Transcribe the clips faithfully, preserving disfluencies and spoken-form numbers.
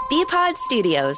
B-Pod Studios.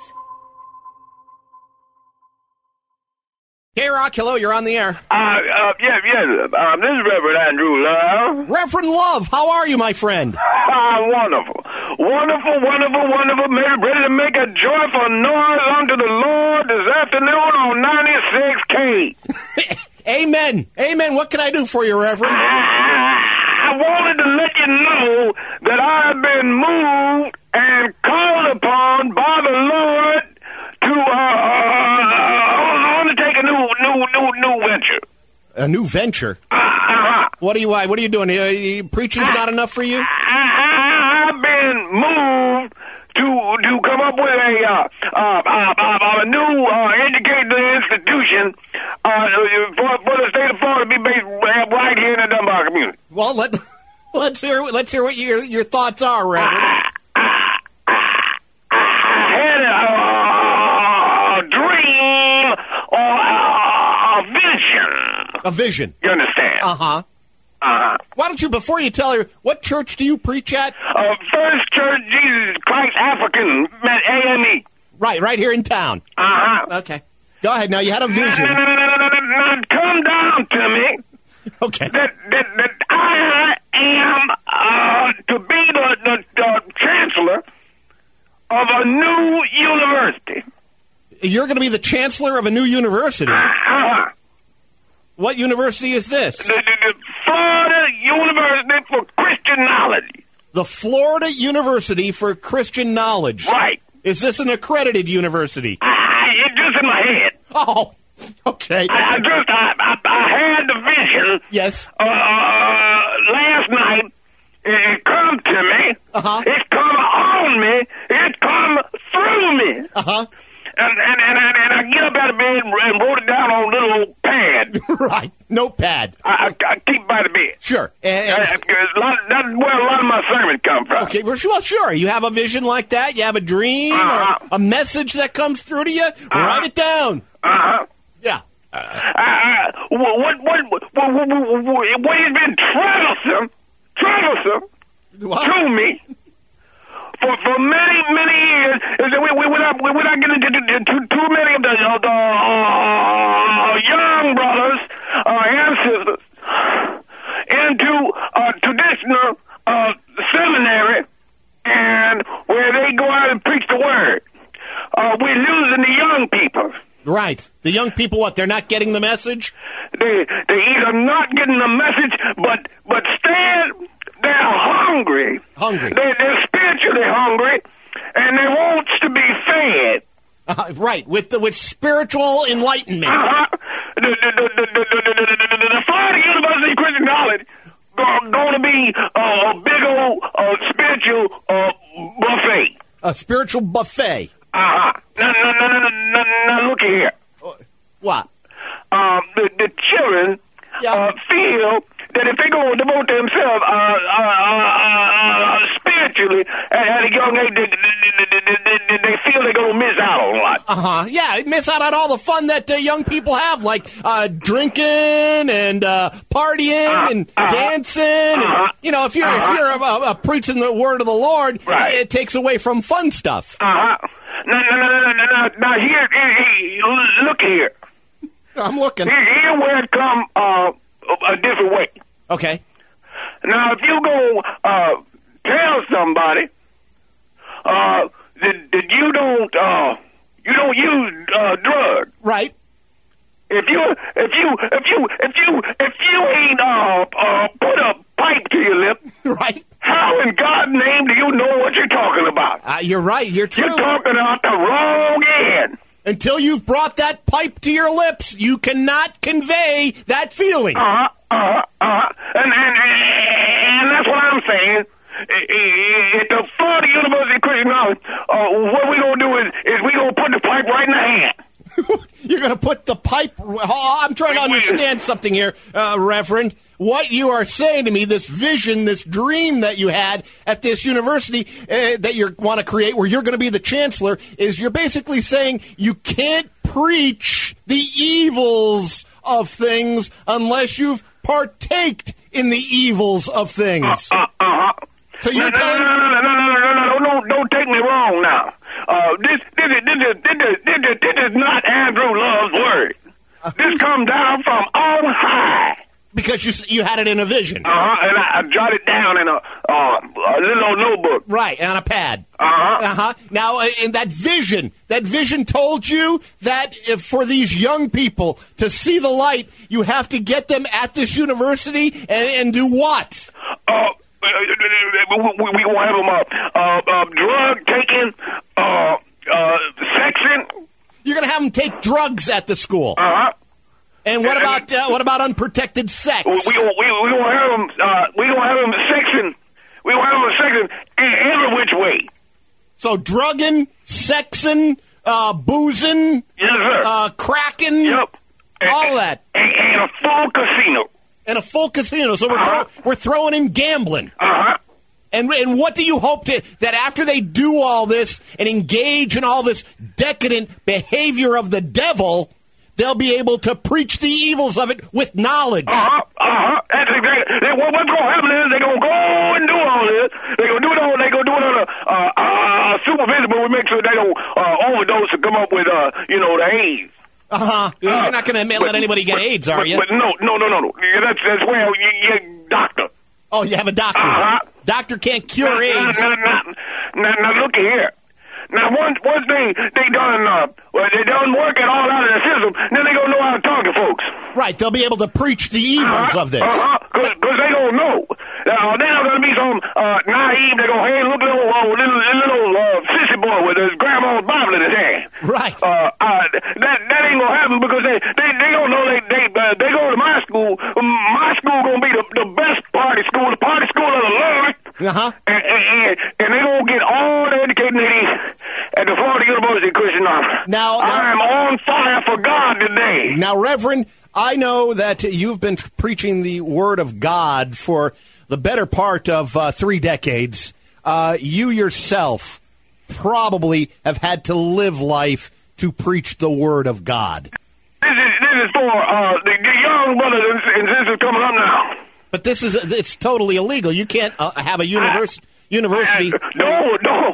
K-Rock, hello, you're on the air. Uh, uh, yes, yes. Um, this is Reverend Andrew Love. Reverend Love, how are you, my friend? Ah, wonderful. Wonderful, wonderful, wonderful. Ready to make a joyful noise unto the Lord this afternoon on ninety-six K. Amen. Amen. What can I do for you, Reverend? I wanted to let you know that I have been moved and called upon by the Lord to uh, undertake a new, new, new, new venture. A new venture? Uh-huh. What are you? Why? What are you doing? Uh, you, preaching's not enough for you? I, I, I've been moved to to come up with a uh, uh, uh, uh, a new uh, educational institution uh, for, for the state of Florida to be based right here in the Dunbar community. Well, let let's hear let's hear what your your thoughts are, Reverend. I, I, I, I had a, uh, dream or a, a vision. A vision. You understand? Uh huh. Uh-huh. Why don't you, before you tell her, what church do you preach at? Uh, First Church Jesus Christ African A M E. Right, right here in town. Uh-huh. Okay. Go ahead. Now, you had a vision. Now, now, now, now, now, now, come down to me. Okay. That, that, that I am uh, to be the, the, the chancellor of a new university. You're going to be the chancellor of a new university. Uh-huh. What university is this? The, the, the Florida University for Christian Knowledge. The Florida University for Christian Knowledge. Right. Is this an accredited university? I, it's just in my head. Oh, okay. I, I just, I, I, I had the vision. Yes. Uh, last night, it come to me. Uh-huh. It come on me. It come through me. Uh-huh. And, and, and, and, and I get up out of bed and wrote it down on a little old pad. Right. Notepad. I, I, I keep by the bed. Sure. And, Uh, and, a lot, that's where a lot of my sermons come from. okay, well, sure, well, sure. You have a vision like that? You have a dream Uh-huh. or a message that comes through to you? Write it down. Uh-huh. Yeah. Uh, uh, what, what, what, what, what, what, what, what has been troublesome, troublesome What? to me for for many, many years is that we, we, without, we, without getting into too, too, too many of the, uh, the uh, young brothers uh, and sisters into uh, traditional uh, seminary and where they go out and preach the word. Uh, we're losing the young people. Right. The young people, what, they're not getting the message? They they either not getting the message, but but instead they're hungry. Hungry. They, they're spiritually hungry, and they want to be fed. Uh, right, with the with spiritual enlightenment. Uh-huh. The, the, the, the, the, the, the, the, the Florida University Christian College going to be uh, a big old uh, spiritual uh, buffet. A spiritual buffet. Uh-huh. Now, now, now, now, now, now look here. What? Um, the, the children Yeah. uh, feel that if they go devote themselves uh, uh, uh, uh, spiritually at, at a young age, they, they, they, they, they feel they're going to miss out on a lot. Uh-huh. Yeah, miss out on all the fun that uh, young people have, like uh, drinking and uh, partying Uh, and uh-huh. dancing. And, Uh-huh. you know, if you're Uh-huh. if you're uh, uh, preaching the word of the Lord, Right. it takes away from fun stuff. Uh-huh. Now, now, now, now, now, now here, here, here, look here. I'm looking. Here, here where it come uh, a different way. Okay. Now, if you go uh, tell somebody uh, that, that you don't uh, you don't use uh, drugs, Right. if you if you if you if you if you ain't uh, uh, put a pipe to your lip, Right. how in God's name do you know what you're talking about? Uh, you're right. You're true. You're talking out the wrong end. Until you've brought that pipe to your lips, you cannot convey that feeling. Uh-huh, uh-huh, uh-huh. And, and, and that's what I'm saying. At the Florida University Christian College, uh, what we're going to do is, is we're going to put the pipe right in the hand. You're going to put the pipe... Oh, I'm trying to understand something here, uh, Reverend. What you are saying to me, this vision, this dream that you had at this university uh, that you want to create, where you're going to be the chancellor, is you're basically saying you can't preach the evils of things unless you've partaked in the evils of things. Uh, uh-huh. So you're no, telling no, no, no, no, no, no, no, no, no, don't take me wrong now. uh, this, this, is, this, is, this, is, this, is, this is not Andrew Love's word. This come down from on high. Because you you had it in a vision. Uh-huh, and I, I jotted it down in a, uh, a little old notebook. Right, on a pad. Uh-huh. Uh-huh. Now, uh, in that vision, that vision told you that if for these young people to see the light, you have to get them at this university and, and do what? Uh, we, we gonna have them uh, uh, uh, drug taking, uh, uh, sexing. You're going to have them take drugs at the school. Uh-huh. And what about uh, what about unprotected sex? We we we, we gonna have them. Uh, we gonna have them sexing. We gonna have them sexing every which way. So drugging, sexing, uh, boozing, Yes, sir. uh, cracking, Yep. all and, that, and, and a full casino. and a full casino. So we're Uh-huh. throw, we're throwing in gambling. Uh huh. And and what do you hope to that after they do all this and engage in all this decadent behavior of the devil, they'll be able to preach the evils of it with knowledge. Uh-huh, uh-huh. That's exactly. They, what, what's going to happen is they're going to go and do all this. They're going to do it all. They're going to do it on a uh, uh, supervision, but we make sure they don't uh, overdose and come up with, uh, you know, the AIDS. Uh-huh. You're Uh, not going to let but- anybody get but- AIDS, are but, you? But no, no, no, no, no. Yeah, that's, that's well, you, you doctor. Oh, you have a doctor. Uh-huh. Doctor can't cure now, AIDS. Now, now, now, now, look here. Now, once once they they done uh, well, they done work it all out of the system, then they gonna know how to talk to folks. Right, they'll be able to preach the evils Uh-huh, of this. Uh-huh, cause, cause they don't know. Uh, they're not gonna be some uh, naive. They go, hey, look at little uh, little little uh, sissy boy with his grandma's Bible in his hand. Right. Uh, uh, that that ain't gonna happen because they they they don't know they they uh, they go to my school. My school gonna be the the best party school, the party school of the Lord. Uh-huh. And, and, and, and they gonna get all the educating they need at the Florida University Christian Honor. Now- now- I'm on fire for God today. Now, Reverend, I know that you've been tr- preaching the Word of God for the better part of uh, three decades. Uh, you yourself probably have had to live life to preach the Word of God. This is this is for uh, the, the young brothers and, and sisters coming up now. But this is it's totally illegal. You can't uh, have a univers- university. Uh, no, no,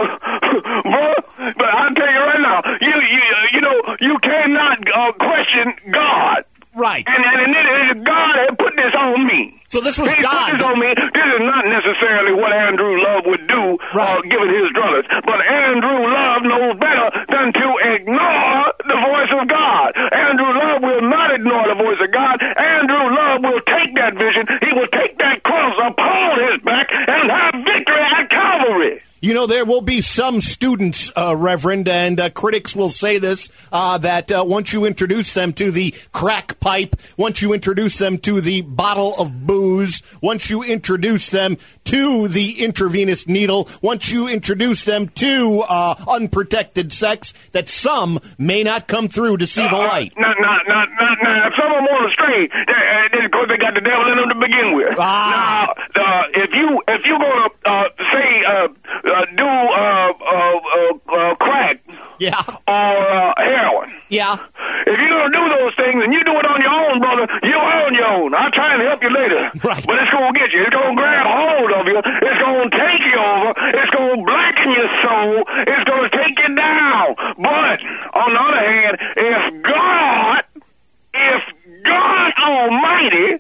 bro. But I'll tell you right now, you you you know you cannot uh, question God. Right. And, and, and it is God that put this on me. So this was he God. put this on me. This is not necessarily what Andrew Love would do, Right. uh, given his druthers. But Andrew Love knows better than to ignore the voice of God. Andrew Love will not ignore the voice of God. Andrew Love will take that vision. He will take that cross upon his back and have victory at Calvary. You know, there will be some students, uh, Reverend, and uh, critics will say this, uh, that uh, once you introduce them to the crack pipe, once you introduce them to the bottle of booze, once you introduce them to the intravenous needle, once you introduce them to uh, unprotected sex, that some may not come through to see the light. Uh, not, not, not, not, not. Some of them on the street, because they got the devil in them to begin with. Ah. Now, uh, if you if you gonna uh, say uh, uh, do uh, uh, uh, uh, crack Yeah. or uh, heroin, Yeah. if you're gonna do those things and you do it on your own, brother, you're on your own. I'll try and help you later. Right. But it's gonna get you. It's gonna grab hold of you. It's gonna take you over. It's gonna blacken your soul. It's gonna take you down. But on the other hand, if God, if God Almighty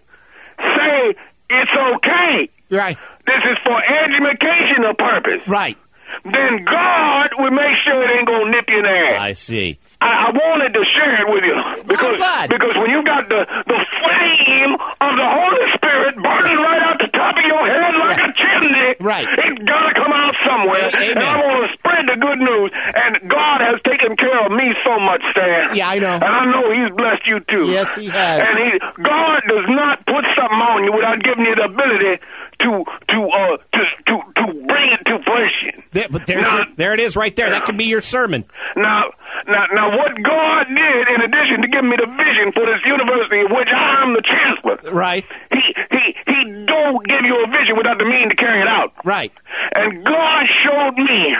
say it's okay, Right. this is for educational purpose, Right. then God will make sure it ain't gonna nip you in the ass. I see. I, I wanted to share it with you because glad. because when you got the the flame of the Holy Spirit burning right out the top of your head like Yeah. a chimney, Right. it's gotta come out somewhere. Yeah, amen. And I want to spread the good news. And God has taken care of me so much, Stan. Yeah, I know. And I know He's blessed you too. Yes, He has. And He God does not put something on you without giving you the ability to to uh to to to bring it to fruition. There, but there's Now- your, there it is right there. That could be your sermon. Now, now, now, what God did, in addition to giving me the vision for this university, of which I am the chancellor, Right. He, he, he don't give you a vision without the means to carry it out. Right. And God showed me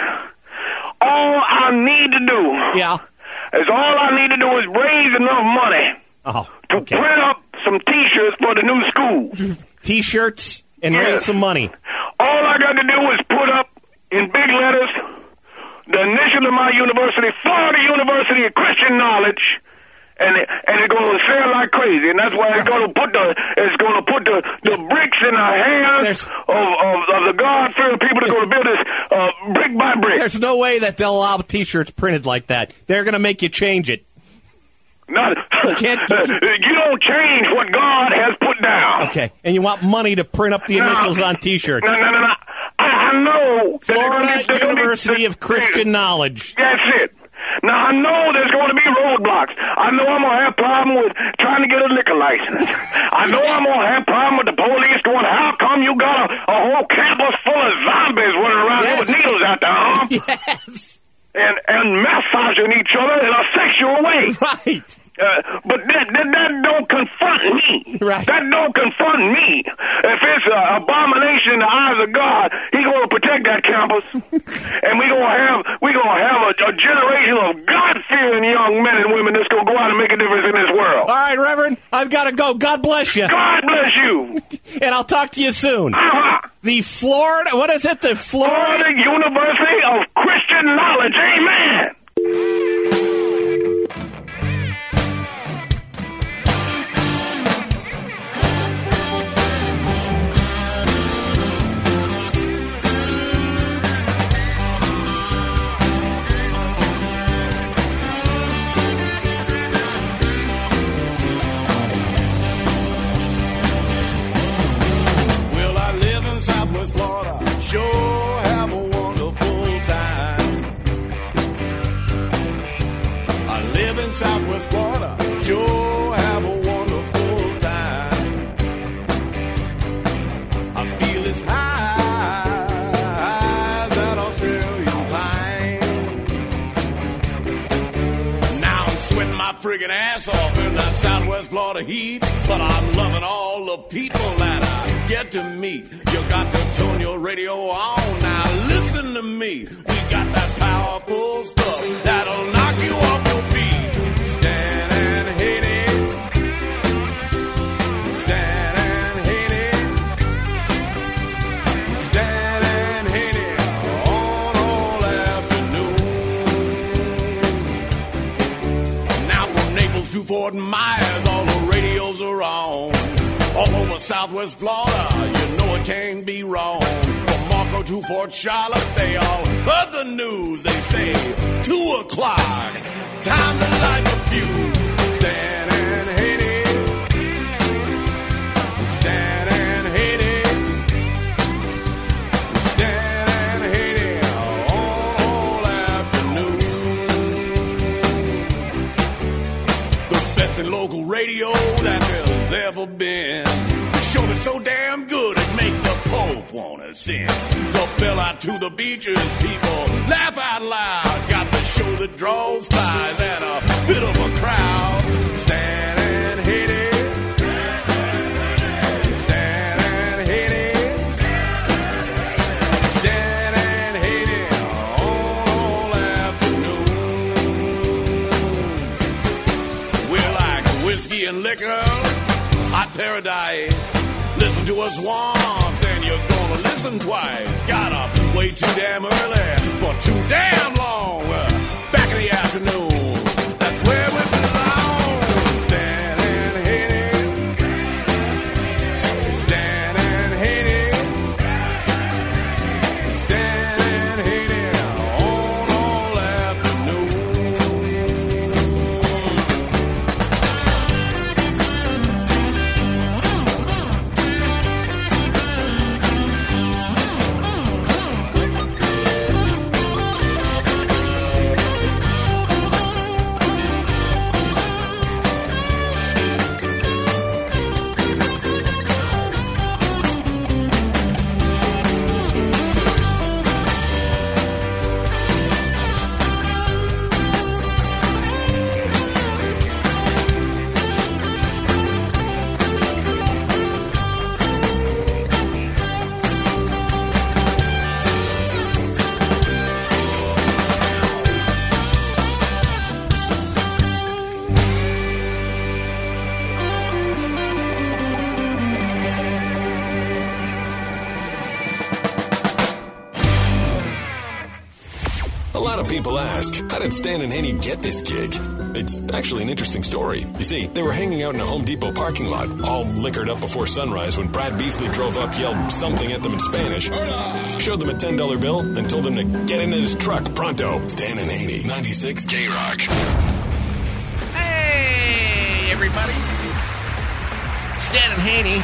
all I need to do. Yeah. Is all I need to do is raise enough money Oh, to okay. print up some T-shirts for the new school. T-shirts and Yes. raise some money. All I got to do is put up in big letters the initial of my university, Florida University of Christian Knowledge. And it, and it's going to sell like crazy, and that's why it's going to put the it's going to put the, the bricks in the hands of, of, of the God-fearing people that are going to build this uh, brick by brick. There's no way that they'll allow T-shirts printed like that. They're going to make you change it. Not, you, can't, you, you don't change what God has put down. Okay, and you want money to print up the initials no, on T-shirts. No, no, no, no. I, I know. Florida be, University be, of Christian Knowledge. That's it. Now, I know there's going to be roadblocks. I know I'm going to have problem with trying to get a liquor license. I know I'm going to have problem with the police going, how come you got a, a whole campus full of zombies running around yes. here with needles out their arm? Yes. And, and massaging each other in a sexual way. Right. Uh, but that, that that don't confront me. Right. That don't confront me. If it's an abomination in the eyes of God, He gonna protect that campus, and we gonna have we gonna have a, a generation of God-fearing young men and women that's gonna go out and make a difference in this world. All right, Reverend, I've got to go. God bless you. God bless you. And I'll talk to you soon. Uh-huh. The Florida, what is it? The Florida, Florida University of Christian Knowledge. Amen. Southwest Florida, sure have a wonderful time. I feel as high as that Australian pine. Now I'm sweating my friggin' ass off in that Southwest Florida heat, but I'm loving all the people that I get to meet. You got to tune your radio on, now listen to me. We got that powerful stuff that'll knock you off your feet. Stand and hit it. Stand and hit it. Stand and hit it on all afternoon. Now from Naples to Fort Myers, all the radios are on. All over Southwest Florida, you know it can't be wrong. From Marco to Port Charlotte, they all heard the news. They say two o'clock. Time to light the fuse. Stand and hit it. Stand and hit it. Stand and hit it all afternoon. The best in local radio that there's ever been. The show that's so damn good it makes the Pope wanna sing. The bell out to the beaches, people laugh out loud. Got the show that draws flies and a bit of a crowd. Stand and hit it. Stand and hit it. Stand and hit it all afternoon. We're like whiskey and liquor, hot paradise. Listen to us once, then you're gonna listen twice. Got up way too damn early for too damn long. Back in the afternoon, that's where we belong. Stand and hit it. Stand and hit it. Stand and hit it on all afternoon. A lot of people ask, how did Stan and Haney get this gig? It's actually an interesting story. You see, they were hanging out in a Home Depot parking lot, all liquored up before sunrise when Brad Beasley drove up, yelled something at them in Spanish, showed them a ten dollar bill, and told them to get in his truck pronto. Stan and Haney, ninety-six K-Rock. Hey, everybody. Stan and Haney.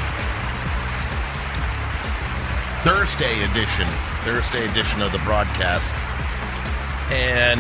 Thursday edition. Thursday edition of the broadcast. And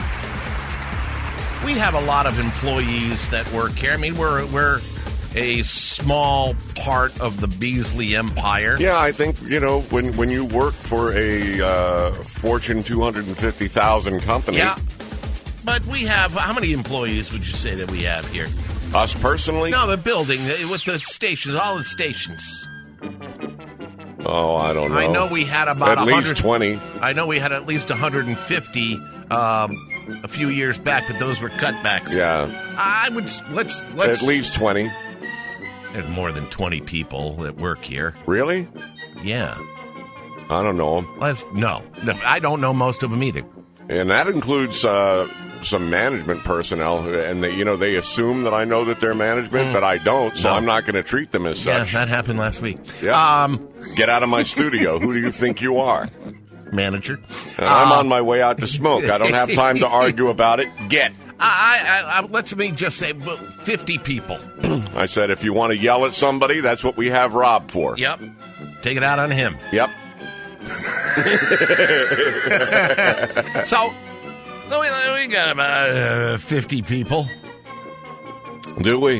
we have a lot of employees that work here. I mean, we're we're a small part of the Beasley empire. Yeah, I think, you know, when, when you work for a uh, Fortune two hundred fifty thousand company. Yeah. But we have, how many employees would you say that we have here? Us personally? No, the building, with the stations, all the stations. Oh, I don't know. I know we had about at one hundred, least twenty. I know we had at least one hundred fifty um, a few years back, but those were cutbacks. Yeah. I would let's let's at least twenty. There's more than twenty people that work here. Really? Yeah. I don't know them. Let's no, no, I don't know most of them either. And that includes uh, some management personnel, and they, you know, they assume that I know that they're management, mm. but I don't, so no. I'm not going to treat them as such. Yeah, that happened last week. Yeah. Um, Get out of my studio. Who do you think you are? Manager. And I'm uh, on my way out to smoke. I don't have time to argue about it. Get. I, I, I, let me just say fifty people. I said, if you want to yell at somebody, that's what we have Rob for. Yep. Take it out on him. Yep. so, so we, we got about uh, fifty people. Do we?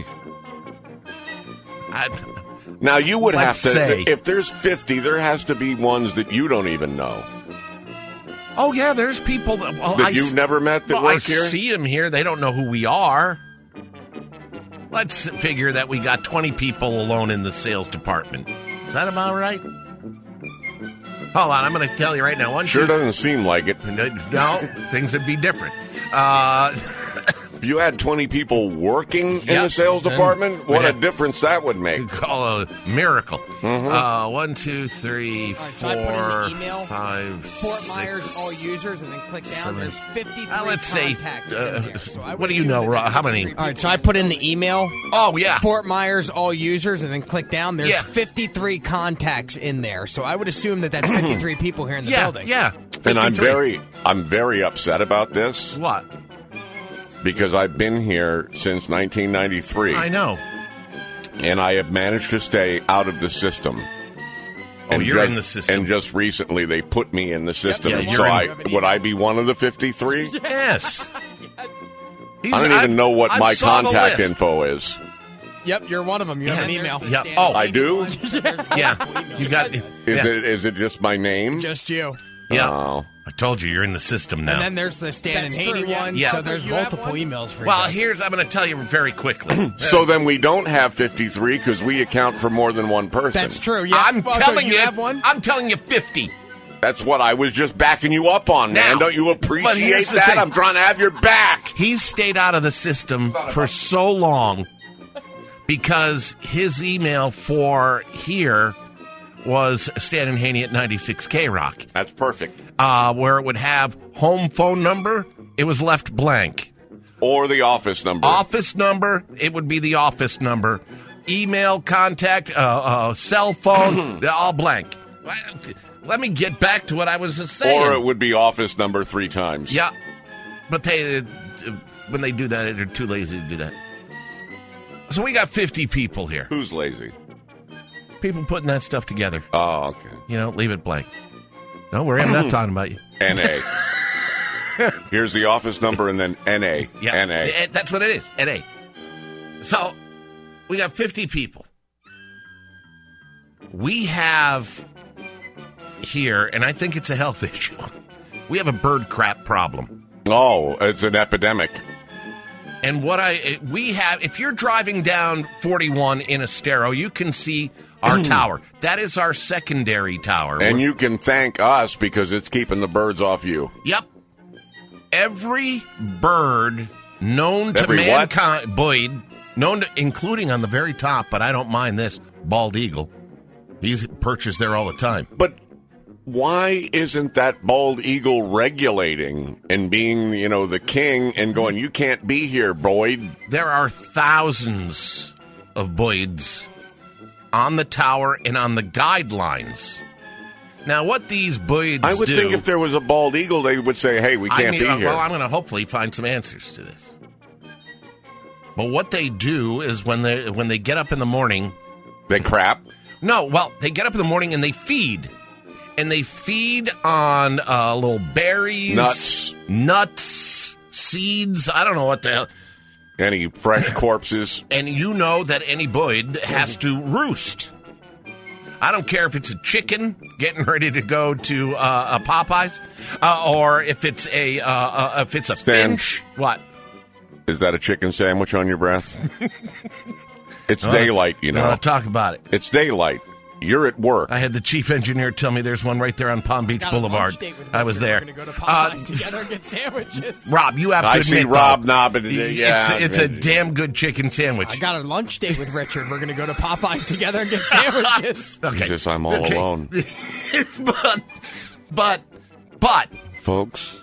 I, now, you would have to, say. if there's fifty, there has to be ones that you don't even know. Oh, yeah, there's people that, well, that I, you've never met that well, work I here? I see them here. They don't know who we are. Let's figure that we got twenty people alone in the sales department. Is that about right? Hold on, I'm going to tell you right now. One, sure two, doesn't seem like it. No, things would be different. Uh, if you had twenty people working yep, in the sales department, what have, a difference that would make. Call a miracle. Mm-hmm. Uh, one, two, three, right, four, so I put in the email, five, Fort six, Myers, all users, and then click down. seven, There's fifty-three uh, let's contacts say, uh, in there. So I what do you know, Rob? How many? All right, so I put in the email. Oh, yeah. Fort Myers, all users, and then click down. There's yeah. fifty-three contacts in there. So I would assume that that's fifty-three people here in the yeah, building. Yeah, fifty-three. And I'm very, I'm very upset about this. What? Because I've been here since nineteen ninety-three. I know. And I have managed to stay out of the system. Oh, and you're just, in the system. And just recently they put me in the system. Yep. Yeah, so in, I would I be one of the fifty-three? Yes. yes. I don't even I've, know what I've my saw contact info is. Yep, you're one of them. You yeah. have an email. Yeah. Oh, I do? yeah. You got. Is yeah. it? Is it just my name? Just you. Yeah. Oh. I told you, you're in the system now. And then there's the Stan That's and Haney true, yeah. one. Yeah. So there's You multiple emails for you. Well, guys. here's, I'm going to tell you very quickly. So then we don't have fifty-three because we account for more than one person. That's true. Yeah. I'm well, telling so you, you, have one. I'm telling you fifty. That's what I was just backing you up on, man. Now, Don't you but appreciate here's the that? thing. I'm trying to have your back. He's stayed out of the system for so long because his email for here was Stan and Haney at ninety-six K Rock. That's perfect. Uh, where it would have home phone number, it was left blank. Or the office number. Office number, it would be the office number. Email, contact, uh, uh, cell phone, all blank. Let me get back to what I was saying. Or it would be office number three times. Yeah, but they, uh, when they do that, they're too lazy to do that. So we got fifty people here. Who's lazy? People putting that stuff together. Oh, okay. You know, leave it blank. Don't worry, I'm not talking about you. N A. Here's the office number and then N A. Yeah, N A. That's what it is, N A. So we got fifty people. We have here, and I think it's a health issue, we have a bird crap problem. Oh, it's an epidemic. And what I, we have, if you're driving down forty-one in Estero, you can see our tower. That is our secondary tower. And We're, you can thank us because it's keeping the birds off you. Yep. Every bird known to Every mankind, Boyd, known to, including on the very top, but I don't mind this, bald eagle. He's perches there all the time. But why isn't that bald eagle regulating and being, you know, the king and going, you can't be here, Boyd? There are thousands of Boyds on the tower and on the guidelines. Now, what these Boyds do... I would do, think if there was a bald eagle, they would say, hey, we can't I mean, be uh, here. Well, I'm going to hopefully find some answers to this. But what they do is when they when they get up in the morning... They crap? No, well, they get up in the morning and they feed. And they feed on uh, little berries. Nuts. Nuts, seeds, I don't know what the hell. Any fresh corpses. And you know that any Boyd has to roost. I don't care if it's a chicken getting ready to go to uh, a Popeyes, uh, or if it's a uh, uh, if it's a Stan, finch. What? Is that a chicken sandwich on your breath? It's No, daylight, you know. No, talk about it. It's daylight. You're at work. I had the chief engineer tell me there's one right there on Palm Beach Got a Boulevard. lunch date with I was Richard. there. We're going to go to Uh, Popeyes together and get sandwiches. Rob, you have to I admit, see though, Rob nobbing. Yeah, it's, it's a damn good chicken sandwich. I got a lunch date with Richard. We're going to go to Popeyes together and get sandwiches. Okay. Jesus, I'm all Okay. alone. but, but, but, Folks,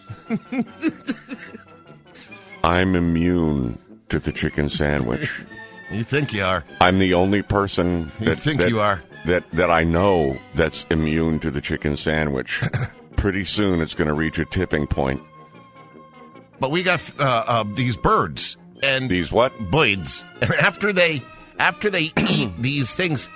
I'm immune to the chicken sandwich. you think you are. I'm the only person You that, think that, you are. that that I know that's immune to the chicken sandwich. Pretty soon, it's going to reach a tipping point. But we got uh, uh, these birds and These what? Boyds, and after they after they eat these things,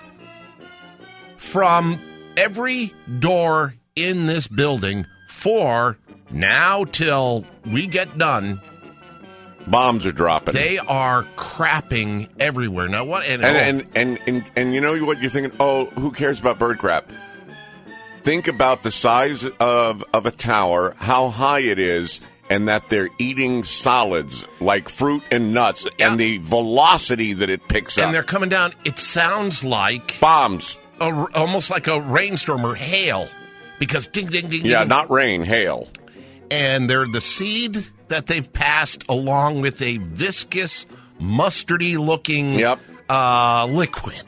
from every door in this building for now till we get done, Bombs are dropping. they are crapping everywhere. Now what? And, and, oh, and, and, and, and you know what you're thinking? Oh, who cares about bird crap? Think about the size of, of a tower, how high it is, and that they're eating solids like fruit and nuts, Yeah. and the velocity that it picks and up. they're coming down. It sounds like Bombs. a, almost like a rainstorm or hail, because ding ding ding. Yeah, ding. not rain, hail. And they're the seed that they've passed along with a viscous, mustardy-looking Yep. uh, liquid.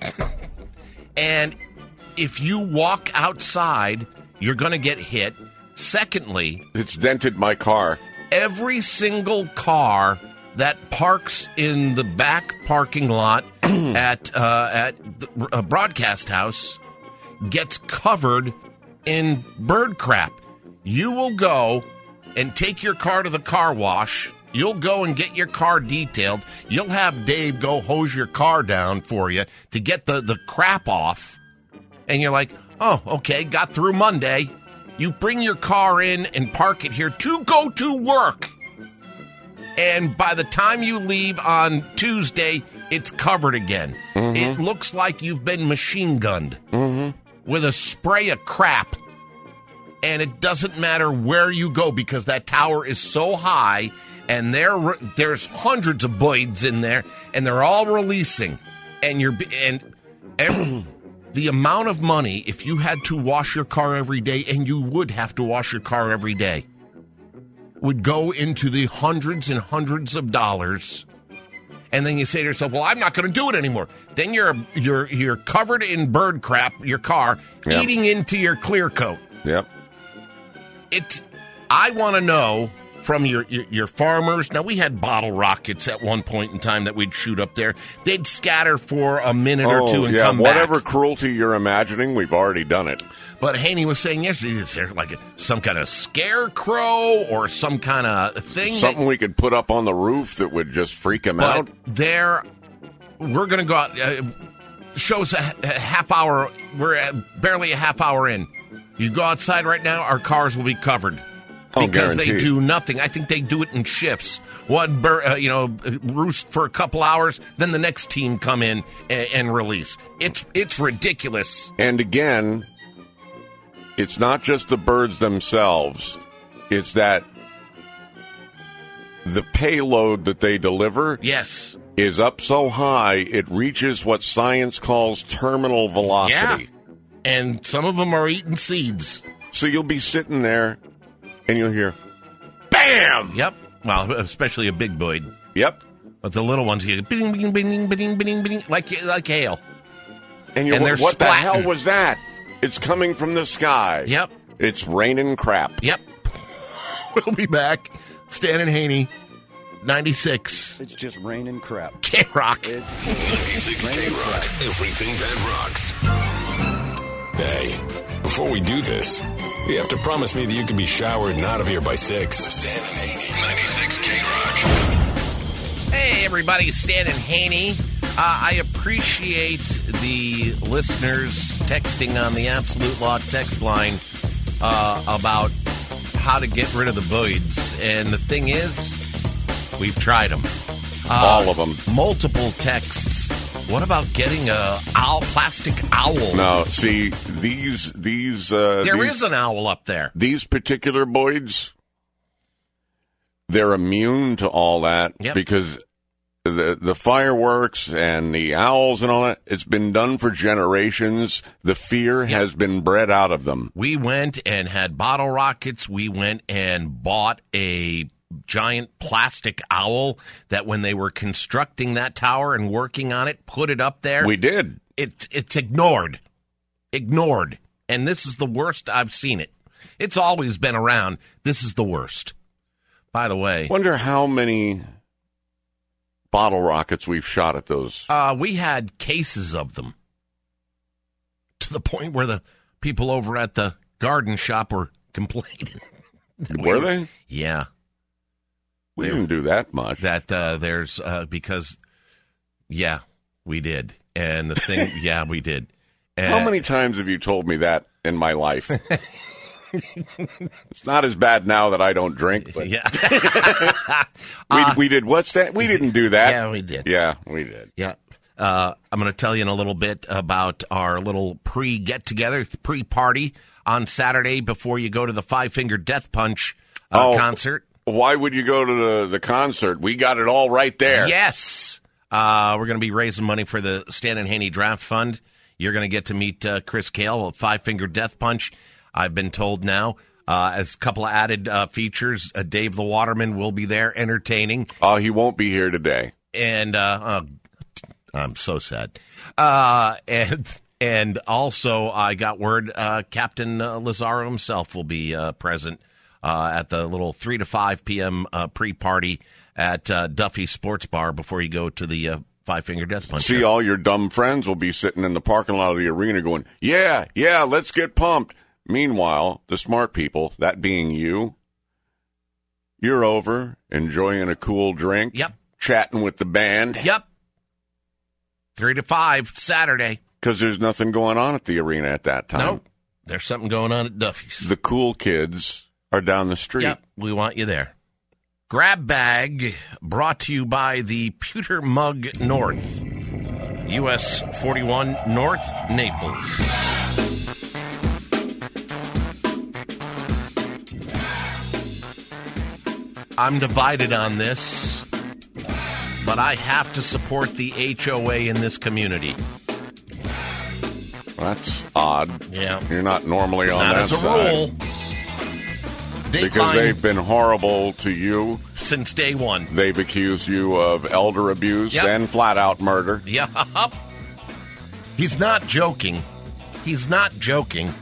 And if you walk outside, you're going to get hit. Secondly, It's dented my car. every single car that parks in the back parking lot at uh, at the uh, Broadcast House gets covered in bird crap. You will go and take your car to the car wash. You'll go and get your car detailed. You'll have Dave go hose your car down for you to get the, the crap off. And you're like, oh, okay, got through Monday. You bring your car in and park it here to go to work. And by the time you leave on Tuesday, it's covered again. Mm-hmm. It looks like you've been machine gunned mm-hmm. with a spray of crap. And it doesn't matter where you go because that tower is so high, and there there's hundreds of Boyds in there, and they're all releasing. And you're and, and the amount of money, if you had to wash your car every day, and you would have to wash your car every day, would go into the hundreds and hundreds of dollars. And then you say to yourself, well, I'm not going to do it anymore. Then you're you're you're covered in bird crap, your car, Yep. eating into your clear coat. Yep. It, I want to know from your, your your farmers. Now, we had bottle rockets at one point in time that we'd shoot up there. They'd scatter for a minute or two and Oh, yeah, come whatever back. cruelty you're imagining, we've already done it. But Haney was saying yesterday, is there like a, some kind of scarecrow or some kind of thing? that- Something we could put up on the roof that would just freak them But out. there, we're going to go out. Uh, show's a, a half hour. We're at barely a half hour in. You go outside right now, our cars will be covered. Oh, Because they guaranteed. do nothing. I think they do it in shifts. One, bur- uh, you know, roost for a couple hours, then the next team come in and, and release. It's it's ridiculous. And again, it's not just the birds themselves. It's that the payload that they deliver Yes. is up so high it reaches what science calls terminal velocity. Yeah. And some of them are eating seeds. So you'll be sitting there and you'll hear, BAM! Yep. Well, especially a big Boyd. Yep. But the little ones, you bing, bing, bing, bing, bing, bing, like like hail. And you're And they're what the splatting. hell was that? It's coming from the sky. Yep. It's raining crap. Yep. We'll be back. Stan and Haney, ninety-six. It's just raining crap. K-Rock. It's ninety-six K-Rock, everything that rocks. Hey, before we do this, you have to promise me that you can be showered and out of here by six. Stan and Haney, ninety-six K-Rock. Hey, everybody, Stan and Haney. Uh, I appreciate the listeners texting on the Absolute Law text line uh, about how to get rid of the voids. And the thing is, we've tried them. Uh, All of them. Multiple texts. What about getting a owl, plastic owl? No, see, these, these, uh, There these, is an owl up there. These particular voids, they're immune to all that Yep. because the the fireworks and the owls and all that, it's been done for generations. The fear Yep. has been bred out of them. We went and had bottle rockets. We went and bought a giant plastic owl that when they were constructing that tower and working on it, put it up there. We did. It, it's ignored. Ignored. And this is the worst I've seen it. It's always been around. This is the worst. By the way, Wonder how many bottle rockets we've shot at those. uh, we had cases of them to the point where the people over at the garden shop were complaining. Were they? Yeah. We They- didn't do that much. That uh, there's uh, because, yeah, we did. And the thing, yeah, we did. And How many times have you told me that in my life? It's not as bad now that I don't drink, but Yeah. we, we did. What's that? We didn't do that. Yeah, we did. Yeah, we did. Yeah. Uh, I'm going to tell you in a little bit about our little pre-get-together, pre-party on Saturday before you go to the Five Finger Death Punch uh, Oh. concert. Why would you go to the, the concert? We got it all right there. Yes. Uh, we're going to be raising money for the Stan and Haney Draft Fund. You're going to get to meet uh, Chris Kale of Five Finger Death Punch. I've been told now, uh, as a couple of added uh, features, uh, Dave the Waterman will be there entertaining. Oh, he won't be here today. And uh, uh, I'm so sad. Uh, and and also, I got word uh, Captain uh, Lazaro himself will be uh, present uh, at the little three to five p.m. Uh, pre-party at uh, Duffy Sports Bar before you go to the uh, Five Finger Death Punch. See, all your dumb friends will be sitting in the parking lot of the arena going, yeah, yeah, let's get pumped. Meanwhile, the smart people, that being you, you're over enjoying a cool drink. Yep. Chatting with the band. Yep. Three to five Saturday. Because there's nothing going on at the arena at that time. Nope. There's something going on at Duffy's. The cool kids are down the street. Yep. We want you there. Grab Bag brought to you by the Pewter Mug North. U S forty-one North, Naples. I'm divided on this, but I have to support the H O A in this community. That's odd. Yeah. You're not normally on Not that as a side. rule. Because Dateline they've been horrible to you. since day one. They've accused you of elder abuse Yep. and flat-out murder. Yeah. He's not joking. He's not joking.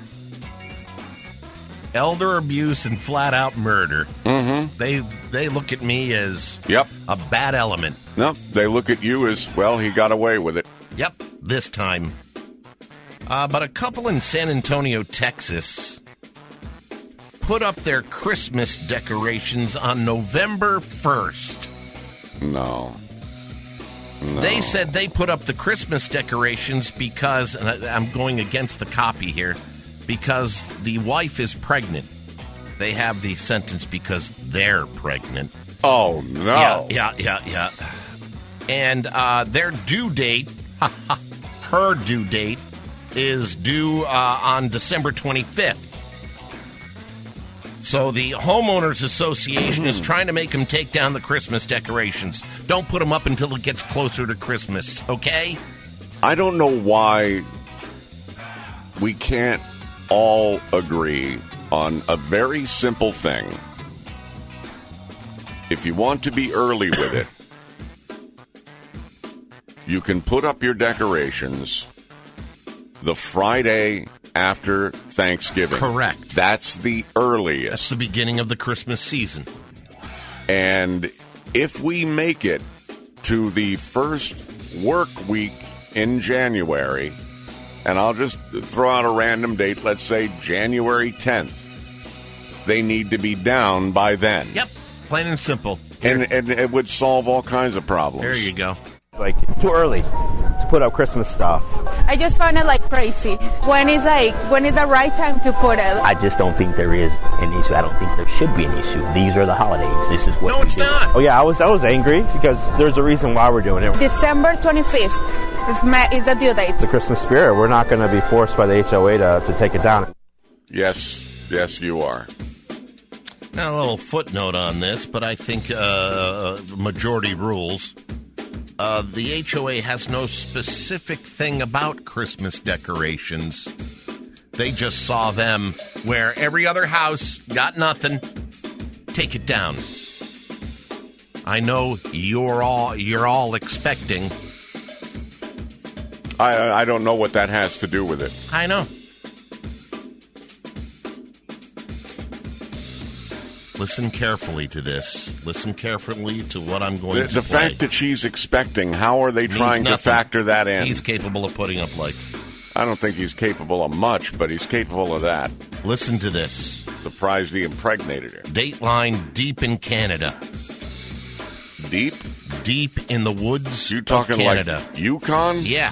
Elder abuse and flat out murder. Mm-hmm. They they look at me as Yep. a bad element. No, they look at you as, well, he got away with it. Yep, this time. Uh, but a couple in San Antonio, Texas, put up their Christmas decorations on November first. No. No. They said they put up the Christmas decorations because, and I, I'm going against the copy here, because the wife is pregnant. They have the sentence because they're pregnant. Oh, no. Yeah, yeah, yeah, yeah. And uh, their due date, her due date, is due uh, on December twenty-fifth. So the Homeowners Association is trying to make them take down the Christmas decorations. Don't put them up until it gets closer to Christmas, okay? I don't know why we can't all agree on a very simple thing. If you want to be early with it, you can put up your decorations the Friday after Thanksgiving. Correct. That's the earliest. That's the beginning of the Christmas season. And if we make it to the first work week in January, and I'll just throw out a random date, let's say January tenth, they need to be down by then. Yep, plain and simple. And, and it would solve all kinds of problems. There you go. Like, it's too early to put up Christmas stuff. I just found it like crazy. When is like when is the right time to put it? I just don't think there is an issue. I don't think there should be an issue. These are the holidays. This is what No, we it's do. not. Oh yeah, I was I was angry because there's a reason why we're doing it. December twenty-fifth is ma- is the due date. The Christmas spirit. We're not going to be forced by the H O A to, to take it down. Yes, yes, you are. Now, a little footnote on this, but I think uh, majority rules. Uh, the H O A has no specific thing about Christmas decorations. They just saw them where every other house got nothing. Take it down. I know you're all you're all expecting. I I don't know what that has to do with it. I know. Listen carefully to this. Listen carefully to what I'm going The, to the play. fact that she's expecting, how are they Means trying to nothing. factor that in? He's capable of putting up lights. I don't think he's capable of much, but he's capable of that. Listen to this. Surprised he impregnated her. Dateline deep in Canada. Deep? Deep in the woods You talking of Canada. like Yukon? Yeah.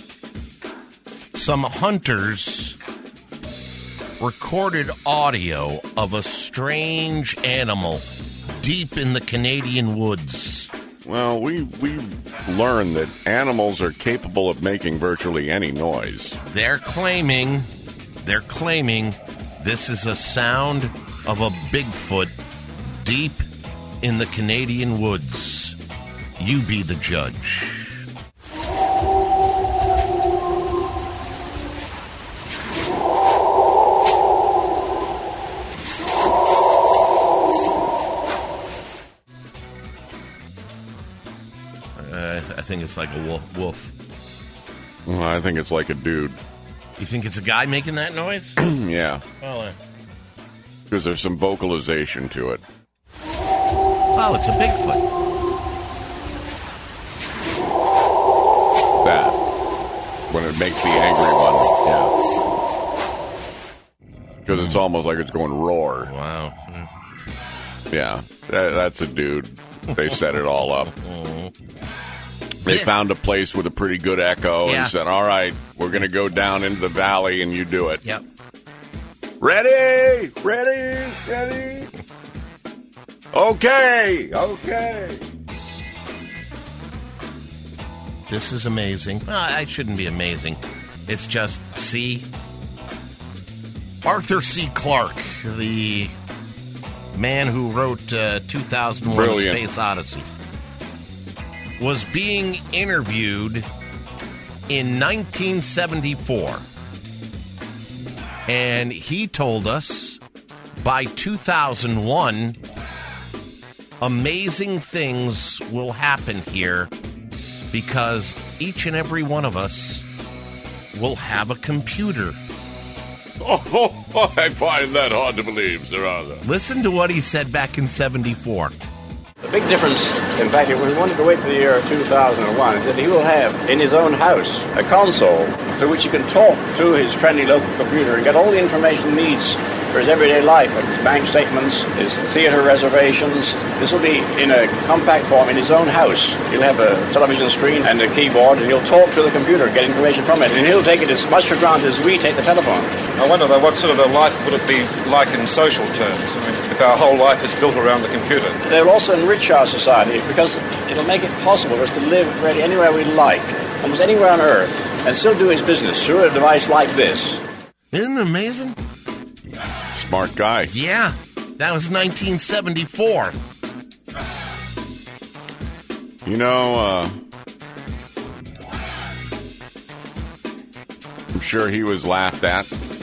Some hunters recorded audio of a strange animal deep in the Canadian woods. Well, we we learned that animals are capable of making virtually any noise. They're claiming, they're claiming this is a sound of a Bigfoot deep in the Canadian woods. You be the judge. Uh, I think it's like a wolf. wolf. Well, I think it's like a dude. You think it's a guy making that noise? Yeah, Well, uh, because there's some vocalization to it. oh, it's a Bigfoot. That. When it makes the angry one. Yeah. Because it's almost like it's going roar. Wow. Yeah, that, that's a dude. They set it all up. They Yeah. found a place with a pretty good echo Yeah. and said, all right, we're going to go down into the valley and you do it. Yep. Ready? Ready? Ready? Okay. Okay. This is amazing. Well, it shouldn't be amazing. It's just, see? Arthur C. Clarke, the man who wrote uh, two thousand one Brilliant. Space Odyssey, was being interviewed in nineteen seventy-four. And he told us by two thousand one, amazing things will happen here because each and every one of us will have a computer. Oh, I find that hard to believe, Sir Arthur. Listen to what he said back in seventy-four. The big difference, in fact, if we wanted to wait for the year two thousand one, is that he will have in his own house a console through which he can talk to his friendly local computer and get all the information he needs for his everyday life, like his bank statements, his theater reservations. This will be in a compact form in his own house. He'll have a television screen and a keyboard, and he'll talk to the computer, get information from it, and he'll take it as much for granted as we take the telephone. I wonder, though, what sort of a life would it be like in social terms? I mean, if our whole life is built around the computer. It will also enrich our society because it'll make it possible for us to live really anywhere we like, almost anywhere on Earth, and still do his business through a device like this. Isn't it amazing? Smart guy. Yeah, that was nineteen seventy-four. You know, uh, I'm sure he was laughed at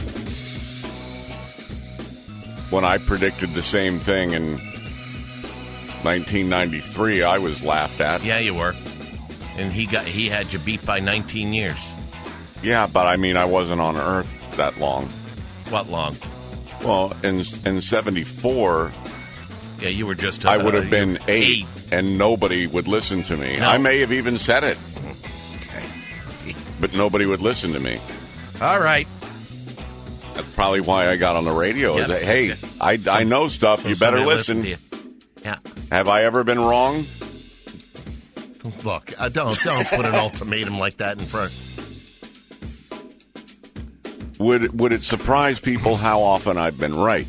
when I predicted the same thing in nineteen ninety-three. I was laughed at. Yeah, you were. And he got he had you beat by nineteen years. Yeah, but I mean, I wasn't on Earth. that long. What long? Well, in in seventy-four, yeah, you were just. I would have uh, been eight, eight, and nobody would listen to me. No. I may have even said it, okay, but nobody would listen to me. All right. That's probably why I got on the radio. Yeah, Is that, hey, yeah. I, Some, I know stuff. so You better listen. listen. To you. Yeah. Have I ever been wrong? Look, uh, don't don't put an ultimatum like that in front. Would would it surprise people how often I've been right?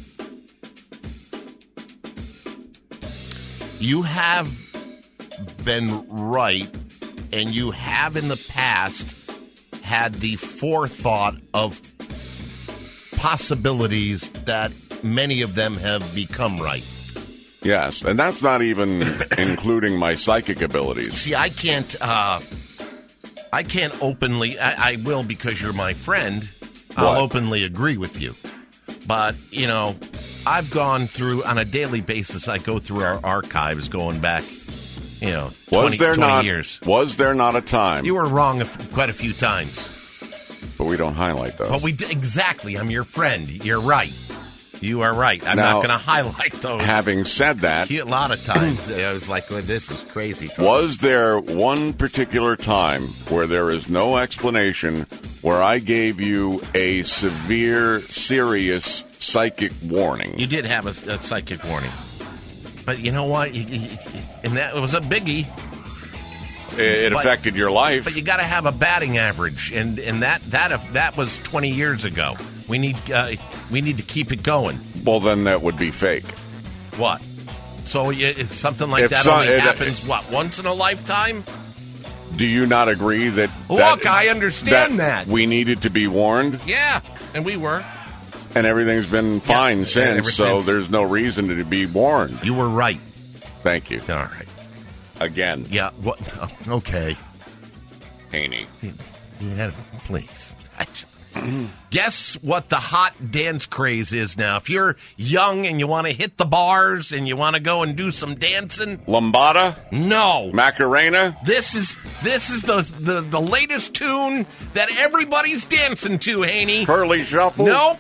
You have been right, and you have in the past had the forethought of possibilities that many of them have become right. Yes, and that's not even including my psychic abilities. See, I can't. Uh, I can't openly. I, I will because you're my friend. I'll What? openly agree with you. But you know, I've gone through on a daily basis. I go through our archives going back. You know, Was twenty, there twenty not? years. Was there not a time? You were wrong a f- quite a few times. But we don't highlight those. But we d- exactly. I'm your friend. You're right. You are right. I'm Now, not going to highlight those. Having said that, A lot of times I was like, well, "This is crazy." Talk. was there one particular time where there is no explanation where I gave you a severe, serious psychic warning? You did have a, a psychic warning, but you know what? You, you, and that was a biggie. It, it But- affected your life. But you got to have a batting average, and and that that that was twenty years ago. We need uh, we need to keep it going. Well, then that would be fake. What? So you, it's something like If that so- only it- happens what once in a lifetime? Do you not agree that? Look, that- I understand that. we needed to be warned, Yeah, and we were. and everything's been fine Yeah, since. ever so since. there's no reason to be warned. You were right. Thank you All right. again, Yeah. What? Okay. Haney. Yeah, please. Guess what the hot dance craze is now? If you're young and you want to hit the bars and you want to go and do some dancing, Lambada, no. Macarena. This is this is the, the, the latest tune that everybody's dancing to, Haney. Curly Shuffle. Nope.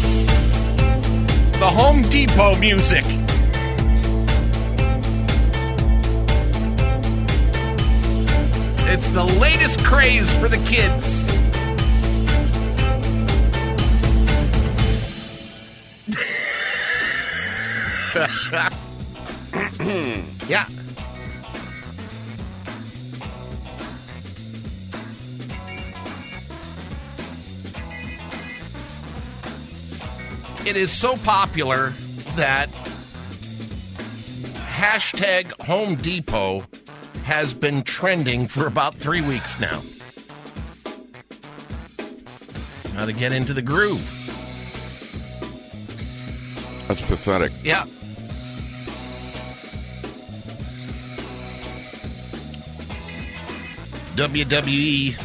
The Home Depot music. It's the latest craze for the kids. Yeah. It is so popular that hashtag Home Depot has been trending for about three weeks now. How to get into the groove. That's pathetic. Yeah. W W E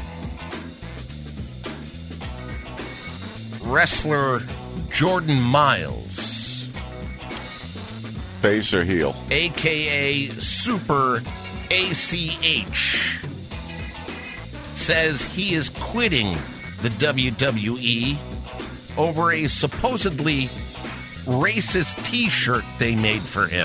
wrestler Jordan Miles, Face or heel? a k a. Super A C H, says he is quitting the W W E over a supposedly racist T-shirt they made for him.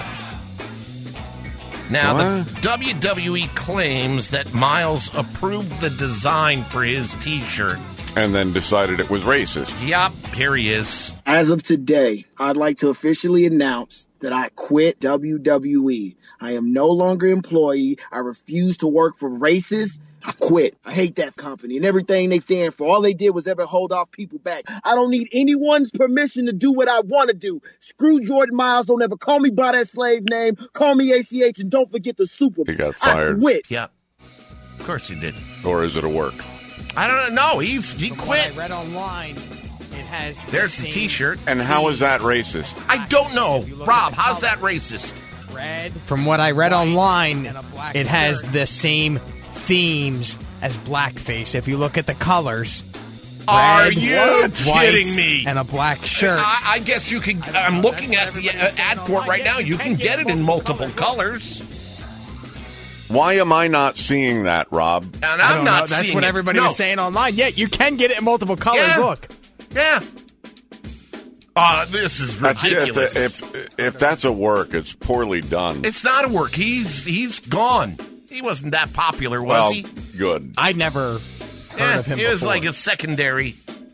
Now, What? the W W E claims that Miles approved the design for his T-shirt. And then decided it was racist. Yup, here he is. As of today, I'd like to officially announce that I quit W W E. I am no longer employee. I refuse to work for racists. I quit. I hate that company and everything they stand for. All they did was ever hold off people back. I don't need anyone's permission to do what I want to do. Screw Jordan Miles. Don't ever call me by that slave name. Call me A C H and don't forget the Super Bowl. He got fired. I quit. Yep. Of course he did. Or is it a work? I don't know. No, he's he From quit. what I read online, it has the There's the same T-shirt. And how is that racist? I don't know. If you look Rob, at the how's that color. racist? red. From what I read white, online, and a black it has shirt. the same themes as blackface. If you look at the colors, Are red, you white, kidding me? and a black shirt. I, I guess you can. I'm know. looking That's at what the uh, everybody's saying ad for it online. right Yeah, now. you You can can get get it in multiple multiple colors. colors. Why am I not seeing that, Rob? And I'm I don't not know. That's seeing what it. everybody No. was saying online. Yeah, you can get it in multiple colors. Yeah. Look. Yeah. Oh, this is ridiculous. That's, if if that's a work, it's poorly done. It's not a work. He's he's gone. He wasn't that popular, was well, he? Good. I never heard yeah, of him He was before. like a secondary.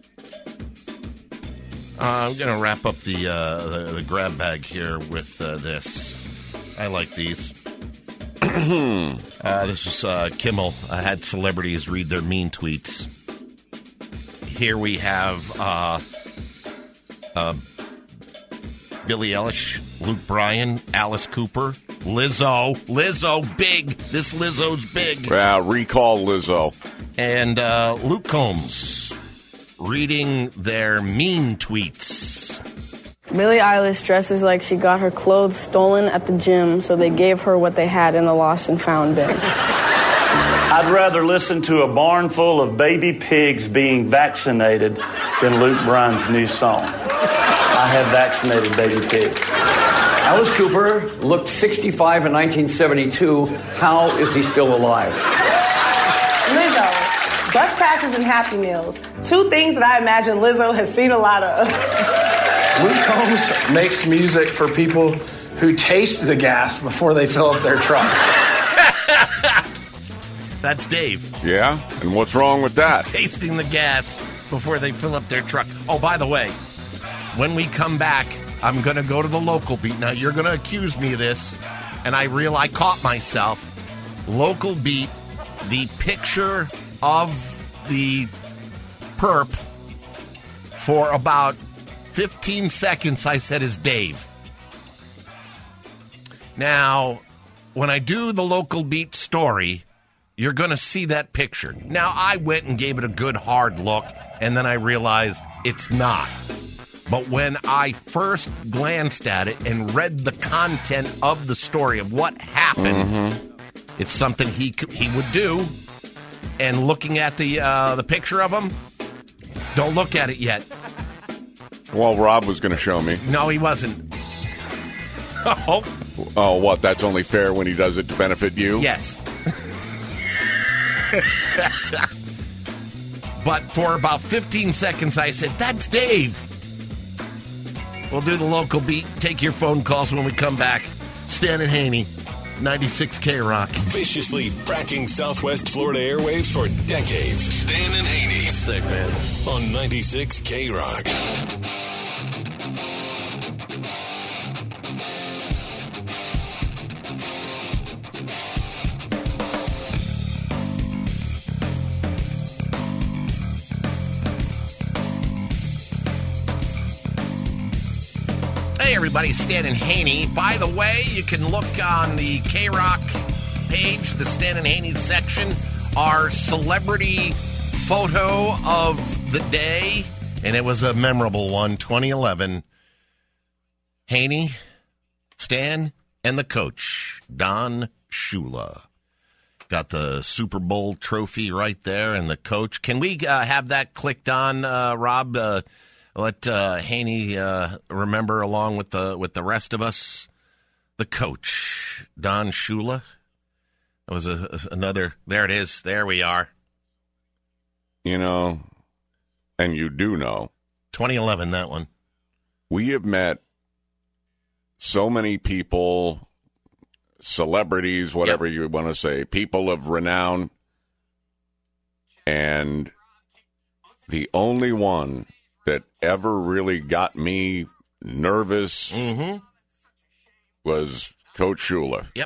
Uh, I'm going to wrap up the, uh, the the grab bag here with uh, this. I like these. uh, this is uh, Kimmel. I had celebrities read their mean tweets. Here we have uh, uh, Billie Eilish, Luke Bryan, Alice Cooper, Lizzo. Lizzo, big. This Lizzo's big. Yeah, recall Lizzo. And uh, Luke Combs reading their mean tweets. Billie Eilish dresses like she got her clothes stolen at the gym, so they gave her what they had in the lost and found bin. I'd rather listen to a barn full of baby pigs being vaccinated than Luke Bryan's new song. I have vaccinated baby pigs. Alice Cooper looked sixty-five in nineteen seventy-two. How is he still alive? Lizzo, bus passes and Happy Meals. Two things that I imagine Lizzo has seen a lot of. Luke Combs makes music for people who taste the gas before they fill up their truck. That's Dave. Yeah? And what's wrong with that? Tasting the gas before they fill up their truck. Oh, by the way, when we come back, I'm going to go to the local beat. Now, you're going to accuse me of this, and I real I caught myself. Local beat, the picture of the perp for about fifteen seconds, I said, is Dave. Now, when I do the local beat story, you're going to see that picture. Now, I went and gave it a good hard look, and then I realized it's not. But when I first glanced at it and read the content of the story of what happened, mm-hmm. it's something he he would do. And looking at the uh, the picture of him, don't look at it yet. Well, Rob was going to show me. No, he wasn't. Oh. Oh, what? That's only fair when he does it to benefit you? Yes. But for about fifteen seconds, I said, that's Dave. We'll do the local beat. Take your phone calls when we come back. Stan and Haney, ninety-six K Rock. Viciously fracking Southwest Florida airwaves for decades. Stan and Haney. Sick, man. On ninety-six K Rock. Hey, everybody, Stan and Haney. By the way, you can look on the K-Rock page, the Stan and Haney section, our celebrity photo of the day, and it was a memorable one, twenty eleven. Haney, Stan, and the coach, Don Shula. Got the Super Bowl trophy right there, and the coach. Can we uh, have that clicked on, uh, Rob? Uh, Let uh, Haney uh, remember, along with the with the rest of us, the coach, Don Shula. That was a, a, another. There it is. There we are. You know, and you do know. twenty eleven, that one. We have met so many people, celebrities, whatever yep. you want to say, people of renown, and the only one that ever really got me nervous mm-hmm. was Coach Shula. Yep.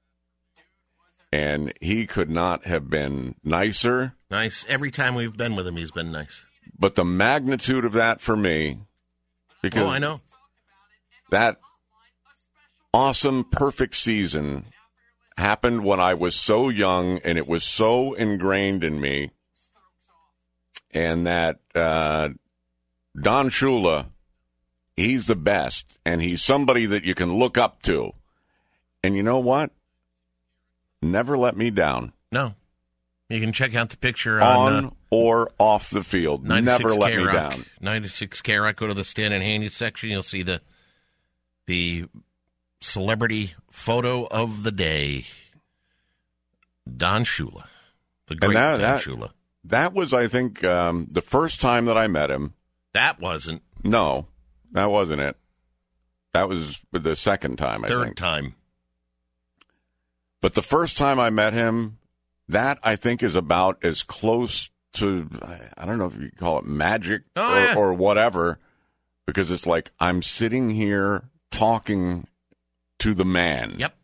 And he could not have been nicer. Nice. Every time we've been with him, he's been nice. But the magnitude of that for me, because oh, I know. That awesome, perfect season happened when I was so young, and it was so ingrained in me. And that uh, Don Shula, he's the best, and he's somebody that you can look up to. And you know what? Never let me down. No. You can check out the picture on... On uh, or off the field. Never let me down. ninety-six K Rock. Go to the Stan and Haney section. You'll see the the celebrity photo of the day. Don Shula. The great that, Don that, Shula. That was, I think, um, the first time that I met him. That wasn't. No, that wasn't it. That was the second time, I Third think. time. But the first time I met him, that, I think, is about as close to, I don't know if you call it magic oh, or, yeah. or whatever, because it's like I'm sitting here talking to the man. Yep.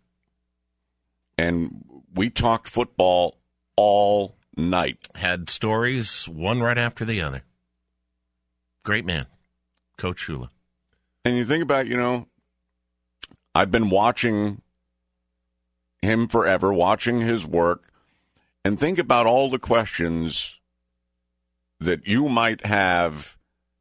And we talked football all night. Had stories, one right after the other. Great man, Coach Shula. And you think about, you know, I've been watching him forever, watching his work, and think about all the questions that you might have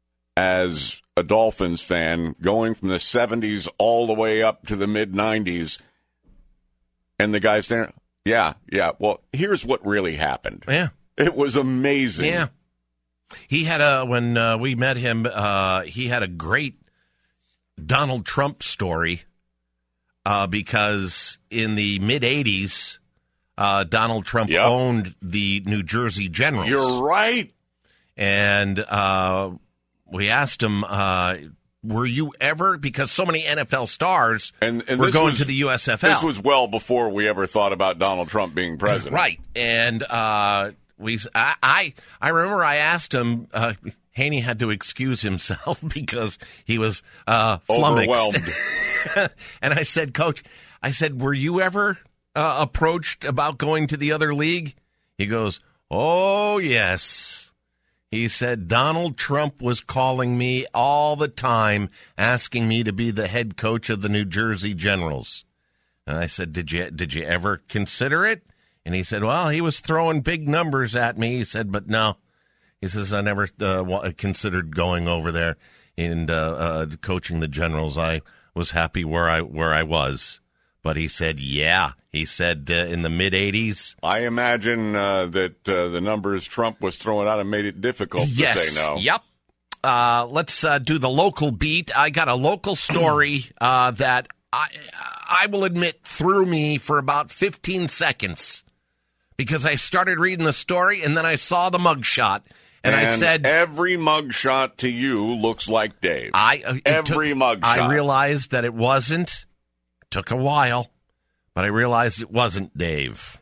as a Dolphins fan going from the seventies all the way up to the mid nineties. And the guy's there, yeah, yeah, well, here's what really happened. Yeah. It was amazing. Yeah. He had a, when uh, we met him, uh, he had a great Donald Trump story uh, because in the mid-eighties, uh, Donald Trump yep. owned the New Jersey Generals. You're right. And uh, we asked him, uh, were you ever, because so many N F L stars and, and were going was, to the U S F L. This was well before we ever thought about Donald Trump being president. Right. And uh, we, I, I, I remember I asked him, uh, Haney had to excuse himself because he was uh, flummoxed. Overwhelmed. And I said, Coach, I said, were you ever uh, approached about going to the other league? He goes, oh, yes. He said, Donald Trump was calling me all the time, asking me to be the head coach of the New Jersey Generals. And I said, did you did you ever consider it? And he said, well, he was throwing big numbers at me. He said, but no. He says, I never uh, considered going over there and uh, uh, coaching the Generals. I was happy where I where I was. But he said, yeah. He said uh, in the mid-eighties. I imagine uh, that uh, the numbers Trump was throwing out and made it difficult yes, to say no. Yep. Uh, let's uh, do the local beat. I got a local story uh, that I, I will admit threw me for about fifteen seconds because I started reading the story and then I saw the mugshot. And, and I said, every mugshot to you looks like Dave. I uh, every took, mugshot. I realized that it wasn't. Took a while, but I realized it wasn't Dave.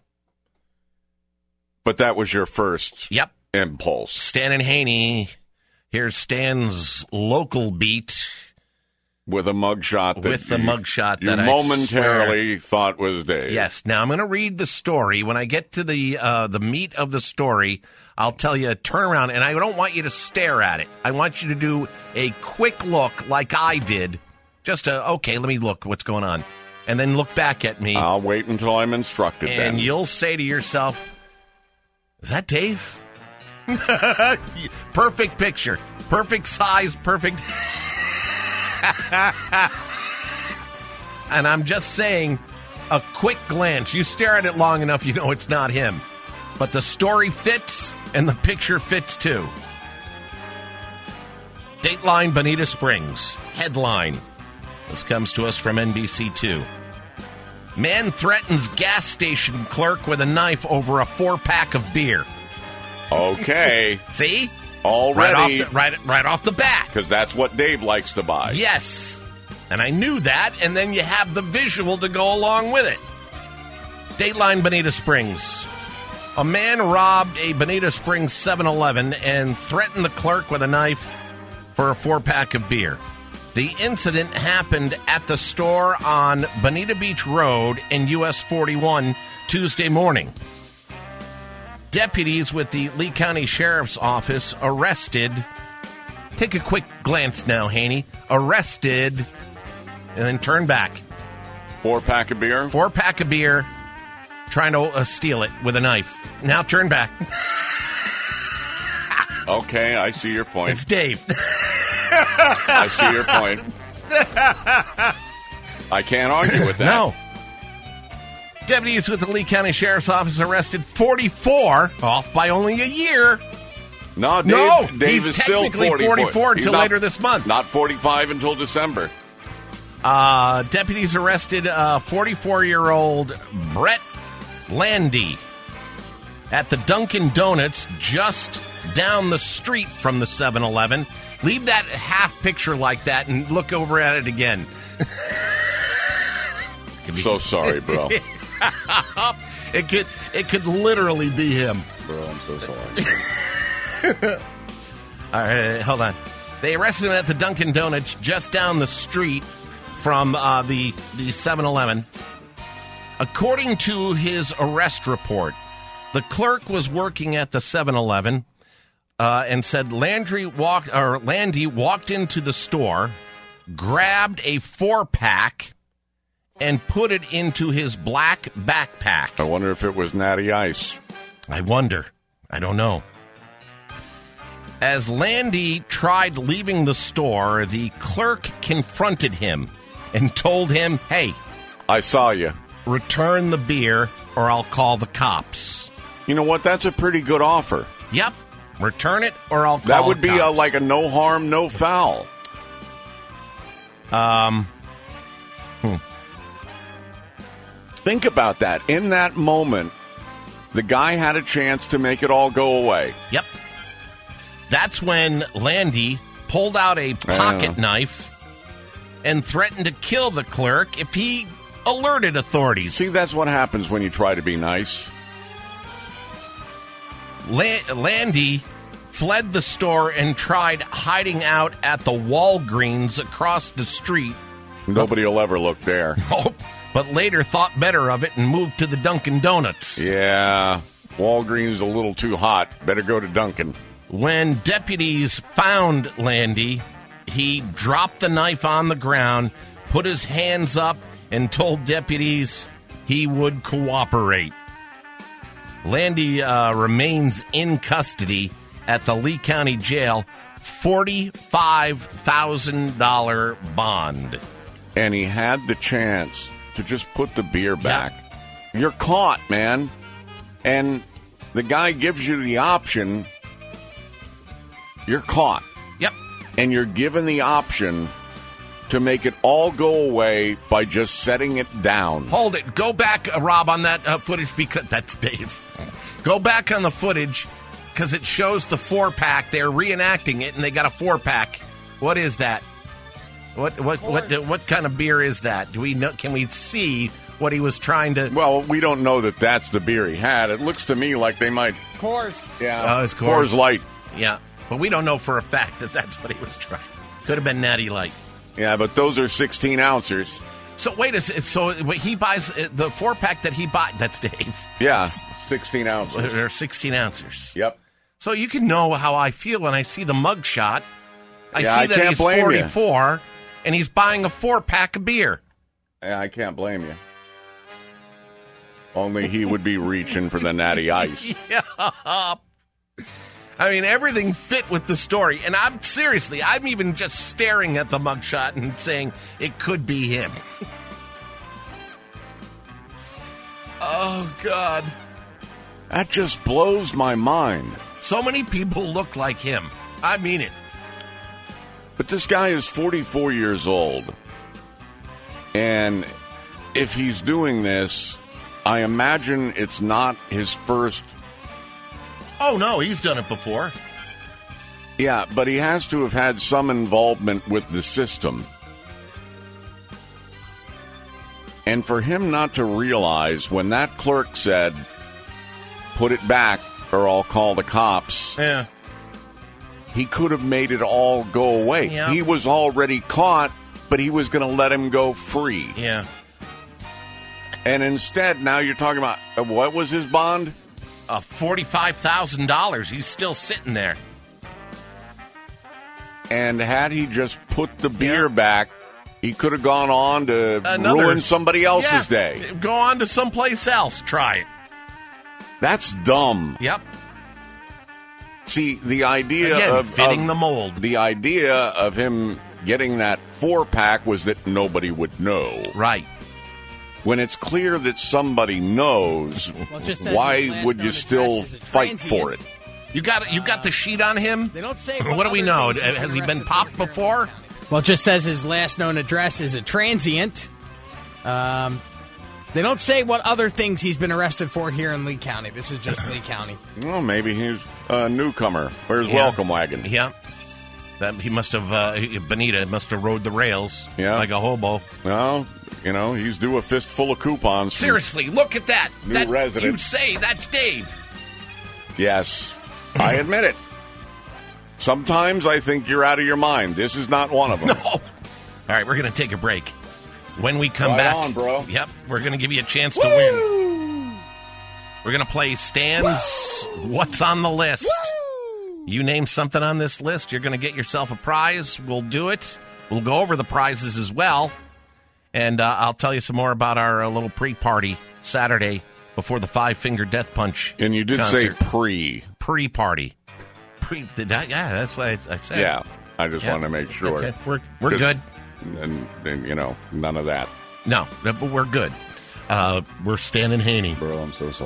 But that was your first yep. impulse. Stan and Haney. Here's Stan's local beat. With a mugshot that With the you, mugshot you that momentarily I swear, thought was Dave. Yes. Now I'm going to read the story. When I get to the uh, the meat of the story, I'll tell you, turn around, and I don't want you to stare at it. I want you to do a quick look like I did. Just a, okay, let me look what's going on. And then look back at me. I'll wait until I'm instructed and then. And you'll say to yourself, is that Dave? Perfect picture. Perfect size. Perfect. And I'm just saying, a quick glance. You stare at it long enough, you know it's not him. But the story fits, and the picture fits too. Dateline Bonita Springs. Headline. This comes to us from N B C two. Man threatens gas station clerk with a knife over a four-pack of beer. Okay. See? Already. Right off the, right, right off the bat. Because that's what Dave likes to buy. Yes. And I knew that, and then you have the visual to go along with it. Dateline Bonita Springs. A man robbed a Bonita Springs seven eleven and threatened the clerk with a knife for a four-pack of beer. The incident happened at the store on Bonita Beach Road and U S forty-one Tuesday morning. Deputies with the Lee County Sheriff's Office arrested, take a quick glance now, Haney, arrested, and then turn back. Four-pack of beer? Four-pack of beer, trying to uh, steal it with a knife. Now turn back. Okay, I see your point. It's Dave. I see your point. I can't argue with that. No. Deputies with the Lee County Sheriff's Office arrested forty-four, off by only a year. No, Dave, no, Dave he's is still technically forty-four, forty-four until not, later this month. Not forty-five until December. Uh, deputies arrested uh, forty-four-year-old Brett Landy at the Dunkin' Donuts just down the street from the seven eleven Leave that half picture like that and look over at it again. So sorry, bro. It could it could literally be him. Bro, I'm so sorry. All right, hold on. They arrested him at the Dunkin' Donuts just down the street from uh, the the seven eleven. According to his arrest report, the clerk was working at the seven eleven uh, and said Landry walked or Landy walked into the store, grabbed a four pack, and put it into his black backpack. I wonder if it was Natty Ice. I wonder. I don't know. As Landy tried leaving the store, the clerk confronted him and told him, hey, I saw you. Return the beer or I'll call the cops. You know what? That's a pretty good offer. Yep. Return it or I'll call That would the be cops. a, like a no harm, no foul. Um, hmm. Think about that. In that moment, the guy had a chance to make it all go away. Yep. That's when Landy pulled out a pocket knife and threatened to kill the clerk if he alerted authorities. See, that's what happens when you try to be nice. La- Landy fled the store and tried hiding out at the Walgreens across the street. Nobody will ever look there. Nope. But later thought better of it and moved to the Dunkin' Donuts. Yeah, Walgreens a little too hot. Better go to Dunkin'. When deputies found Landy, he dropped the knife on the ground, put his hands up, and told deputies he would cooperate. Landy uh, remains in custody at the Lee County Jail, forty-five thousand dollars bond. And he had the chance to just put the beer back. Yep. You're caught, man. And the guy gives you the option. You're caught. Yep. And you're given the option to make it all go away by just setting it down. Hold it. Go back, uh, Rob, on that uh, footage because that's Dave. Go back on the footage because it shows the four-pack. They're reenacting it, and they got a four-pack. What is that? What what what what, what kind of beer is that? Do we know? Can we see what he was trying to? Well, we don't know that that's the beer he had. It looks to me like they might. Coors. Yeah. Oh, it's Coors. Coors Light. Yeah, but we don't know for a fact that that's what he was trying. Could have been Natty Light. Yeah, but those are sixteen ounces. So wait a second. So he buys the four pack that he bought. That's Dave. Yeah, sixteen ounces. They're sixteen ounces. Yep. So you can know how I feel when I see the mug shot. I yeah, see I that can't he's blame forty-four, you. and he's buying a four pack of beer. Yeah, I can't blame you. Only he would be reaching for the Natty Ice. Yeah. I mean, everything fit with the story. And I'm seriously, I'm even just staring at the mugshot and saying it could be him. Oh, God. That just blows my mind. So many people look like him. I mean it. But this guy is forty-four years old. And if he's doing this, I imagine it's not his first. Oh, no, he's done it before. Yeah, but he has to have had some involvement with the system. And for him not to realize when that clerk said, put it back or I'll call the cops, yeah, he could have made it all go away. Yeah. He was already caught, but he was going to let him go free. Yeah. And instead, now you're talking about, uh, what was his bond? Uh, forty-five thousand dollars. He's still sitting there. And had he just put the beer yeah. back, he could have gone on to Another, ruin somebody else's yeah, day. Go on to someplace else. Try it. That's dumb. Yep. See, the idea Again, of fitting of, the mold. The idea of him getting that four pack was that nobody would know. Right. When it's clear that somebody knows, well, why would you still fight for it? You got you got the sheet on him? They don't say. What, what do we know? Has he been popped before? Well, it just says his last known address is a transient. Um, they don't say what other things he's been arrested for here in Lee County. This is just Lee County. Well, maybe he's a newcomer. Where's yeah. welcome wagon? Yeah. That he must have, uh, Benita must have rode the rails Yeah. like a hobo. Well, you know, he's due a fistful of coupons. from Seriously, look at that. New that resident. You say that's Dave. Yes, I admit it. Sometimes I think you're out of your mind. This is not one of them. No. All right, we're going to take a break. When we come Right back, on, bro. Yep, we're going to give you a chance to win. We're going to play Stan's What's on the List. Woo! You name something on this list, you're going to get yourself a prize. We'll do it. We'll go over the prizes as well. And uh, I'll tell you some more about our uh, little pre-party Saturday before the Five Finger Death Punch. And you did concert. say pre. Pre-party. Pre, did I, yeah, that's what I, I said. Yeah, I just Yeah. wanted to make sure. Okay, We're, we're Just- good. And, and, you know, none of that. No, but we're good. Uh, we're Stan and Haney. Bro, I'm so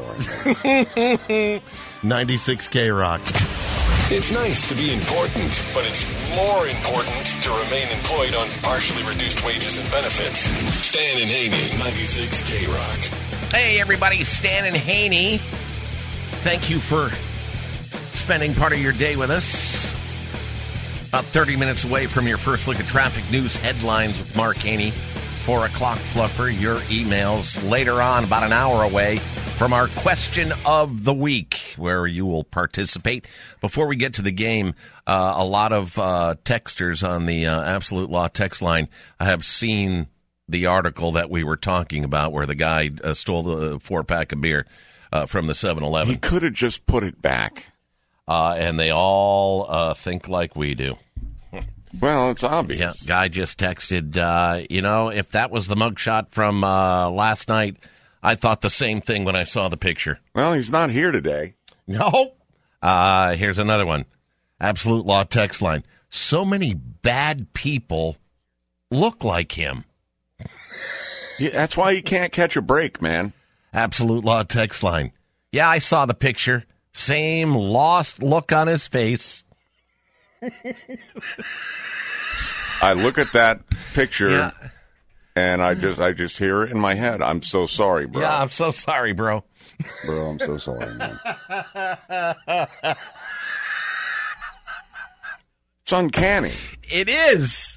sorry. ninety-six K Rock. It's nice to be important, but it's more important to remain employed on partially reduced wages and benefits. Stan and Haney, ninety-six K Rock. Hey, everybody, Stan and Haney. Thank you for spending part of your day with us. About thirty minutes away from your first look at traffic news headlines with Mark Haney. Four o'clock fluffer, your emails later on, about an hour away from our question of the week, where you will participate. Before we get to the game, uh, a lot of uh, texters on the uh, Absolute Law text line have seen the article that we were talking about where the guy uh, stole the four-pack of beer uh, from the seven eleven. He could have just put it back. Uh, and they all uh, think like we do. Well, it's obvious. Yeah, guy just texted, uh, you know, if that was the mugshot from uh, last night, I thought the same thing when I saw the picture. Well, he's not here today. No. Uh, here's another one. Absolute Law text line. So many bad people look like him. Yeah, that's why you can't catch a break, man. Absolute Law text line. Yeah, I saw the picture. Same lost look on his face. I look at that picture Yeah. and I just I just hear it in my head. I'm so sorry, bro. Yeah, I'm so sorry, bro. Bro, I'm so sorry, man. It's uncanny. It is.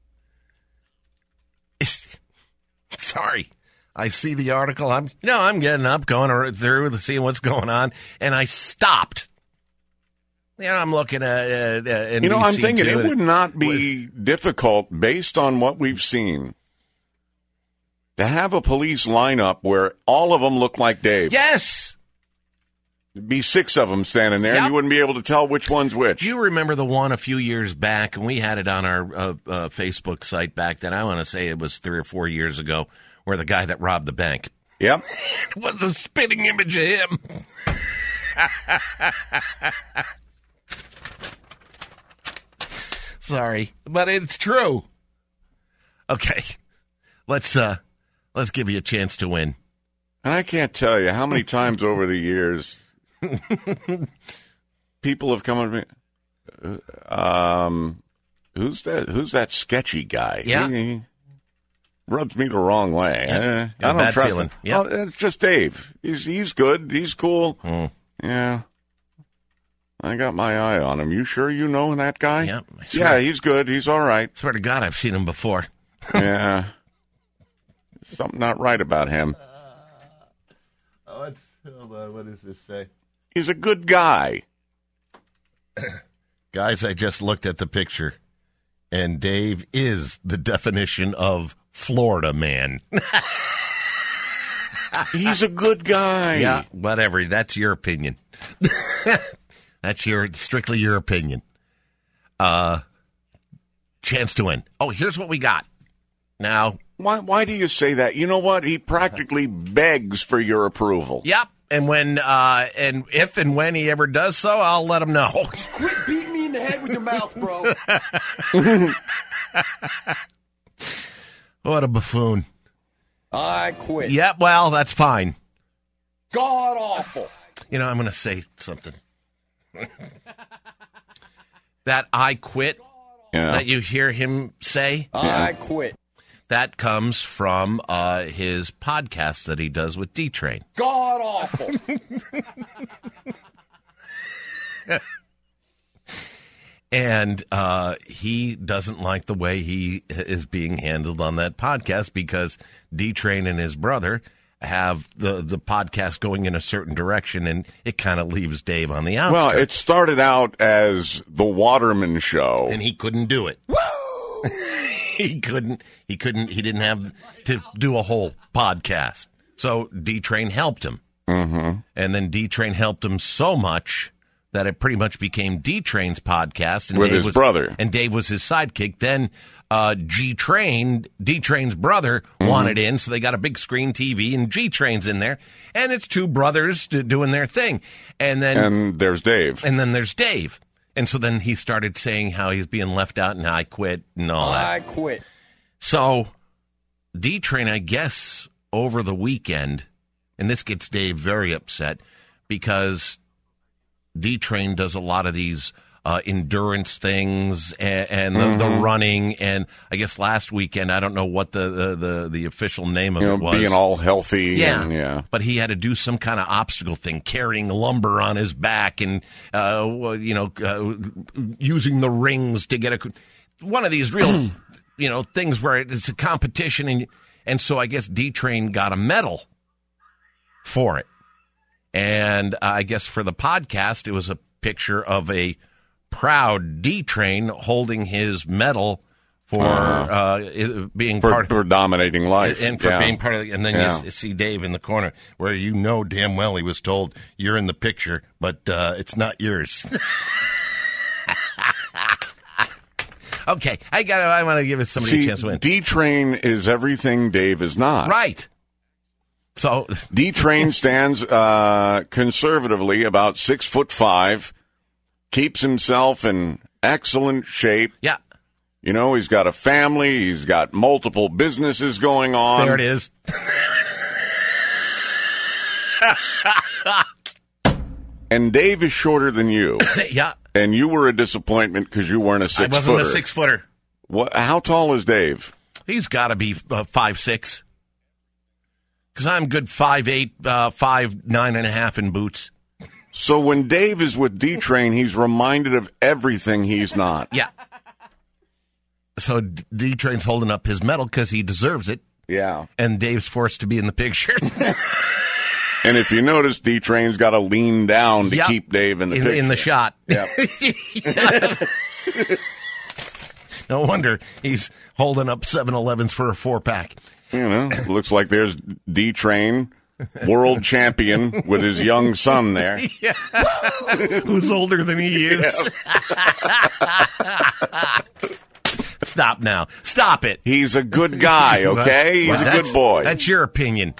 It's, sorry. I see the article. I'm, you know, I'm getting up, going through, seeing what's going on, and I stopped. You know, I'm looking at uh, N B C You know, I'm thinking two, it would not be difficult, based on what we've seen, to have a police lineup where all of them look like Dave. Yes. There'd be six of them standing there, Yep. and you wouldn't be able to tell which one's which. Do you remember the one a few years back, and we had it on our uh, uh, Facebook site back then, I want to say it was three or four years ago, where the guy that robbed the bank Yep. was a spitting image of him. Sorry, but it's true. Okay, let's uh, let's give you a chance to win. And I can't tell you how many times over the years people have come up to me. Um, who's that? Who's that sketchy guy? Yeah. He, he rubs me the wrong way. Yeah. Eh, You I have a don't bad trust feeling. him. Yeah. Oh, it's just Dave. He's he's good. He's cool. Mm. Yeah. I got my eye on him. You sure you know that guy? Yeah, I swear. Yeah, he's good. He's all right. Swear to God, I've seen him before. Yeah. Something not right about him. Oh, it's, hold on, what does this say? He's a good guy. Guys, I just looked at the picture, and Dave is the definition of Florida man. He's a good guy. Yeah, whatever. That's your opinion. That's your strictly your opinion. Uh, chance to win. Oh, here's what we got. Now, Why why do you say that? You know what? He practically begs for your approval. yep. And when, uh, and if and when he ever does so, I'll let him know. Quit beating me in the head with your mouth, bro. What a buffoon. I quit. Yeah, well, that's fine. God awful. You know, I'm going to say something. That I quit Yeah. that you hear him say, I quit. that comes from uh, his podcast that he does with D-Train. God awful. And uh, he doesn't like the way he is being handled on that podcast because D-Train and his brother have the, the podcast going in a certain direction, and it kind of leaves Dave on the outskirts. Well, it started out as the Waterman Show. And he couldn't do it. Woo! he couldn't, he couldn't, he didn't have to do a whole podcast. So D-Train helped him. Mm-hmm. And then D-Train helped him so much that it pretty much became D-Train's podcast. And With Dave his was, brother. And Dave was his sidekick. Then uh, G-Train, D-Train's brother, Mm-hmm. wanted in, so they got a big screen T V, and G-Train's in there. And it's two brothers do- doing their thing. And then And there's Dave. And then there's Dave. And so then he started saying how he's being left out and I quit and all that. I quit. So D-Train, I guess, over the weekend, and this gets Dave very upset because D-Train does a lot of these uh, endurance things and, and the, Mm-hmm. the running. And I guess last weekend, I don't know what the, the, the, the official name of You know, it was. being all healthy. Yeah. And, yeah. But he had to do some kind of obstacle thing, carrying lumber on his back and, uh, well, you know, uh, using the rings to get a, one of these real, you know, things where it's a competition. And, and so I guess D-Train got a medal for it. And uh, I guess for the podcast, it was a picture of a proud D-Train holding his medal for Uh-huh. uh, being For, part for dominating life. and for Yeah. being part of the, and then Yeah. you see Dave in the corner where you know damn well he was told you're in the picture, but uh, it's not yours. Okay, I got. I want to give it somebody See, a chance to win. D-Train is everything Dave is not. Right. So D-Train stands uh, conservatively about six foot five, keeps himself in excellent shape. Yeah. You know, he's got a family. He's got multiple businesses going on. There it is. And Dave is shorter than you. Yeah. And you were a disappointment because you weren't a I six wasn't footer. a six footer. What? How tall is Dave? He's got to be uh, five six. Because I'm good five eight, uh, five nine and a half in boots. So when Dave is with D-Train, he's reminded of everything he's not. Yeah. So D-Train's holding up his medal because he deserves it. Yeah. And Dave's forced to be in the picture. And if you notice, D-Train's got to lean down to Yep. keep Dave in the in, picture. in the shot. Yep. No wonder he's holding up seven elevens for a four-pack. You know, looks like there's D-Train, world champion, with his young son there. Yeah. Who's older than he is. Stop now. Stop it. He's a good guy, okay? He's Well, a that's- good boy. That's your opinion.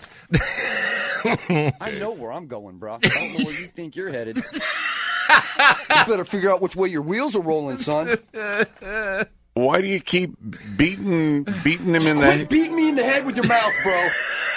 I know where I'm going, bro. I don't know where you think you're headed. You better figure out which way your wheels are rolling, son. Why do you keep beating beating him Just in quit the beating me in the head with your mouth, bro.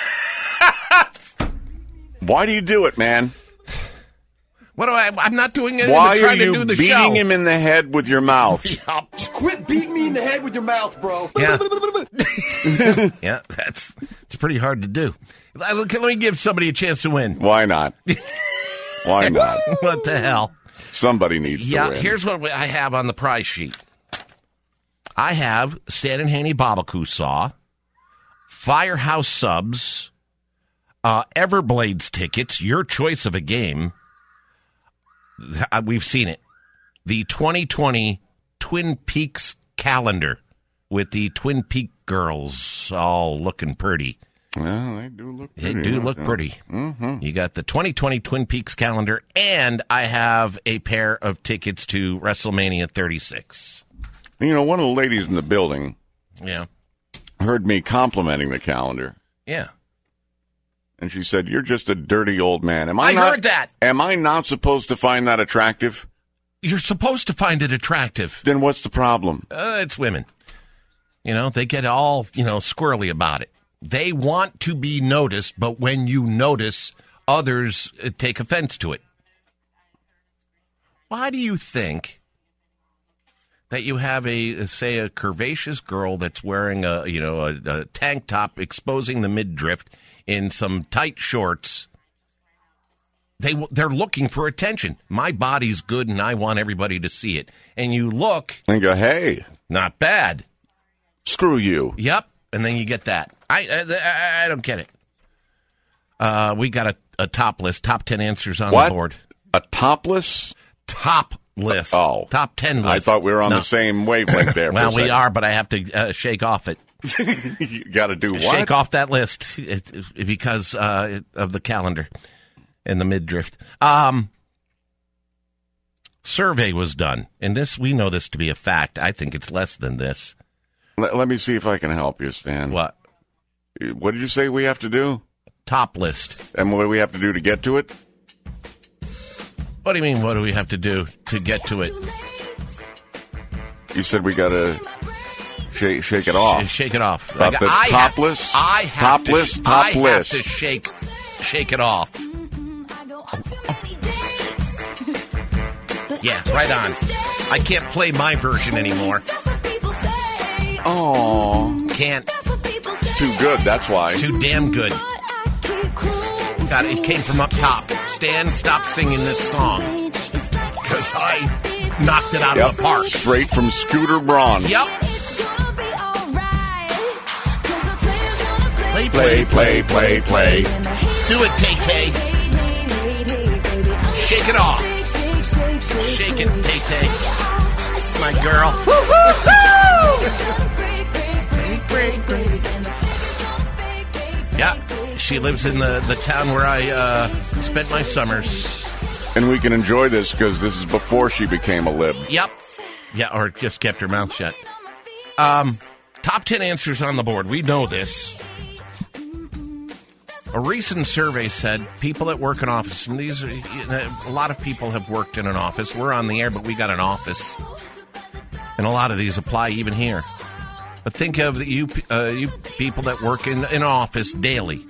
Why do you do it, man? What do I? I'm not doing anything. Why I'm are trying to you do the beating show. him in the head with your mouth? Just quit beating me in the head with your mouth, bro. Yeah. Yeah, that's it's pretty hard to do. Let let me give somebody a chance to win. Why not? Why not? What the hell? Somebody needs Yeah, to win. here's what I have on the prize sheet. I have Stan and Haney Barbecue Saw, Firehouse Subs, uh, Everblades tickets, your choice of a game. Uh, We've seen it. The twenty twenty Twin Peaks calendar with the Twin Peak girls all looking pretty. Well, they do look They pretty. do don't look they? pretty. Mm-hmm. You got the twenty twenty Twin Peaks calendar, and I have a pair of tickets to WrestleMania thirty-six. You know, one of the ladies in the building Yeah. heard me complimenting the calendar, Yeah. and she said, "You're just a dirty old man." Am I? I not, heard that. Am I not supposed to find that attractive? You're supposed to find it attractive. Then what's the problem? Uh, it's women. You know, they get all, you know, squirrely about it. They want to be noticed, but when you notice, others uh, take offense to it. Why do you think that you have a, say, a curvaceous girl that's wearing a, you know, a, a tank top exposing the midriff in some tight shorts they they're looking for attention. My body's good, and I want everybody to see it. And you look and go, "Hey, not bad." Screw you. Yep, and then you get that. I I, I don't get it. Uh, we got a, a top list, top ten answers on what? the board. A top list? Top list. Oh, top ten list. I thought we were on no. the same wavelength there. Well, for a we second. are, but I have to uh, shake off it. You got to do what? Shake off that list it, it, because uh, of the calendar and the midriff. Um, survey was done, and this we know this to be a fact. I think it's less than this. Let, let me see if I can help you, Stan. What? What did you say we have to do? Top list. And what do we have to do to get to it? What do you mean, what do we have to do to get to it? You said we got to shake, shake it off. Sh- shake it off. About Like, the I top have, list? I have top to, list? I Top list. have to shake, shake it off. Yeah, right on. I can't play my version anymore. Oh, can't. It's too good, that's why. It's too damn good. God, it came from up top. Stan, stop singing this song. Because I knocked it out yep. of the park. Straight from Scooter Braun. Yep. Play, play, play, play, play. Do it, Tay-Tay. Shake it off. Shake it, Tay-Tay. My girl. Yeah, she lives in the, the town where I uh, spent my summers. And we can enjoy this because this is before she became a lib. Yep. Yeah, or just kept her mouth shut. Um, top ten answers on the board. We know this. A recent survey said people that work in office, and these are, you know, a lot of people have worked in an office. We're on the air, but we got an office. And a lot of these apply even here. But think of the, you uh, you people that work in an office daily.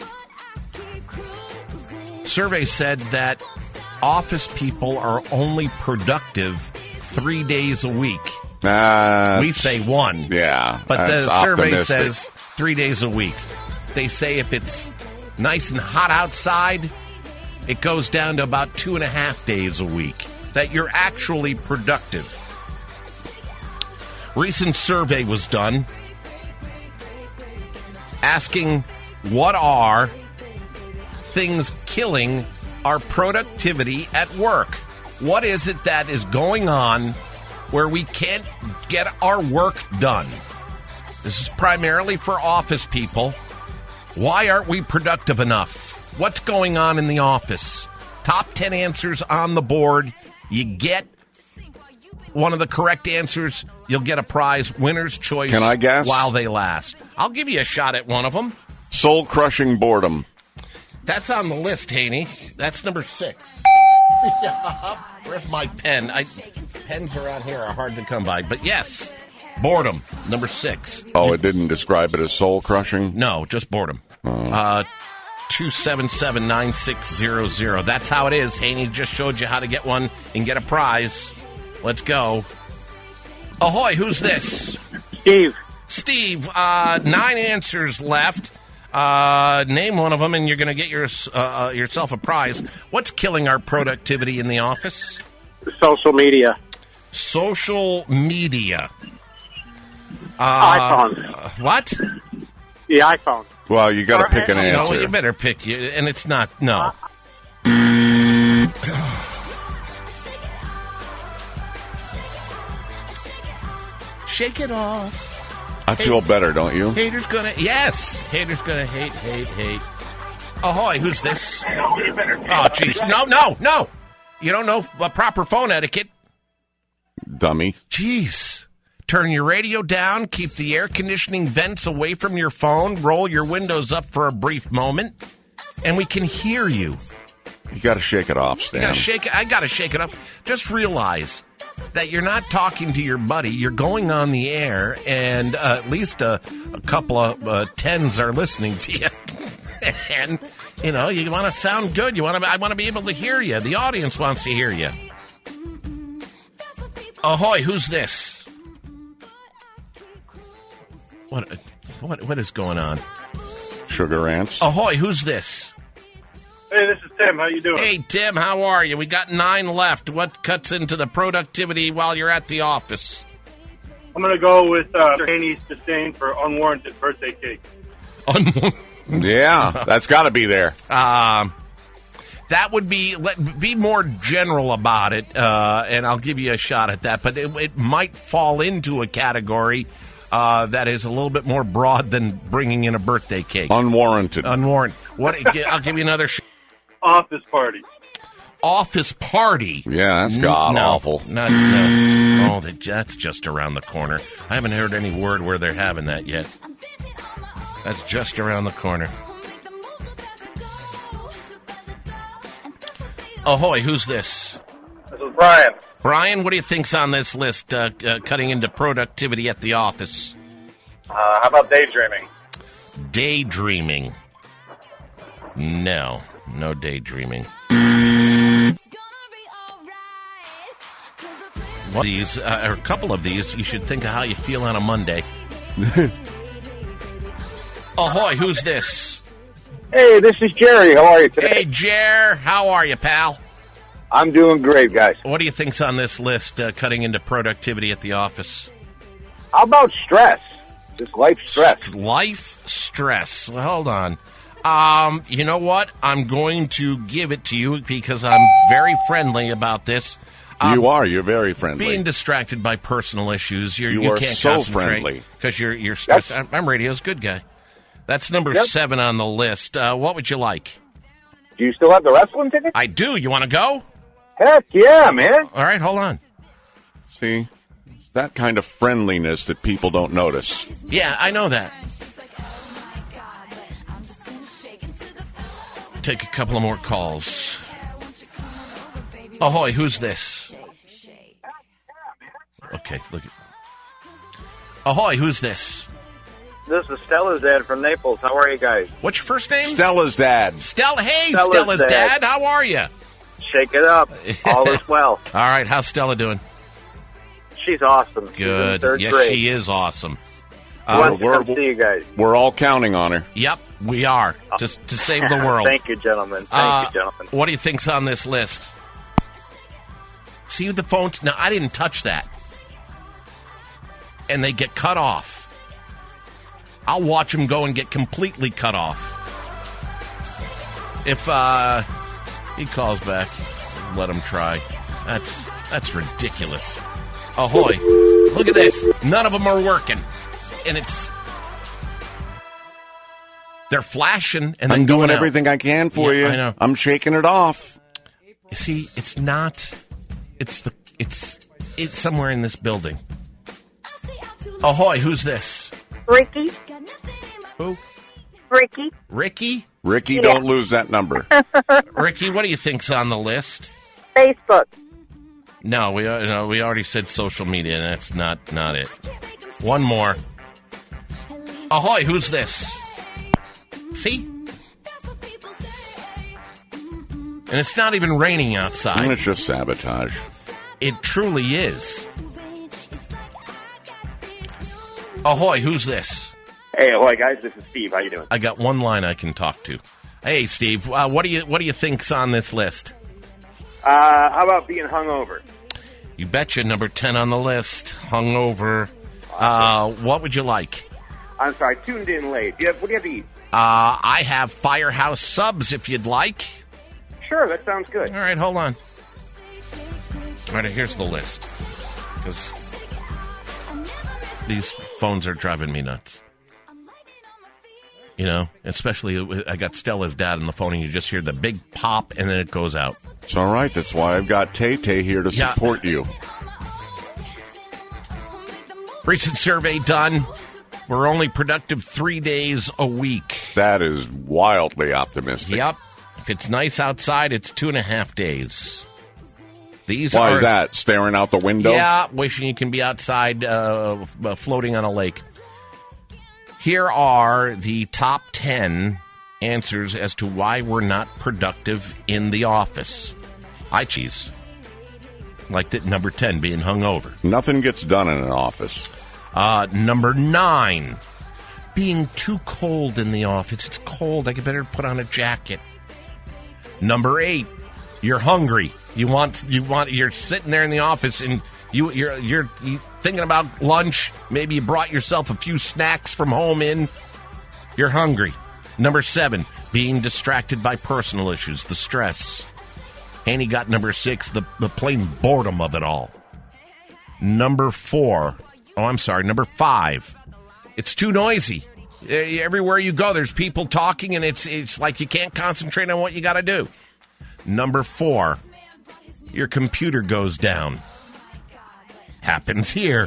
Survey said that office people are only productive three days a week. Uh, we say one. Yeah. But the survey optimistic. says three days a week. They say if it's nice and hot outside, it goes down to about two and a half days a week that you're actually productive. Recent survey was done asking what are things killing our productivity at work? What is it that is going on where we can't get our work done? This is primarily for office people. Why aren't we productive enough? What's going on in the office? Top ten answers on the board. You get one of the correct answers, you'll get a prize. Winner's choice. Can I guess? While they last. I'll give you a shot at one of them. Soul-crushing boredom. That's on the list, Haney. That's number six. Where's my pen? I, pens around here are hard to come by. But yes, boredom, number six. Oh, it didn't describe it as soul-crushing? No, just boredom. Oh. Uh, two seven seven, nine six zero zero. That's how it is. Haney just showed you how to get one and get a prize. Let's go. Ahoy, who's this? Steve. Steve, uh, nine answers left. Uh, name one of them, and you're going to get your, uh, uh, yourself a prize. What's killing our productivity in the office? Social media. Social media. Uh, iPhone. What? The iPhone. Well, you got to pick an you answer. know, you better pick, you, and it's not, no. Shake it off. I feel better, don't you? Haters gonna, yes. Haters gonna hate, hate, hate. Ahoy, who's this? Oh, jeez. No, no, no. You don't know uh, proper phone etiquette. Dummy. Jeez. Turn your radio down, keep the air conditioning vents away from your phone, roll your windows up for a brief moment, and we can hear you. You got to shake it off, You Stan. gotta shake it. I gotta shake it up. Just realize that you're not talking to your buddy. You're going on the air, and uh, at least a, a couple of uh, tens are listening to you. And you know, you want to sound good. You want to. I want to be able to hear you. The audience wants to hear you. Ahoy! Who's this? What? What? What is going on? Sugar Ants. Ahoy! Who's this? Hey, this is Tim. How you doing? Hey, Tim, how are you? We got nine left. What cuts into the productivity while you're at the office? I'm going to go with uh, Haney's disdain for unwarranted birthday cake. Yeah, that's got to be there. Um, that would be, let, be more general about it, uh, and I'll give you a shot at that. But it, it might fall into a category uh, that is a little bit more broad than bringing in a birthday cake. Unwarranted. Unwarranted. What? I'll give you another shot. Office party. Office party. Yeah, that's god no, awful. Not, no. Oh, that, that's just around the corner. I haven't heard any word where they're having that yet. That's just around the corner. Ahoy, who's this? This is Brian. Brian, what do you think's on this list, uh, uh, cutting into productivity at the office? Uh, how about daydreaming? Daydreaming. No, no daydreaming. One of these, uh, or a couple of these, you should think of how you feel on a Monday. Ahoy, who's this? Hey, this is Jerry. How are you today? Hey, Jer. How are you, pal? I'm doing great, guys. What do you think's on this list, uh, cutting into productivity at the office? How about stress? Just life stress. St- life stress. Well, hold on. Um, you know what? I'm going to give it to you because I'm very friendly about this. Um, you are. You're very friendly. Being distracted by personal issues, you're, you, you are can't so concentrate friendly because you're you're stressed. I'm, I'm radio's good guy. That's number yep. seven on the list. Uh, what would you like? Do you still have the wrestling ticket? I do. You want to go? Heck yeah, man. All right, hold on. See, that kind of friendliness that people don't notice. Yeah, I know that. Take a couple of more calls. Ahoy, who's this? Okay, look at. Ahoy, who's this? This is Stella's dad from Naples. How are you guys? What's your first name? Stella's dad. Stella. Hey, Stella's, Stella's dad. dad. How are you? Shake it up. All is well. All right, how's Stella doing? She's awesome. She's in Good. third Yes, grade. she is awesome. She wants to come see you guys. We're all counting on her. Yep, we are. Just to save the world. Thank you, gentlemen. Thank Uh, you, gentlemen. What do you think's on this list? See the phones? No, I didn't touch that. And they get cut off. I'll watch them go and get completely cut off. If uh, he calls back, let him try. That's that's ridiculous. Ahoy. Look at this. None of them are working. And it's... They're flashing and then I'm doing going out. everything I can for Yeah, you. I know. I'm shaking it off. You see, it's not. It's the. It's. It's somewhere in this building. Ahoy! Who's this? Ricky. Who? Ricky. Ricky. Ricky, Yeah. don't lose that number. Ricky, what do you think's on the list? Facebook. No, we uh, no, we already said social media. And that's not not it. One more. Ahoy! Who's this? See? And it's not even raining outside. It's just sabotage. It truly is. Ahoy, who's this? Hey, ahoy, guys. This is Steve. How you doing? I got one line I can talk to. Hey, Steve, uh, what do you what do you think's on this list? Uh, how about being hungover? You betcha, number ten on the list. Hungover. Uh, what would you like? I'm sorry, tuned in late. Do you have, what do you have to eat? Uh, I have Firehouse subs if you'd like. Sure, that sounds good. All right, hold on. All right, here's the list. Because these phones are driving me nuts. You know, especially I got Stella's dad on the phone, and you just hear the big pop, and then it goes out. It's all right. That's why I've got Tay-Tay here to Yeah. support you. Recent survey done. We're only productive three days a week. That is wildly optimistic. Yep. If it's nice outside, it's two and a half days. These Why are, is that? Staring out the window? Yeah, wishing you can be outside uh, uh, floating on a lake. Here are the top ten answers as to why we're not productive in the office. Hi, cheese. Like that number ten being hungover. Nothing gets done in an office. Uh, number nine, being too cold in the office. It's cold. I could better put on a jacket. Number eight, you're hungry. You want you want you're sitting there in the office and you you're you're, you're thinking about lunch. Maybe you brought yourself a few snacks from home in. You're hungry. Number seven, being distracted by personal issues, the stress. Haney got number six, the, the plain boredom of it all. Number four, oh, I'm sorry, number five, it's too noisy. Everywhere you go, there's people talking, and it's it's like you can't concentrate on what you got to do. Number four, your computer goes down. Happens here.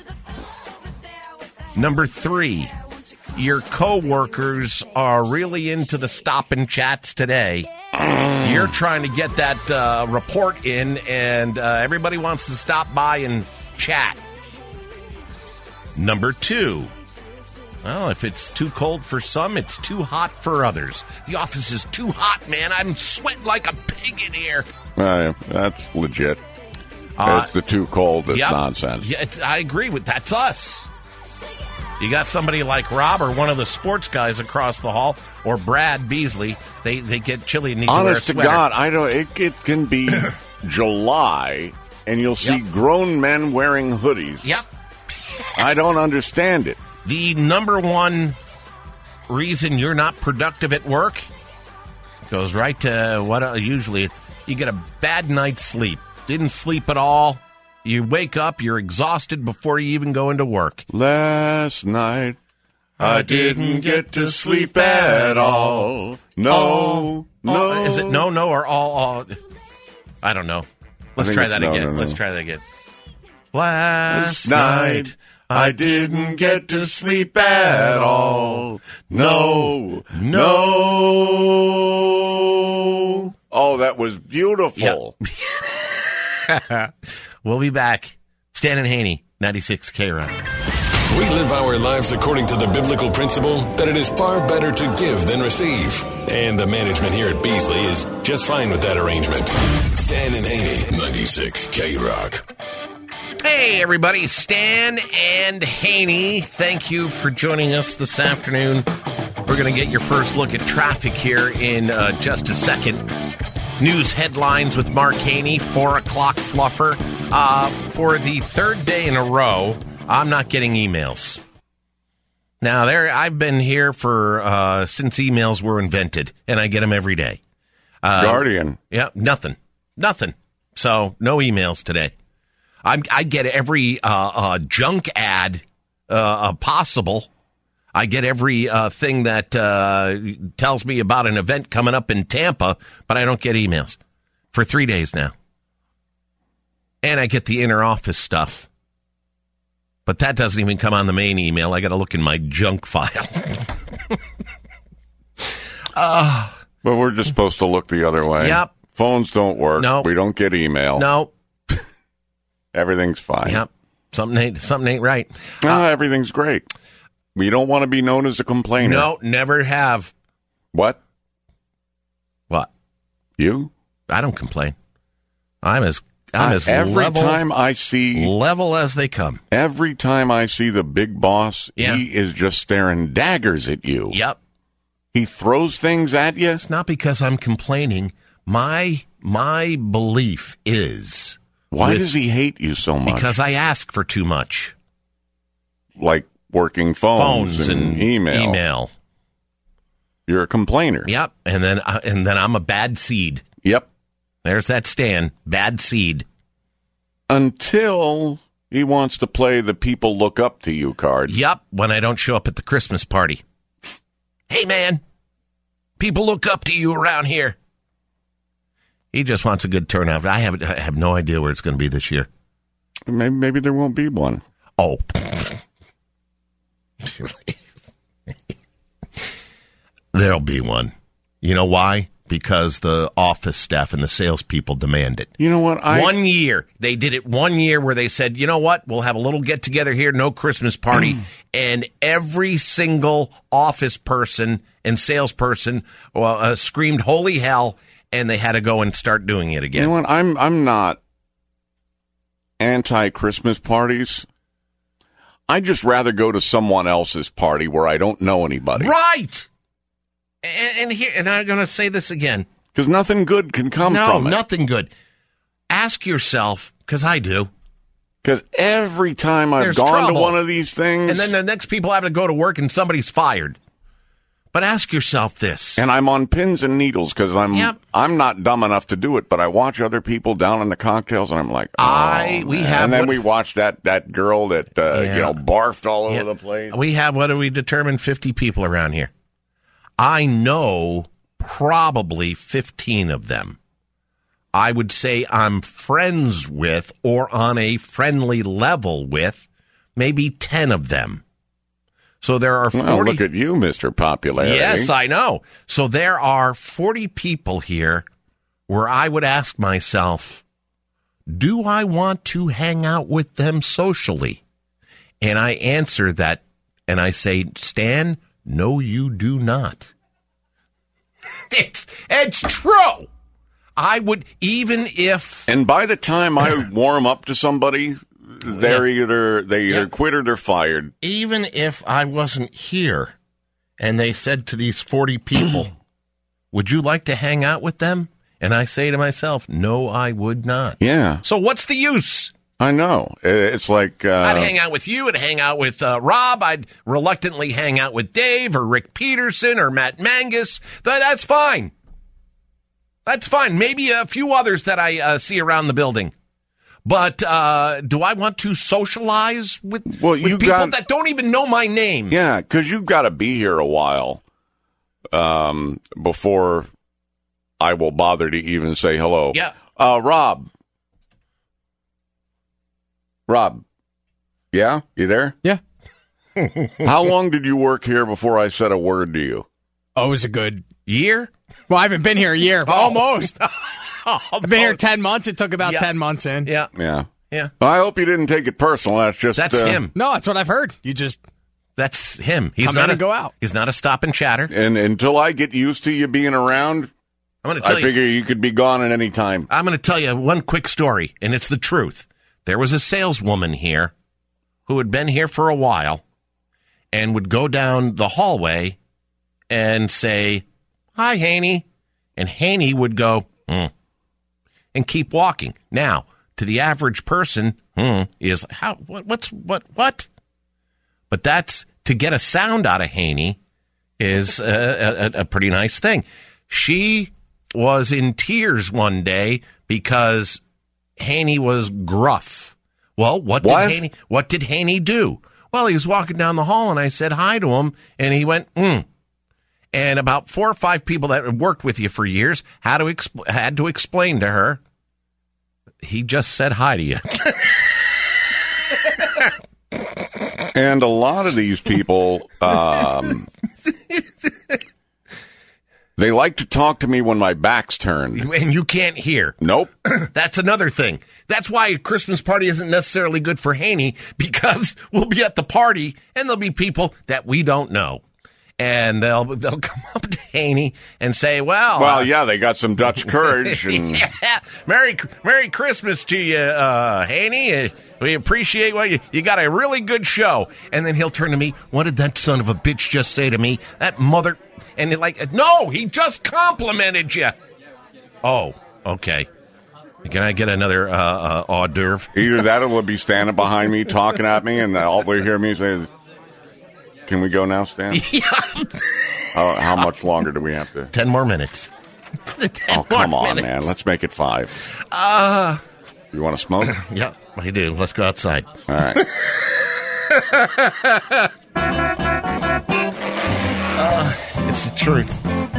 Number three, your coworkers are really into the stop and chats today. You're trying to get that uh, report in, and uh, everybody wants to stop by and chat. Number two, well, if it's too cold for some, it's too hot for others. The office is too hot, man. I'm sweating like a pig in here. Uh, that's legit. Uh, it's the too cold. It's yep. nonsense. Yeah, it's, I agree with that. That's us. You got somebody like Rob or one of the sports guys across the hall, or Brad Beasley. They they get chilly and need Honest to wear a to sweater. God, I don't. It, it can be July, and you'll see Yep. grown men wearing hoodies. Yep. I don't understand it. The number one reason you're not productive at work goes right to what uh, usually you get a bad night's sleep. Didn't sleep at all. You wake up, you're exhausted before you even go into work. Last night, I didn't get to sleep at all. No, no. Oh, is it no, no, or all, all? I don't know. Let's think try it's that no, again. no, no. Let's try that again. Last Last night, I didn't get to sleep at all. No, no. Oh, that was beautiful. Yep. We'll be back. Stan and Haney, ninety-six K Rock. We live our lives according to the biblical principle that it is far better to give than receive. And the management here at Beasley is just fine with that arrangement. Stan and Haney, ninety-six K Rock. Hey, everybody. Stan and Haney, thank you for joining us this afternoon. We're going to get your first look at traffic here in uh, just a second. News headlines with Mark Haney, four o'clock fluffer. Uh, for the third day in a row, I'm not getting emails. Now, there, I've been here for uh, since emails were invented, and I get them every day. Uh, Guardian. Yeah, nothing. Nothing. So, no emails today. I'm, I get every uh, uh, junk ad uh, possible. I get every uh, thing that uh, tells me about an event coming up in Tampa, but I don't get emails for three days now. And I get the inner office stuff. But that doesn't even come on the main email. I got to look in my junk file. uh, But we're just supposed to look the other way. Yep. Phones don't work. Nope. We don't get email. No. Everything's fine. Yep. Something ain't, something ain't right. No, Uh, everything's great. We don't want to be known as a complainer. No, never have. What? What? You? I don't complain. I'm as I'm Uh, as every level, time I see level as they come. Every time I see the big boss, Yeah. he is just staring daggers at you. Yep. He throws things at you. It's not because I'm complaining. My my belief is Why with- does he hate you so much? because I ask for too much. Like working phones, Phones and, and email. email. You're a complainer. Yep. And then uh, and then I'm a bad seed. Yep. There's that Stan. Bad seed. Until he wants to play the people look up to you card. Yep. When I don't show up at the Christmas party. Hey, man. People look up to you around here. He just wants a good turnout. I have I have no idea where it's going to be this year. Maybe, maybe there won't be one. Oh. There'll be one. You know why? Because the office staff and the salespeople demand it. You know what? I, one year. They did it one year where they said, you know what? We'll have a little get together here, no Christmas party. And every single office person and salesperson well, uh, screamed, holy hell, and they had to go and start doing it again. You know what? I'm I'm not anti-Christmas parties. I'd just rather go to someone else's party where I don't know anybody. Right. And, and here, and I'm going to say this again. Because nothing good can come no, from it. No, nothing good. Ask yourself, because I do. Because every time I've There's gone trouble. to one of these things... And then the next people have to go to work and somebody's fired. But ask yourself this. And I'm on pins and needles because I'm Yep. I'm not dumb enough to do it, but I watch other people down in the cocktails and I'm like, oh, I we man. have And then what- we watch that, that girl that, uh, Yeah. you know, barfed all Yeah. over the place. We have, what do we determine, fifty people around here. I know probably fifteen of them. I would say I'm friends with or on a friendly level with maybe ten of them. So there are forty. Well, look at you, Mister Popularity. Yes, I know. So there are forty people here where I would ask myself, do I want to hang out with them socially? And I answer that and I say, Stan, no, you do not. It's, it's true. I would, even if... And by the time I warm up to somebody, they're Yeah. either they either Yeah. quit or they're fired. Even if I wasn't here and they said to these forty people, would you like to hang out with them? And I say to myself, no, I would not. Yeah. So what's the use? I know. It's like... Uh, I'd hang out with you. I'd hang out with uh, Rob. I'd reluctantly hang out with Dave or Rick Peterson or Matt Mangus. Th- that's fine. That's fine. Maybe a few others that I uh, see around the building. But uh, do I want to socialize with, Well, with you people got- that don't even know my name? Yeah, because you've got to be here a while um, before I will bother to even say hello. Yeah. Uh, Rob. Rob. Yeah? You there? Yeah. How long did you work here before I said a word to you? Oh, it was a good year. Well, I haven't been here a year. Almost. Almost. I've been here ten months. It took about Yeah. ten months in. Yeah. Yeah. Yeah. Well, I hope you didn't take it personal. That's just... That's uh, him. No, that's what I've heard. You just... That's him. He's Come not in a, and go out. He's not a stop and chatter. And until I get used to you being around, I'm going to tell I you. figure you could be gone at any time. I'm going to tell you one quick story, and it's the truth. There was a saleswoman here who had been here for a while and would go down the hallway and say, "Hi, Haney," and Haney would go, "Hmm," and keep walking. Now, to the average person, "Hmm," is how? What? What's what? What? But that's to get a sound out of Haney is a, a, a pretty nice thing. She was in tears one day because Haney was gruff. Well, what, What? did Haney? What did Haney do? Well, he was walking down the hall, and I said hi to him, and he went, "Hmm." And about four or five people that had worked with you for years had to expl- had to explain to her. He just said hi to you. And a lot of these people, um, they like to talk to me when my back's turned. And you can't hear. Nope. That's another thing. That's why a Christmas party isn't necessarily good for Haney, because we'll be at the party and there'll be people that we don't know. And they'll they'll come up to Haney and say, well... Well, uh, yeah, they got some Dutch courage. And yeah. Merry Merry Christmas to you, uh, Haney. Uh, we appreciate what you... You got a really good show. And then he'll turn to me, what did that son of a bitch just say to me? That mother... And they're like, no, he just complimented you. Oh, okay. Can I get another uh, uh, hors d'oeuvre? Either that or they'll be standing behind me talking at me, and all they hear me say is, "Can we go now, Stan?" Yeah. How, how much longer do we have to? Ten more minutes. Ten Oh, come more on, minutes. man. Let's make it five. Uh, You want to smoke? yeah, I do. Let's go outside. All right. uh, it's the truth.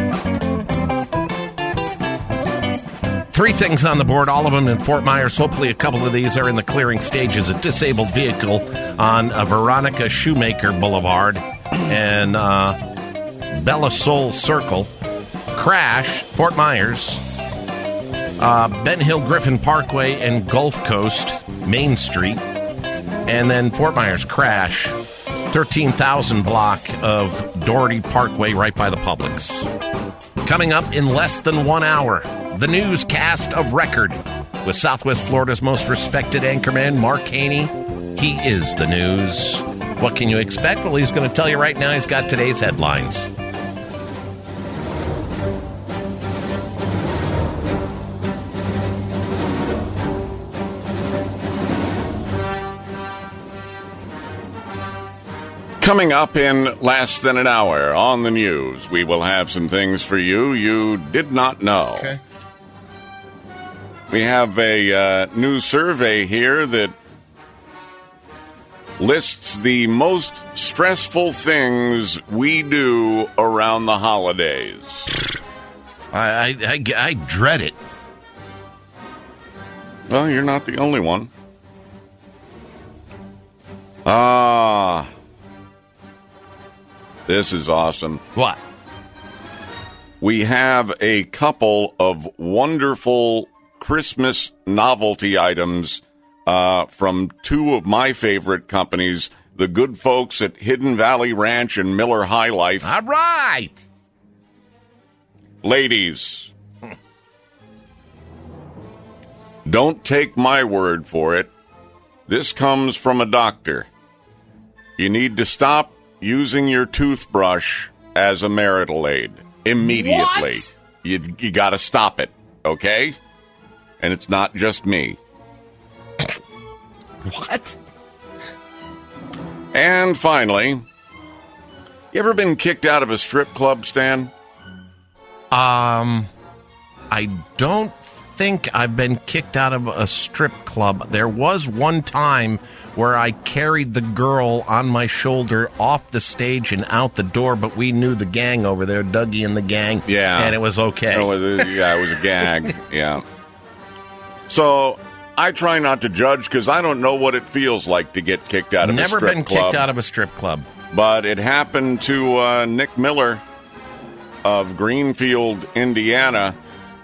Three things on the board, all of them in Fort Myers. Hopefully a couple of these are in the clearing stages. A disabled vehicle on uh, Veronica Shoemaker Boulevard and uh, Bella Soul Circle. Crash, Fort Myers. Uh, Ben Hill Griffin Parkway and Gulf Coast, Main Street. And then Fort Myers crash, thirteen thousand block of Doherty Parkway right by the Publix. Coming up in less than one hour, the newscast of record with Southwest Florida's most respected anchorman, Mark Haney. He is the news. What can you expect? Well, he's going to tell you right now. He's got today's headlines. Coming up in less than an hour on the news, we will have some things for you you did not know. Okay. We have a uh, new survey here that lists the most stressful things we do around the holidays. I, I, I, I dread it. Well, you're not the only one. Ah, this is awesome. What? We have a couple of wonderful Christmas novelty items uh, from two of my favorite companies, the good folks at Hidden Valley Ranch and Miller High Life. All right. Ladies, don't take my word for it. This comes from a doctor. You need to stop using your toothbrush as a marital aid immediately. What? You you got to stop it, okay? And it's not just me. What? And finally, you ever been kicked out of a strip club, Stan? Um, I don't think I've been kicked out of a strip club. There was one time where I carried the girl on my shoulder off the stage and out the door, but we knew the gang over there, Dougie and the gang. Yeah. And it was okay. It was, yeah, it was a gag. Yeah. So I try not to judge because I don't know what it feels like to get kicked out of Never a strip been club. kicked out of a strip club. But it happened to uh, Nick Miller of Greenfield, Indiana.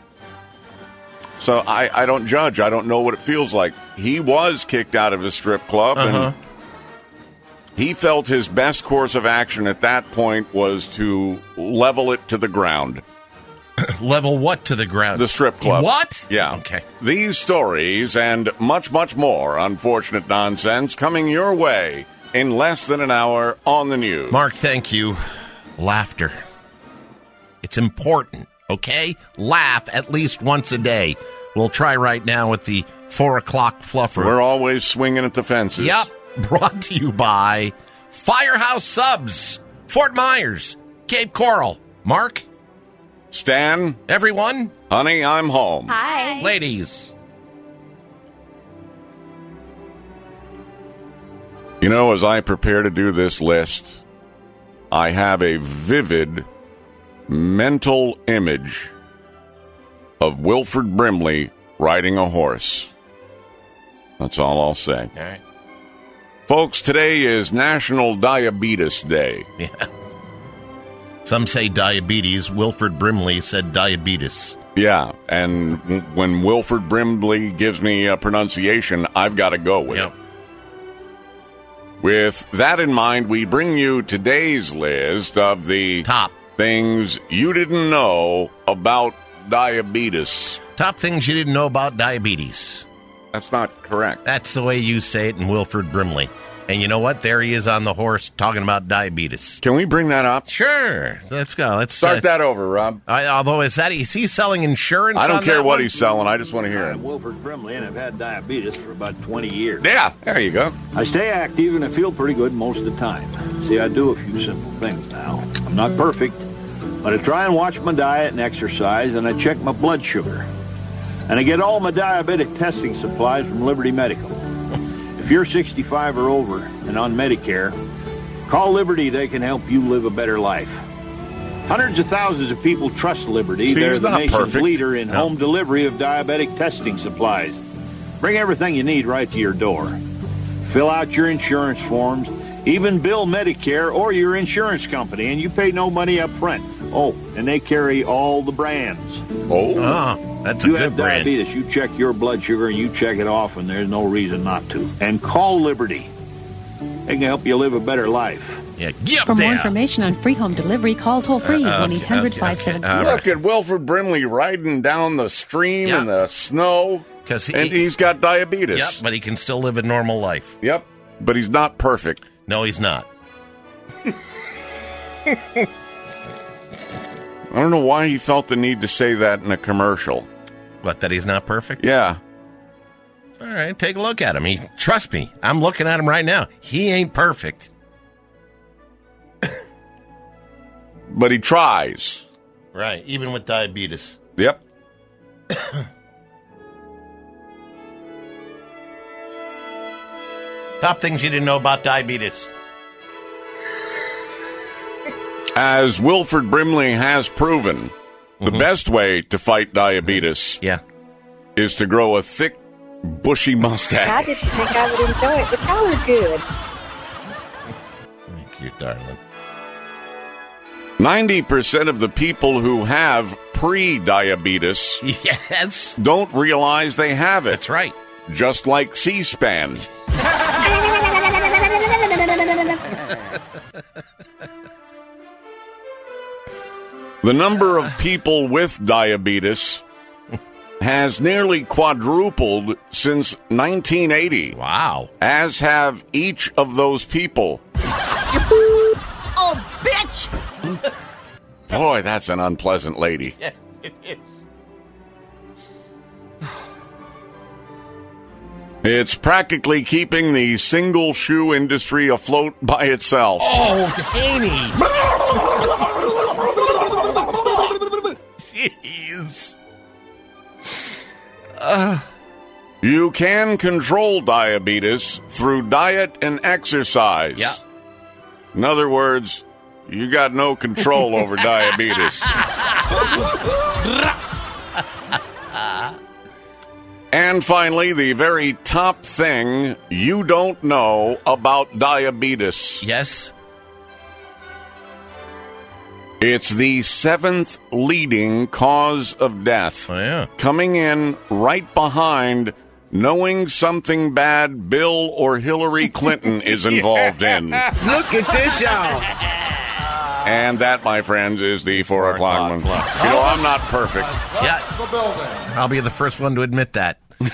So I, I don't judge. I don't know what it feels like. He was kicked out of a strip club, Uh-huh. and he felt his best course of action at that point was to level it to the ground. Level what to the ground? The strip club. What? Yeah. Okay. These stories and much, much more unfortunate nonsense coming your way in less than an hour on the news. Mark, thank you. Laughter. It's important, okay? Laugh at least once a day. We'll try right now with the four o'clock fluffer. We're always swinging at the fences. Yep. Brought to you by Firehouse Subs, Fort Myers, Cape Coral. Mark? Stan? Everyone? Honey, I'm home. Hi. Ladies. You know, as I prepare to do this list, I have a vivid mental image of Wilford Brimley riding a horse. That's all I'll say. All right. Folks, today is National Diabetes Day. Yeah. Some say diabetes. Wilford Brimley said diabetes. Yeah, and when Wilford Brimley gives me a pronunciation, I've got to go with Yep. it. With that in mind, we bring you today's list of the top things you didn't know about diabetes. Top things you didn't know about diabetes. That's not correct. That's the way you say it in Wilford Brimley. And you know what? There he is on the horse talking about diabetes. Can we bring that up? Sure. Let's go. Let's Start uh, that over, Rob. I, although, is that is he selling insurance? I don't on care that what one? he's selling. I just want to hear it. I'm Wilford Brimley, and I've had diabetes for about twenty years. Yeah, there you go. I stay active, and I feel pretty good most of the time. See, I do a few simple things now. I'm not perfect, but I try and watch my diet and exercise, and I check my blood sugar. And I get all my diabetic testing supplies from Liberty Medical. If you're sixty-five or over and on Medicare, call Liberty. They can help you live a better life. Hundreds of thousands of people trust Liberty. See, They're he's the not nation's perfect. leader in No. home delivery of diabetic testing supplies. Bring everything you need right to your door. Fill out your insurance forms, even bill Medicare or your insurance company, and you pay no money up front. Oh, and they carry all the brands. Oh, oh that's a you good have brand. diabetes, you check your blood sugar and you check it off, and there's no reason not to. And call Liberty. They can help you live a better life. Yeah, get For more there. information on free home delivery, call toll free Uh, one okay, eight hundred okay, five seven. okay. All Look at Wilford Brimley riding down the stream Yeah. in the snow, he, and he's got diabetes. Yep, but he can still live a normal life. Yep, but he's not perfect. No, he's not. I don't know why he felt the need to say that in a commercial. What, that he's not perfect? Yeah. All right, take a look at him. He, trust me, I'm looking at him right now. He ain't perfect. but he tries. Right, even with diabetes. Yep. Top things you didn't know about diabetes. As Wilford Brimley has proven, the Mm-hmm. best way to fight diabetes yeah. is to grow a thick, bushy mustache. I didn't think I would enjoy it, but y'all are good. Thank you, darling. ninety percent of the people who have pre-diabetes yes. don't realize they have it. That's right. Just like C-SPAN. The number of people with diabetes has nearly quadrupled since nineteen eighty. Wow. As have each of those people. Oh, bitch! Boy, that's an unpleasant lady. Yes, it is. It's practically keeping the single shoe industry afloat by itself. Oh, Haney! Jeez. Uh. You can control diabetes through diet and exercise. Yeah. In other words, you got no control over diabetes. And finally, the very top thing you don't know about diabetes. Yes. It's the seventh leading cause of death. Oh, yeah. Coming in right behind knowing something bad Bill or Hillary Clinton is involved in. Look at this, y'all. And that, my friends, is the four o'clock one. You know, I'm not perfect. Yeah. I'll be the first one to admit that.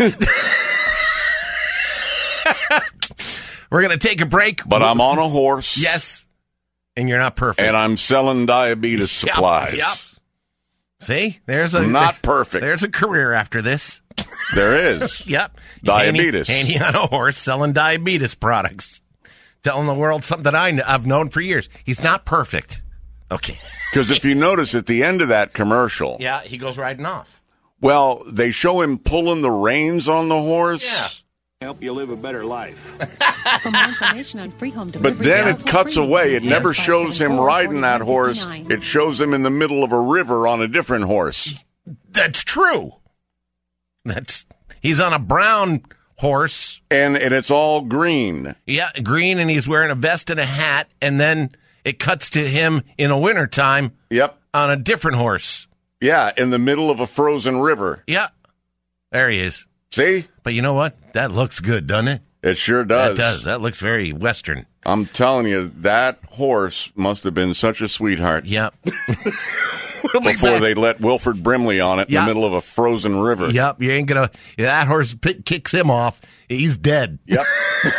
We're going to take a break. But I'm on a horse. Yes. And you're not perfect. And I'm selling diabetes supplies. Yep. yep. See? There's a not there, perfect. There's a career after this. There is. Yep. Diabetes. Handy, handy on a horse selling diabetes products. Telling the world something that I, I've known for years. He's not perfect. Okay. Because if you notice at the end of that commercial. Yeah, he goes riding off. Well, they show him pulling the reins on the horse. Yeah. Help you live a better life. For more information on free home delivery, But then it call cuts free. away. It never shows him riding that horse. forty-one fifty-nine. It shows him in the middle of a river on a different horse. That's true. That's he's on a brown horse. And and it's all green. Yeah, green, and he's wearing a vest and a hat, and then it cuts to him in a wintertime. Yep. On a different horse. Yeah, in the middle of a frozen river. Yeah. There he is. See? But you know what? That looks good, doesn't it? It sure does. That does. That looks very Western. I'm telling you, that horse must have been such a sweetheart. Yep. we'll Before they let Wilford Brimley on it in yep. the middle of a frozen river. Yep. You ain't going to. That horse pick, kicks him off. He's dead. Yep.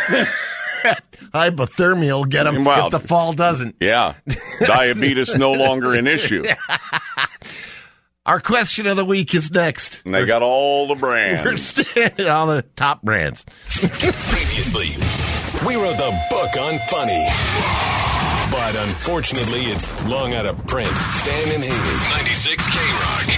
Hypothermia will get him well, if the fall doesn't. Yeah. Diabetes no longer an issue. Our question of the week is next. And they got all the brands. We're standing all the top brands. Previously, we wrote the book on funny. But unfortunately, it's long out of print. Stan and Haney. ninety-six K-Rock.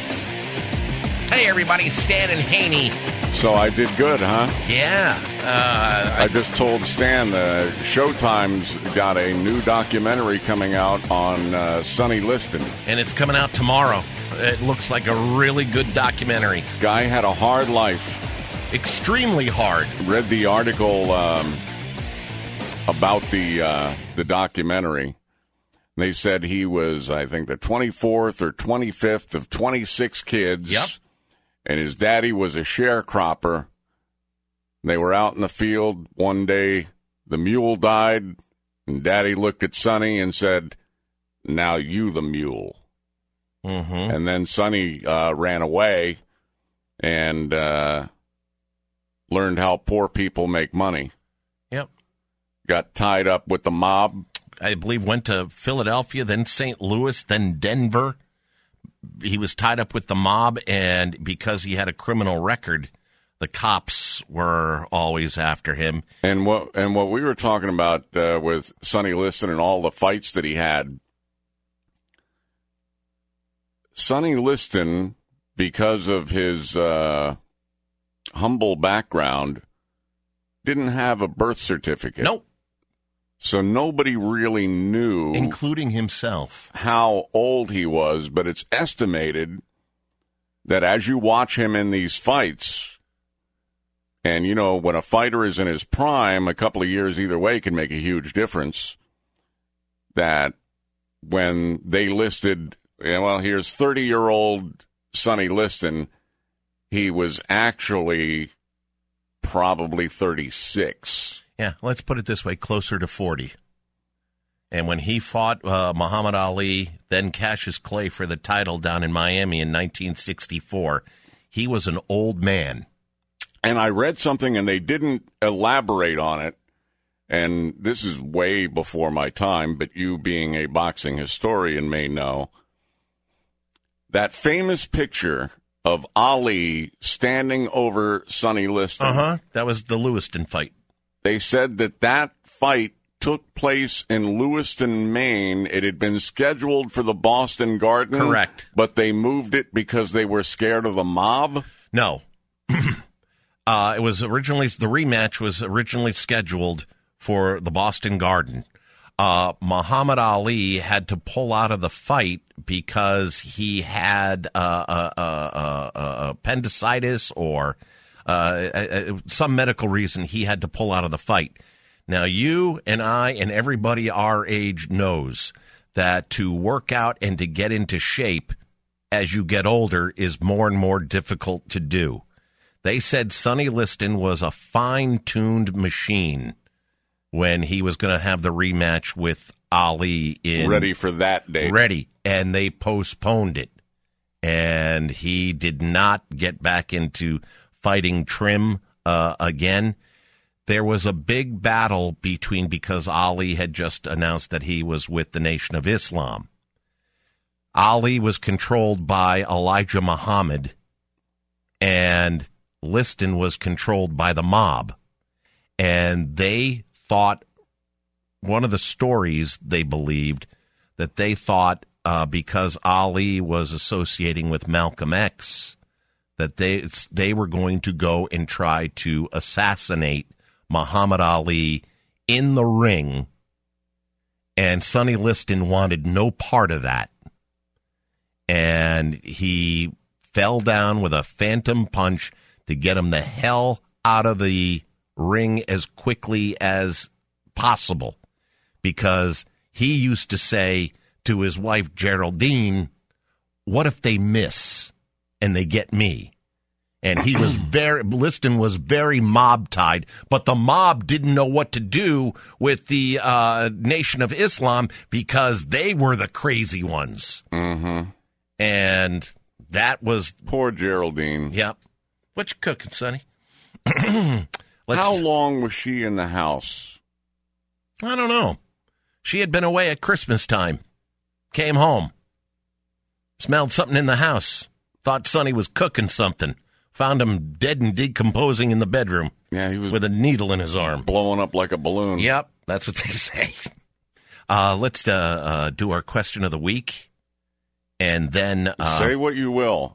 Hey, everybody. Stan and Haney. So I did good, huh? Yeah. Uh, I, I just told Stan uh, Showtime's got a new documentary coming out on uh, Sonny Liston. And it's coming out tomorrow. It looks like a really good documentary. Guy had a hard life. Extremely hard. Read the article um, about the uh, the documentary. They said he was, I think, the twenty-fourth or twenty-fifth of twenty-six kids. Yep. And his daddy was a sharecropper. They were out in the field one day. The mule died, and Daddy looked at Sonny and said, "Now you the mule." Mm-hmm. And then Sonny uh, ran away and uh, learned how poor people make money. Yep. Got tied up with the mob. I believe went to Philadelphia, then Saint Louis, then Denver. He was tied up with the mob, and because he had a criminal record, the cops were always after him. And what and what we were talking about uh, with Sonny Liston and all the fights that he had, Sonny Liston, because of his uh, humble background, didn't have a birth certificate. Nope. So nobody really knew, including himself, how old he was. But it's estimated that as you watch him in these fights, and, you know, when a fighter is in his prime, a couple of years either way can make a huge difference, that when they listed, well, here's thirty-year-old Sonny Liston, he was actually probably thirty-six. Yeah, let's put it this way, closer to forty. And when he fought uh, Muhammad Ali, then Cassius Clay for the title down in Miami in nineteen sixty-four, he was an old man. And I read something, and they didn't elaborate on it, and this is way before my time, but you being a boxing historian may know, that famous picture of Ali standing over Sonny Liston. Uh-huh, that was the Lewiston fight. They said that that fight took place in Lewiston, Maine. It had been scheduled for the Boston Garden. Correct. But they moved it because they were scared of the mob? No. uh, it was originally, the rematch was originally scheduled for the Boston Garden. Uh, Muhammad Ali had to pull out of the fight because he had uh, uh, uh, uh, appendicitis or uh, uh, some medical reason he had to pull out of the fight. Now, you and I and everybody our age knows that to work out and to get into shape as you get older is more and more difficult to do. They said Sonny Liston was a fine-tuned machine when he was going to have the rematch with Ali in... Ready for that date. Ready. And they postponed it. And he did not get back into fighting trim uh, again. There was a big battle between, because Ali had just announced that he was with the Nation of Islam. Ali was controlled by Elijah Muhammad, and Liston was controlled by the mob. And they thought, one of the stories they believed, that they thought uh, because Ali was associating with Malcolm X, that they they were going to go and try to assassinate Muhammad Ali in the ring, and Sonny Liston wanted no part of that. And he fell down with a phantom punch to get him the hell out of the ring as quickly as possible, because he used to say to his wife Geraldine, what if they miss and they get me? And he was very, Liston was very mob-tied, but the mob didn't know what to do with the uh, Nation of Islam because they were the crazy ones. Mm-hmm. And that was... Poor Geraldine. Yep. What you cooking, Sonny? How long was she in the house? I don't know. She had been away at Christmas time. Came home. Smelled something in the house. Thought Sonny was cooking something. Found him dead and decomposing in the bedroom. Yeah, he was with a needle in his arm. Blowing up like a balloon. Yep, that's what they say. Uh, let's uh, uh, do our question of the week. And then... Uh, say what you will.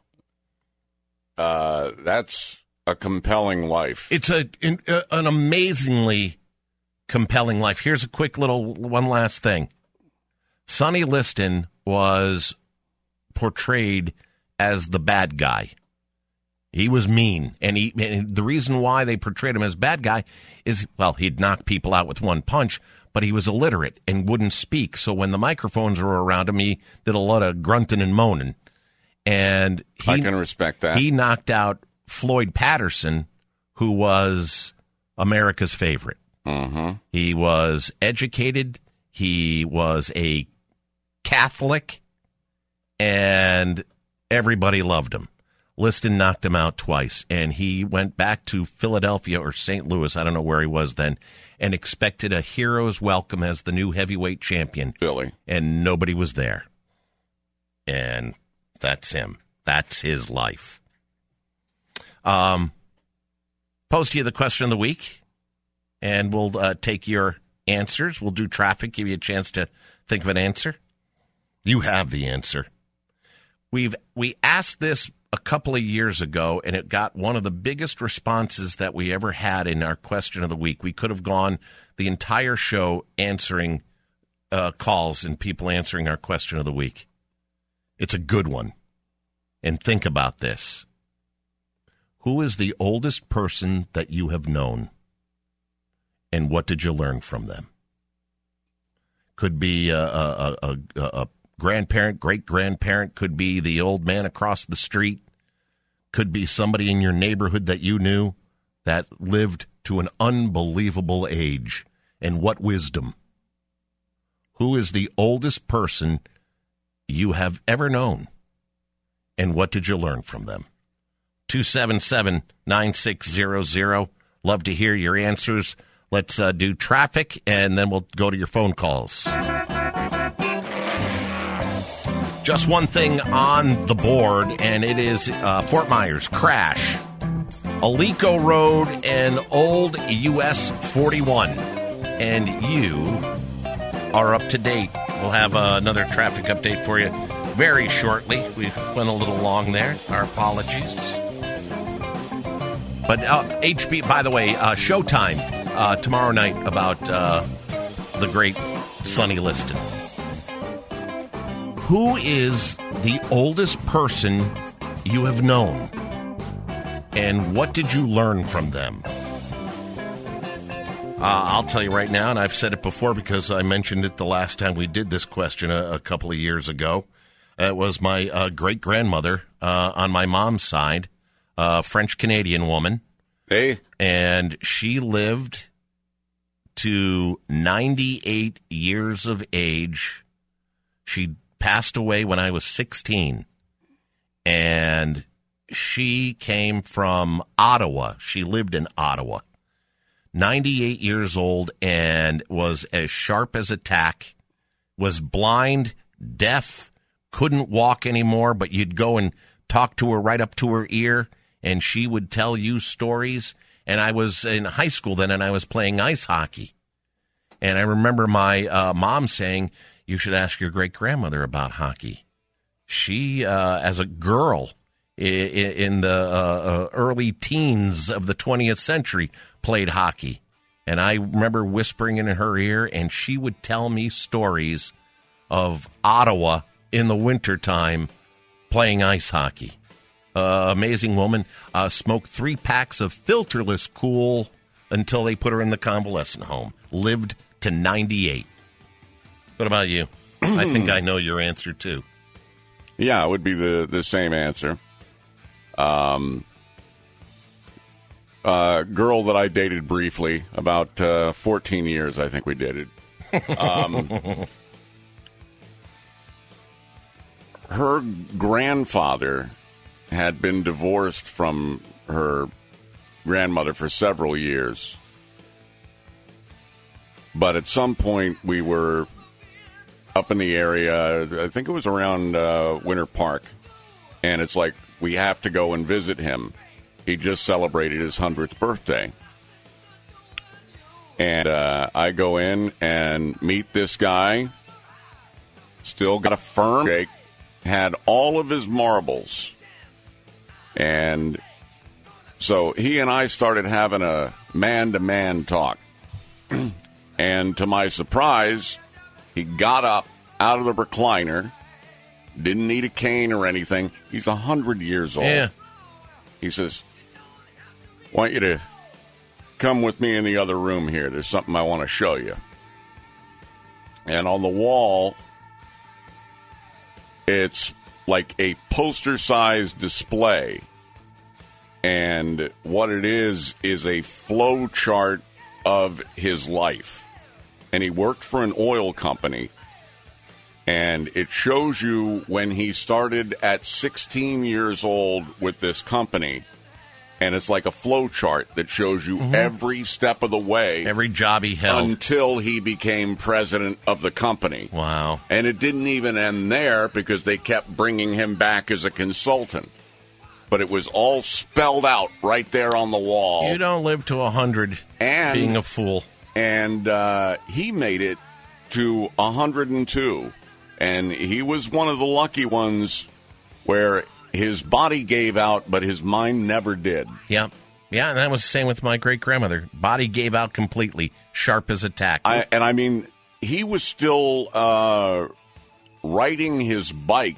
Uh, that's a compelling life. It's a an, an amazingly compelling life. Here's a quick little one last thing. Sonny Liston was portrayed as the bad guy. He was mean, and he and the reason why they portrayed him as bad guy is, well, he'd knock people out with one punch, but he was illiterate and wouldn't speak. So when the microphones were around him, he did a lot of grunting and moaning. And he, I can respect that. He knocked out Floyd Patterson, who was America's favorite. Mm-hmm. He was educated. He was a Catholic, and everybody loved him. Liston knocked him out twice, and he went back to Philadelphia or Saint Louis, I don't know where he was then, and expected a hero's welcome as the new heavyweight champion. Philly. And nobody was there. And that's him. That's his life. Um, pose to you the question of the week, and we'll uh, take your answers. We'll do traffic, give you a chance to think of an answer. You have the answer. We've we asked this a couple of years ago, and it got one of the biggest responses that we ever had in our question of the week. We could have gone the entire show answering uh, calls and people answering our question of the week. It's a good one. And think about this. Who is the oldest person that you have known? And what did you learn from them? Could be a, a, a, a, a grandparent, great-grandparent. Could be the old man across the street. Could be somebody in your neighborhood that you knew that lived to an unbelievable age. And what wisdom. Who is the oldest person you have ever known? And what did you learn from them? two seven seven, nine six zero zero. Love to hear your answers. Let's uh, do traffic, and then we'll go to your phone calls. Just one thing on the board, and it is uh, Fort Myers crash. Alico Road and Old U S forty-one. And you are up to date. We'll have uh, another traffic update for you very shortly. We went a little long there. Our apologies. But uh, H B, by the way, uh, Showtime uh, tomorrow night about uh, the great Sonny Liston. Who is the oldest person you have known? And what did you learn from them? Uh, I'll tell you right now, and I've said it before because I mentioned it the last time we did this question a, a couple of years ago. It was my uh, great-grandmother uh, on my mom's side, a French-Canadian woman. Hey. And she lived to ninety-eight years of age. She passed away when I was sixteen. And she came from Ottawa. She lived in Ottawa. ninety-eight years old and was as sharp as a tack, was blind, deaf, couldn't walk anymore, but you'd go and talk to her right up to her ear, and she would tell you stories. And I was in high school then, and I was playing ice hockey. And I remember my uh, mom saying, you should ask your great-grandmother about hockey. She, uh, as a girl i- i- in the uh, uh, early teens of the twentieth century, played hockey. And I remember whispering in her ear, and she would tell me stories of Ottawa in the wintertime playing ice hockey. Uh, amazing woman. Uh, smoked three packs of filterless Cool until they put her in the convalescent home. Lived to ninety-eight. What about you? I think I know your answer, too. Yeah, it would be the, the same answer. Um, uh, girl that I dated briefly, about uh, fourteen years, I think we dated. Um, her grandfather had been divorced from her grandmother for several years. But at some point, we were up in the area, I think it was around uh, Winter Park, and it's like, we have to go and visit him. He just celebrated his hundredth birthday. And uh, I go in and meet this guy, still got a firm shake, had all of his marbles. And so he and I started having a man-to-man talk. And to my surprise, he got up out of the recliner, didn't need a cane or anything. He's one hundred years old. Yeah. He says, I want you to come with me in the other room here. There's something I want to show you. And on the wall, it's like a poster-sized display. And what it is, is a flow chart of his life. And he worked for an oil company. And it shows you when he started at sixteen years old with this company. And it's like a flow chart that shows you mm-hmm. every step of the way. Every job he held. Until he became president of the company. Wow. And it didn't even end there because they kept bringing him back as a consultant. But it was all spelled out right there on the wall. You don't live to one hundred and, being a fool. And uh, he made it to one hundred two. And he was one of the lucky ones where his body gave out, but his mind never did. Yeah. Yeah, and that was the same with my great-grandmother. Body gave out completely, sharp as a tack. I, and I mean, he was still uh, riding his bike,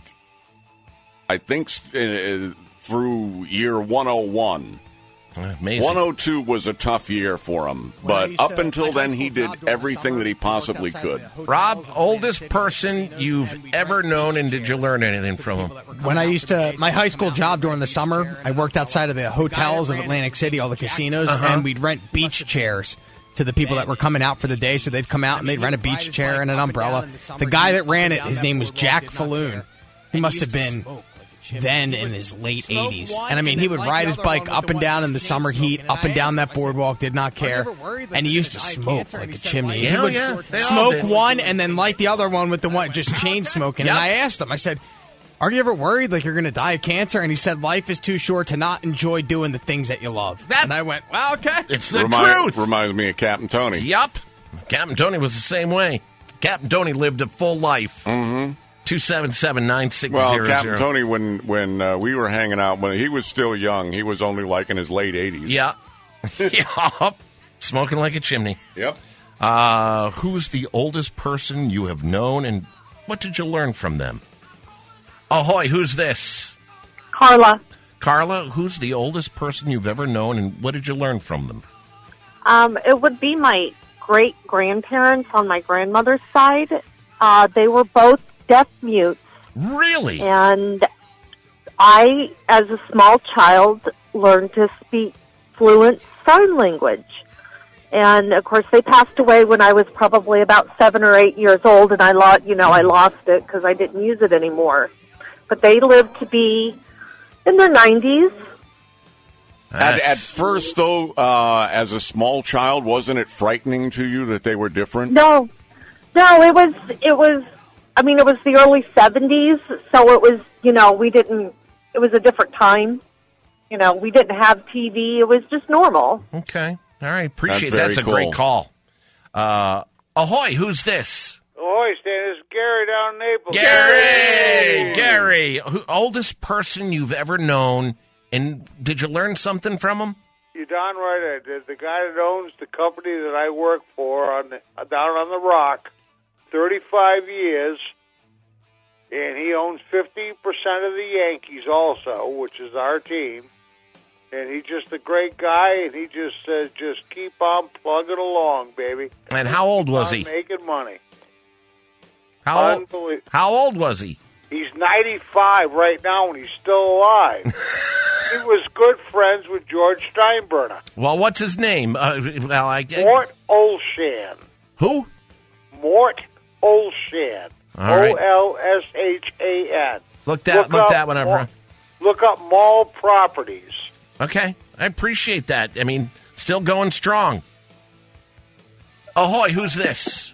I think, uh, through year one oh one. Amazing. one oh two was a tough year for him, but up until then, he did everything that he possibly could. Rob, oldest person you've ever known, and did you learn anything from him? When I used to, my high school job during the summer, I worked outside of the hotels of Atlantic City, all the casinos, Uh-huh. and we'd rent beach chairs to the people that were coming out for the day. So they'd come out and they'd rent a beach chair and an umbrella. The guy that ran it, his name was Jack Falloon. He must have been then in his late eighties. And I mean, he would ride his bike up and down in the summer heat, up and down that boardwalk, did not care. And he used to smoke like a chimney. He Yeah, would yeah, they all smoke did. one and then light the other one with the one, just chain smoking. And Yep. I asked him, I said, are you ever worried like you're going to die of cancer? And he said, life is too short to not enjoy doing the things that you love. and I went, well, okay. It's the Remind- truth. Reminds me of Captain Tony. Yup. Captain Tony was the same way. Captain Tony lived a full life. Mm-hmm. two seven seven, nine six Well, zero zero. Captain Tony, when when uh, we were hanging out, when he was still young, he was only like in his late eighties. Yeah. Yup. Smoking like a chimney. Yep. Uh, who's the oldest person you have known, and what did you learn from them? Ahoy, who's this? Carla. Carla, who's the oldest person you've ever known, and what did you learn from them? Um, it would be my great grandparents on my grandmother's side. Uh, they were both deaf mutes. Really? And I, as a small child, learned to speak fluent sign language. And of course, they passed away when I was probably about seven or eight years old, and I lost, you know, I lost it because I didn't use it anymore. But they lived to be in their nineties. At, at first, though, uh, as a small child, wasn't it frightening to you that they were different? No, no, it was, it was, I mean, it was the early seventies, so it was, you know, we didn't, it was a different time. You know, we didn't have T V. It was just normal. Okay. All right. Appreciate That's that. very That's a cool. great call. Uh, ahoy, who's this? Ahoy, Stan. It's Gary down in Naples. Gary! Gary, who, oldest person you've ever known, and did you learn something from him? You're darn right. I did. The guy that owns the company that I work for on the, down on the Rock, thirty-five years, and he owns fifty percent of the Yankees also, which is our team. And he's just a great guy, and he just says, just keep on plugging along, baby. And how old Keep was on he? making money. How old, Unbelievable. how old was he? He's ninety-five right now, and he's still alive. He was good friends with George Steinbrenner. Well, what's his name? Uh, well, I Mort Olshan. Who? Mort Olshan. All right. O L S H A N. Look that. Look up that one up. Mall- Look up Mall Properties. Okay, I appreciate that. I mean, still going strong. Ahoy, who's this?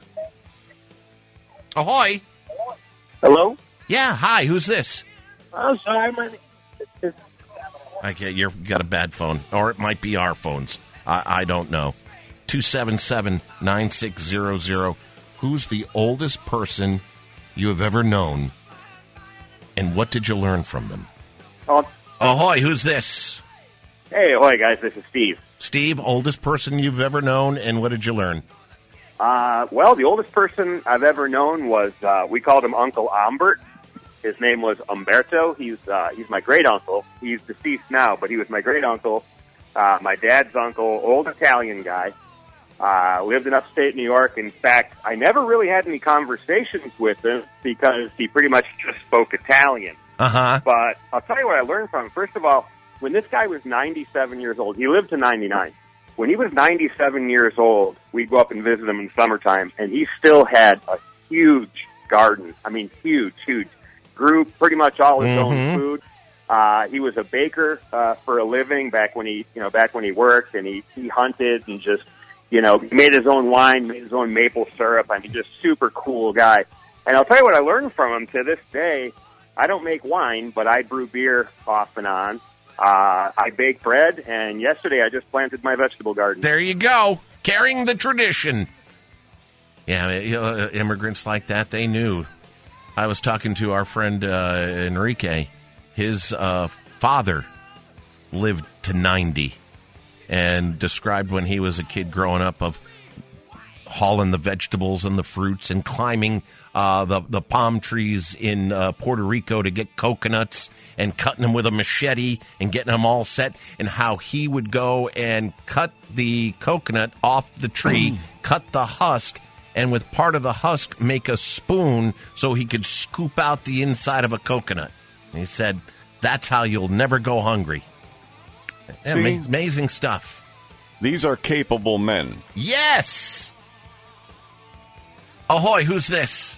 Ahoy. Hello? Yeah, hi, who's this? I'm sorry, my name. Okay, you've got a bad phone, or it might be our phones. I, I don't know. two seven seven, nine six zero zero. Who's the oldest person you have ever known, and what did you learn from them? Oh. Ahoy, who's this? Hey, ahoy, guys. This is Steve. Steve, oldest person you've ever known, and what did you learn? Uh, well, the oldest person I've ever known was, uh, we called him Uncle Umbert. His name was Umberto. He's uh, he's my great uncle. He's deceased now, but he was my great uncle, uh, my dad's uncle, old Italian guy. Uh, lived in upstate New York. In fact, I never really had any conversations with him because he pretty much just spoke Italian. Uh-huh. But I'll tell you what I learned from him. First of all, when this guy was ninety-seven years old, he lived to ninety-nine. When he was ninety-seven years old, we'd go up and visit him in summertime, and he still had a huge garden. I mean, huge, huge. Grew pretty much all his own Mhm. food. Uh, he was a baker uh, for a living back when he, you know, back when he worked, and he, he hunted and just, you know, he made his own wine, made his own maple syrup. I mean, just super cool guy. And I'll tell you what I learned from him to this day. I don't make wine, but I brew beer off and on. Uh, I bake bread, and yesterday I just planted my vegetable garden. There you go. Carrying the tradition. Yeah, uh, immigrants like that, they knew. I was talking to our friend uh, Enrique, his uh, father lived to ninety and described when he was a kid growing up of hauling the vegetables and the fruits and climbing uh, the, the palm trees in uh, Puerto Rico to get coconuts and cutting them with a machete and getting them all set, and how he would go and cut the coconut off the tree, cut the husk, and with part of the husk make a spoon so he could scoop out the inside of a coconut. And he said, that's how you'll never go hungry. Yeah, See? ama- amazing stuff. These are capable men. Yes! Ahoy, who's this?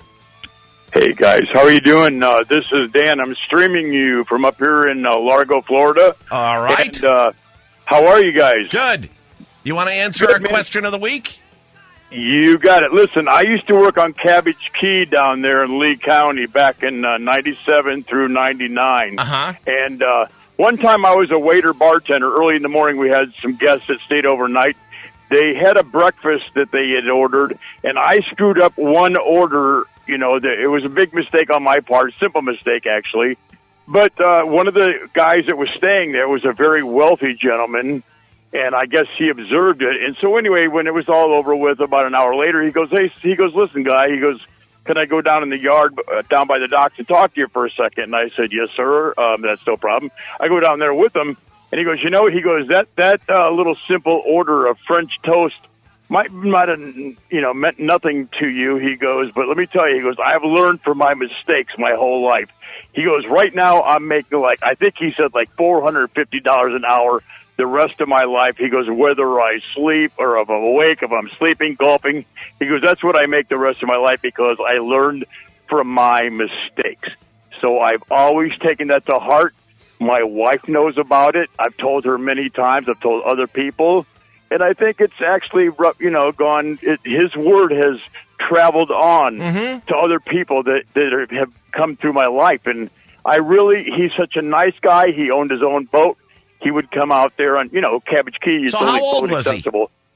Hey guys, how are you doing? Uh, this is Dan. I'm streaming you from up here in uh, Largo, Florida. All right. And, uh, how are you guys? Good. You want to answer Good, our man. question of the week? You got it. Listen, I used to work on Cabbage Key down there in Lee County back in uh, ninety-seven through ninety-nine. Uh-huh. And uh, one time I was a waiter bartender. Early in the morning, we had some guests that stayed overnight. They had a breakfast that they had ordered, and I screwed up one order. You know, the, it was a big mistake on my part, simple mistake, actually. But uh, one of the guys that was staying there was a very wealthy gentleman, and I guess he observed it. And so anyway, when it was all over with, about an hour later, he goes, hey, he goes, listen, guy, he goes, can I go down in the yard, uh, down by the docks and talk to you for a second? And I said, yes, sir. Um, that's no problem. I go down there with him. And he goes, you know, he goes, that that uh, little simple order of French toast might might have, you know, meant nothing to you. He goes, but let me tell you, he goes, I've learned from my mistakes my whole life. He goes, right now I'm making like, I think he said like four hundred fifty dollars an hour the rest of my life. He goes, whether I sleep or if I'm awake, if I'm sleeping, golfing. He goes, that's what I make the rest of my life because I learned from my mistakes. So I've always taken that to heart. My wife knows about it. I've told her many times. I've told other people. And I think it's actually, you know, gone, it, his word has traveled on mm-hmm. to other people that, that have come through my life. And I really, he's such a nice guy. He owned his own boat. He would come out there on, you know, Cabbage Key. So how old was he?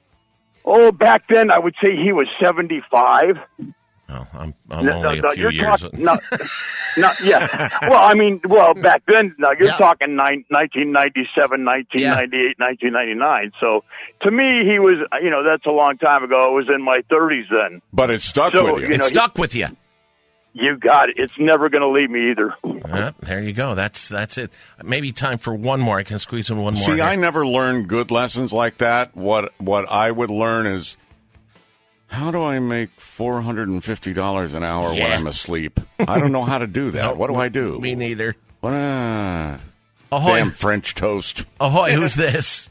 Oh, back then I would say he was seventy-five. Oh, I'm, I'm no, only no, a few you're years. Talking, no, no, yeah. Well, I mean, well, back then, now you're Yeah. talking nine, nineteen ninety-seven, nineteen ninety-eight, Yeah. nineteen ninety-nine. So to me, he was, you know, that's a long time ago. I was in my thirties then. But it stuck So, with you. you It know, stuck with you. You got it. It's never going to leave me either. Uh, there you go. That's that's it. Maybe time for one more. I can squeeze in one more. See, here. I never learned good lessons like that. What what I would learn is, how do I make four hundred fifty dollars an hour when Yeah. I'm asleep? I don't know how to do that. Nope. What do I do? Me neither. What, uh, Ahoy. damn French toast. Ahoy, who's this?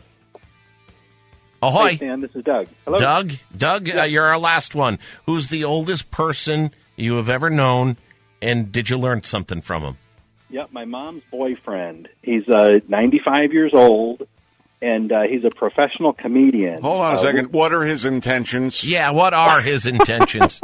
Ahoy. Hey, Stan, this is Doug. Hello. Doug? Doug, uh, you're our last one. Who's the oldest person you have ever known, and did you learn something from him? Yep, my mom's boyfriend. He's uh, ninety-five years old, and uh, he's a professional comedian. Hold on a Uh, second. What are his intentions? Yeah, what are his intentions?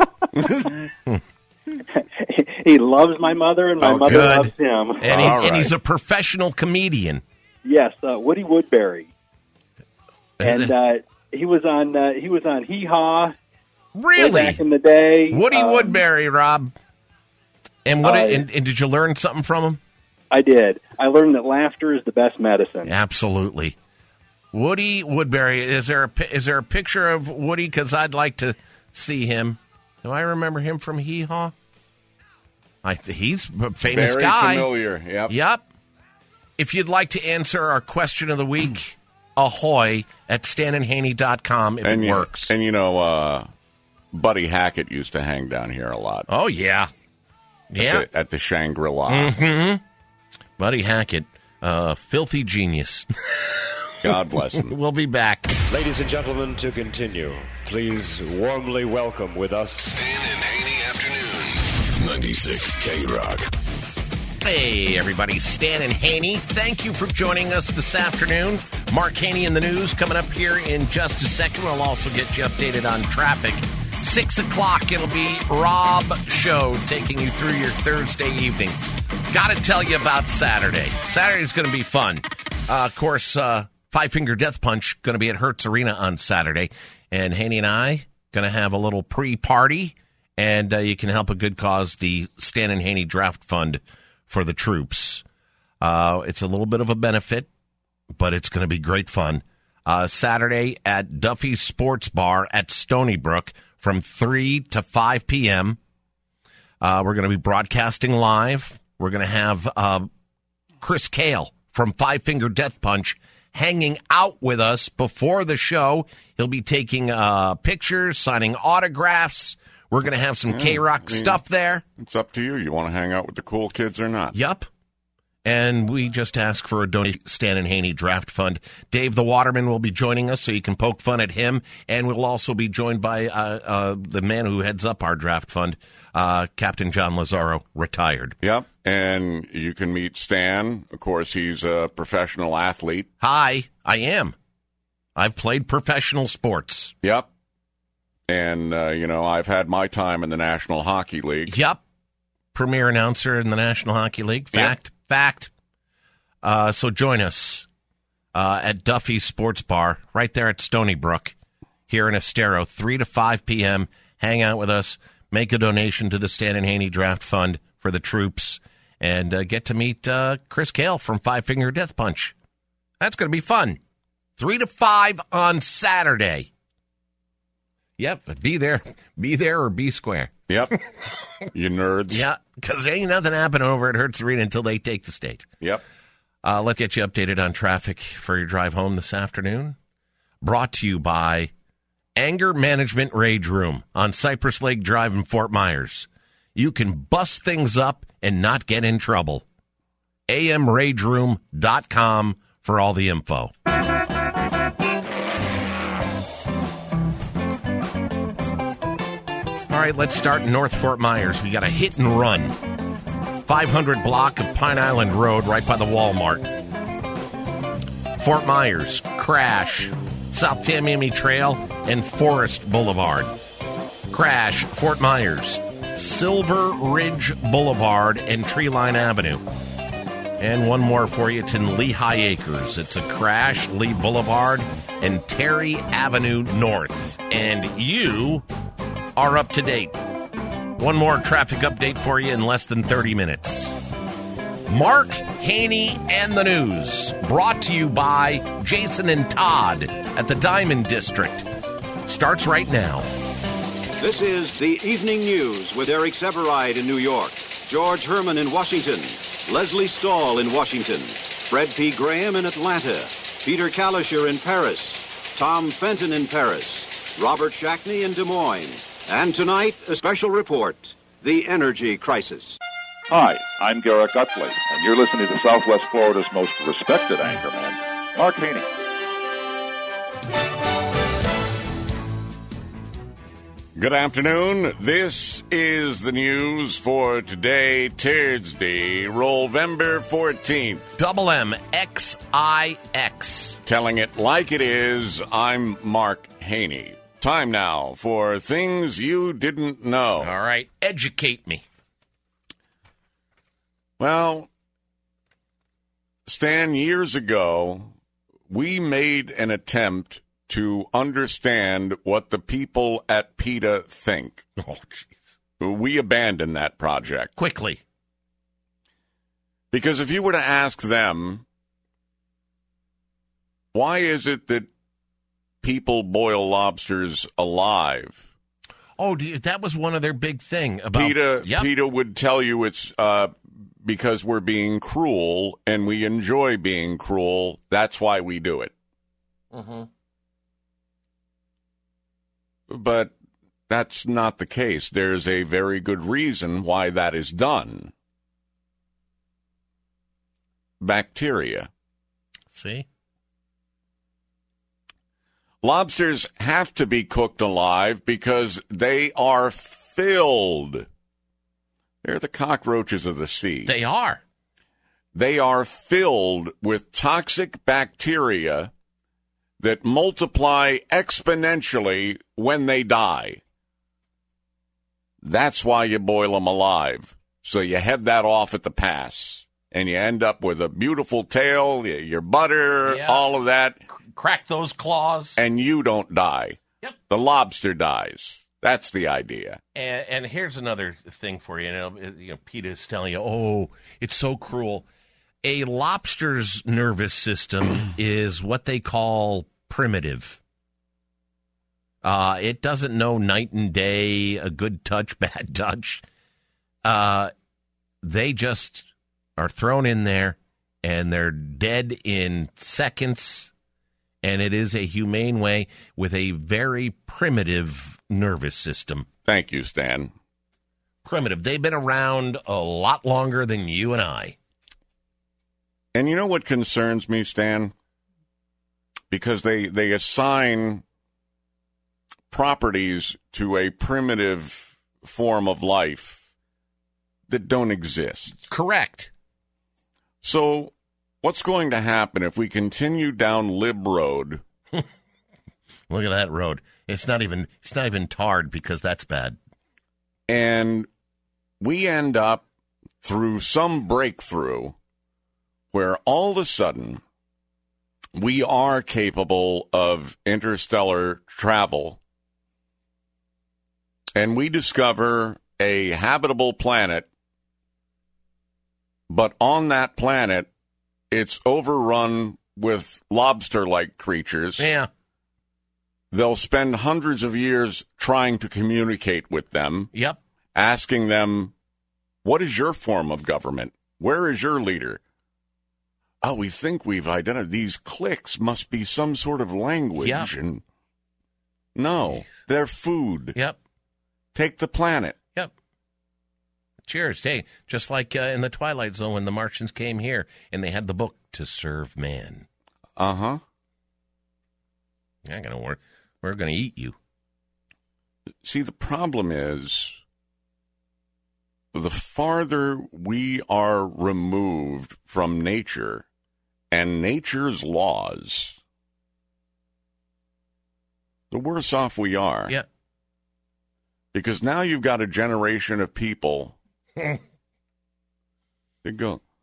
He loves my mother, and my Oh, mother good. loves him. And, he, and he's a professional comedian. Yes, uh, Woody Woodbury. And uh, he was on uh, he was on Hee Haw. Really? Way back in the day. Woody Um, Woodbury, Rob. And what? uh, and, and did you learn something from him? I did. I learned that laughter is the best medicine. Absolutely. Woody Woodbury. Is there a pi- is there a picture of Woody? Because I'd like to see him. Do I remember him from Hee Haw? I he's a famous Very guy. familiar. Yep. Yep. If you'd like to answer our question of the week, ahoy at stan and haney dot com if and it you, works. And you know, uh, Buddy Hackett used to hang down here a lot. Oh yeah, yeah. At the, at the Shangri-La. Mm-hmm. Buddy Hackett, uh, filthy genius. God bless him. We'll be back. Ladies and gentlemen, to continue, please warmly welcome with us Stan and Haney Afternoons. ninety-six K-Rock. Hey, everybody. Stan and Haney, thank you for joining us this afternoon. Mark Haney in the news coming up here in just a second. We'll also get you updated on traffic. Six o'clock, it'll be Rob Show taking you through your Thursday evening. Got to tell you about Saturday. Saturday's going to be fun. Uh, of course, uh, Five Finger Death Punch going to be at Hertz Arena on Saturday. And Haney and I going to have a little pre-party. And uh, you can help a good cause, the Stan and Haney Draft Fund, for the troops. Uh, it's a little bit of a benefit, but it's going to be great fun. Uh, Saturday at Duffy's Sports Bar at Stony Brook from three to five p.m. Uh, we're going to be broadcasting live. We're going to have uh, Chris Kale from Five Finger Death Punch hanging out with us before the show. He'll be taking uh, pictures, signing autographs. We're going to have some Yeah, K-Rock I mean, stuff there. It's up to you. You want to hang out with the cool kids or not? Yup. And we just ask for a donation, Stan and Haney Draft Fund. Dave the Waterman will be joining us, so you can poke fun at him. And we'll also be joined by uh, uh, the man who heads up our draft fund, uh, Captain John Lazaro, retired. Yep. And you can meet Stan. Of course, he's a professional athlete. Hi, I am. I've played professional sports. Yep. And, uh, you know, I've had my time in the National Hockey League. Yep. Premier announcer in the National Hockey League. Fact. Yep. Fact. Uh, so join us uh, at Duffy's Sports Bar right there at Stony Brook here in Estero, three to five p.m. Hang out with us. Make a donation to the Stan and Haney Draft Fund for the troops and uh, get to meet uh, Chris Kale from Five Finger Death Punch. That's going to be fun. three to five on Saturday. Yep, be there. Be there or be square. Yep. You nerds. Yeah, because there ain't nothing happening over at Hertz Arena until they take the stage. Yep. Uh, let's get you updated on traffic for your drive home this afternoon. Brought to you by Anger Management Rage Room on Cypress Lake Drive in Fort Myers. You can bust things up and not get in trouble. a m rage room dot com for all the info. All right, let's start in North Fort Myers. We got a hit and run. five hundred block of Pine Island Road right by the Walmart. Fort Myers, crash. South Tamiami Trail and Forest Boulevard. Crash, Fort Myers, Silver Ridge Boulevard and Treeline Avenue. And one more for you. It's in Lehigh Acres. It's a crash, Lee Boulevard and Terry Avenue North. And you are up to date. One more traffic update for you in less than thirty minutes. Mark Haney and the News, brought to you by Jason and Todd at the Diamond District. Starts right now. This is the Evening News with Eric Severide in New York, George Herman in Washington, Leslie Stahl in Washington, Fred P. Graham in Atlanta, Peter Kalischer in Paris, Tom Fenton in Paris, Robert Shackney in Des Moines. And tonight, a special report, the energy crisis. Hi, I'm Garrett Gutley, and you're listening to Southwest Florida's most respected anchorman, Mark Haney. Good afternoon. This is the news for today, Thursday, Rollvember fourteenth. Double M X I X. Telling it like it is, I'm Mark Haney. Time now for things you didn't know. All right, educate me. Well, Stan, years ago, we made an attempt to understand what the people at PETA think. Oh, jeez. We abandoned that project. Quickly. Because if you were to ask them, why is it that people boil lobsters alive? Oh, that was one of their big thing about PETA. Yep. PETA would tell you it's uh, because we're being cruel and we enjoy being cruel. That's why we do it. Mm-hmm. But that's not the case. There's a very good reason why that is done. Bacteria. See? Lobsters have to be cooked alive because they are filled. They're the cockroaches of the sea. They are. They are filled with toxic bacteria that multiply exponentially when they die. That's why you boil them alive. So you head that off at the pass, and you end up with a beautiful tail, your butter, yeah. all of that. Crack those claws. And you don't die. Yep. The lobster dies. That's the idea. And, and here's another thing for you. You know, you know, PETA is telling you, oh, it's so cruel. A lobster's nervous system is what they call primitive. Uh, it doesn't know night and day, a good touch, bad touch. Uh, they just are thrown in there, and they're dead in seconds. And it is a humane way with a very primitive nervous system. Thank you, Stan. Primitive. They've been around a lot longer than you and I. And you know what concerns me, Stan? Because they, they assign properties to a primitive form of life that don't exist. Correct. So what's going to happen if we continue down Lib Road? Look at that road. It's not even it's not even tarred because that's bad. And we end up through some breakthrough where all of a sudden we are capable of interstellar travel, and we discover a habitable planet, but on that planet, it's overrun with lobster-like creatures. Yeah. They'll spend hundreds of years trying to communicate with them. Yep. Asking them, what is your form of government? Where is your leader? Oh, we think we've identified these clicks must be some sort of language. Yep. And no, they're food. Yep. Take the planet. Yep. Cheers. Hey, just like uh, in the Twilight Zone when the Martians came here and they had the book To Serve Man. Uh-huh. I'm gonna work. We're going to eat you. See, the problem is the farther we are removed from nature and nature's laws, the worse off we are. Yeah. Because now you've got a generation of people that go,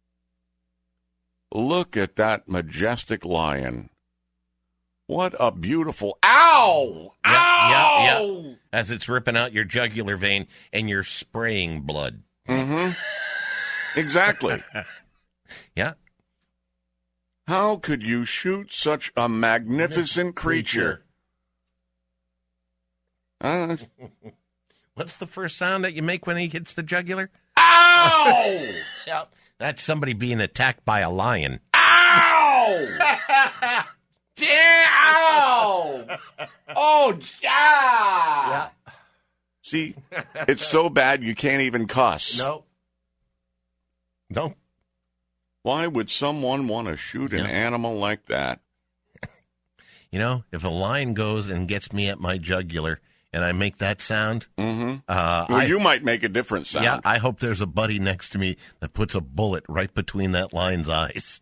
look at that majestic lion. What a beautiful... Ow! Yeah, Ow! Yeah, yeah. As it's ripping out your jugular vein and you're spraying blood. Mm-hmm. Exactly. Yeah. How could you shoot such a magnificent creature? Uh, What's the first sound that you make when he hits the jugular? Ow! Yeah. That's somebody being attacked by a lion. Ow! Ow! Oh, yeah! Yeah. See, it's so bad you can't even cuss. No. No. Why would someone want to shoot an Yeah. animal like that? You know, if a lion goes and gets me at my jugular and I make that sound, Mm-hmm. uh, Well, I, you might make a different sound. yeah, I hope there's a buddy next to me that puts a bullet right between that lion's eyes.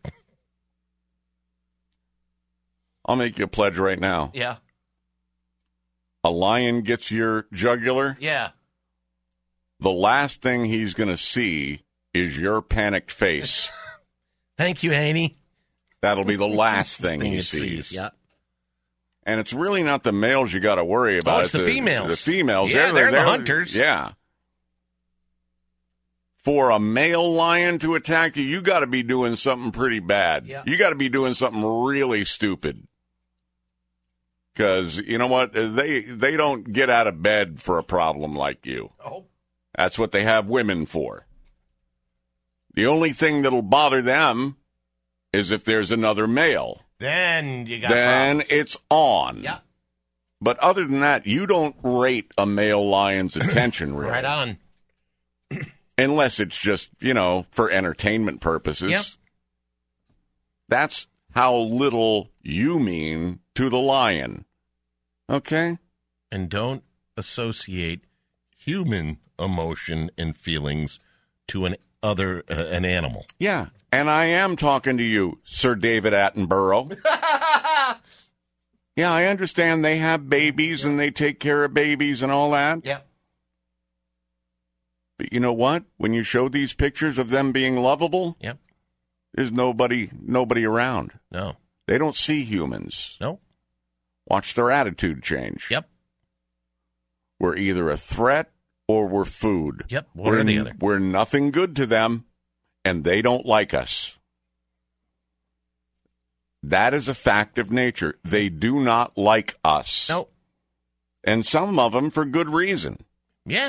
I'll make you a pledge right now. Yeah. A lion gets your jugular, Yeah. the last thing he's going to see is your panicked face. Thank you, Haney. That'll be the last thing Thing he it sees. Yeah. And it's really not the males you got to worry about. Oh, it's the females. The females. Yeah, they're the hunters. Yeah. For a male lion to attack you, you got to be doing something pretty bad. Yeah. You got to be doing something really stupid. Because, you know what? They they don't get out of bed for a problem like you. Oh. That's what they have women for. The only thing that'll bother them is if there's another male. Then you got Then problems. it's on. Yeah. But other than that, you don't rate a male lion's attention, really. Right on. Unless it's just, you know, for entertainment purposes. Yep. That's how little you mean to the lion. Okay? And don't associate human emotion and feelings to an other uh, an animal. Yeah. And I am talking to you, Sir David Attenborough. Yeah, I understand they have babies and they take care of babies and all that. Yeah. But you know what? When you show these pictures of them being lovable, Yep. there's nobody nobody around. No. They don't see humans. No. Watch their attitude change. Yep. we're either a threat or we're food. Yep, one we're, or the other. We're nothing good to them, and they don't like us. That is a fact of nature. They do not like us. Nope. And some of them for good reason. Yeah.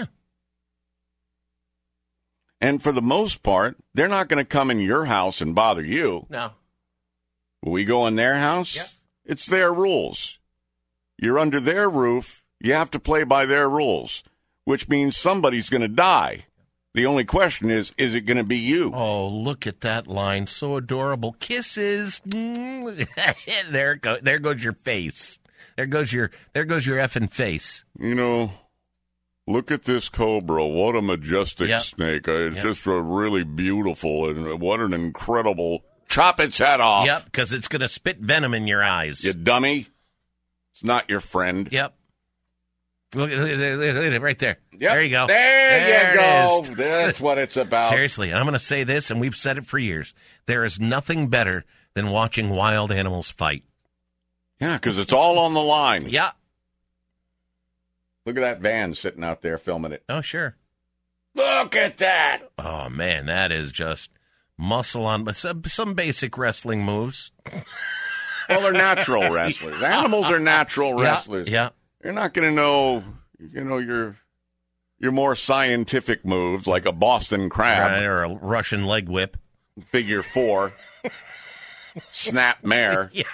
And for the most part, they're not going to come in your house and bother you. No. Will we go in their house? Yep. It's their rules. You're under their roof. You have to play by their rules, which means somebody's going to die. The only question is, is it going to be you? Oh, look at that line. So adorable. Kisses. there, go, there goes your face. There goes your there goes your effing face. You know, look at this cobra. What a majestic Yep. snake. Uh, It's Yep. just a really beautiful and what an incredible... Chop its head off. Yep, because it's going to spit venom in your eyes. You dummy. It's not your friend. Yep. Look at it right there. Yep. There you go. There, There you it go. is. That's what it's about. Seriously, I'm going to say this, and we've said it for years. There is nothing better than watching wild animals fight. Yeah, because it's all on the line. Yeah. Look at that van sitting out there filming it. Oh, sure. Look at that. Oh, man, that is just muscle on, but some, some basic wrestling moves. Well, they're natural wrestlers. Animals are natural Yeah, wrestlers. yeah. You're not going to know, you know, your your more scientific moves like a Boston crab. Right, or a Russian leg whip. Figure four. Snap mare. Yeah.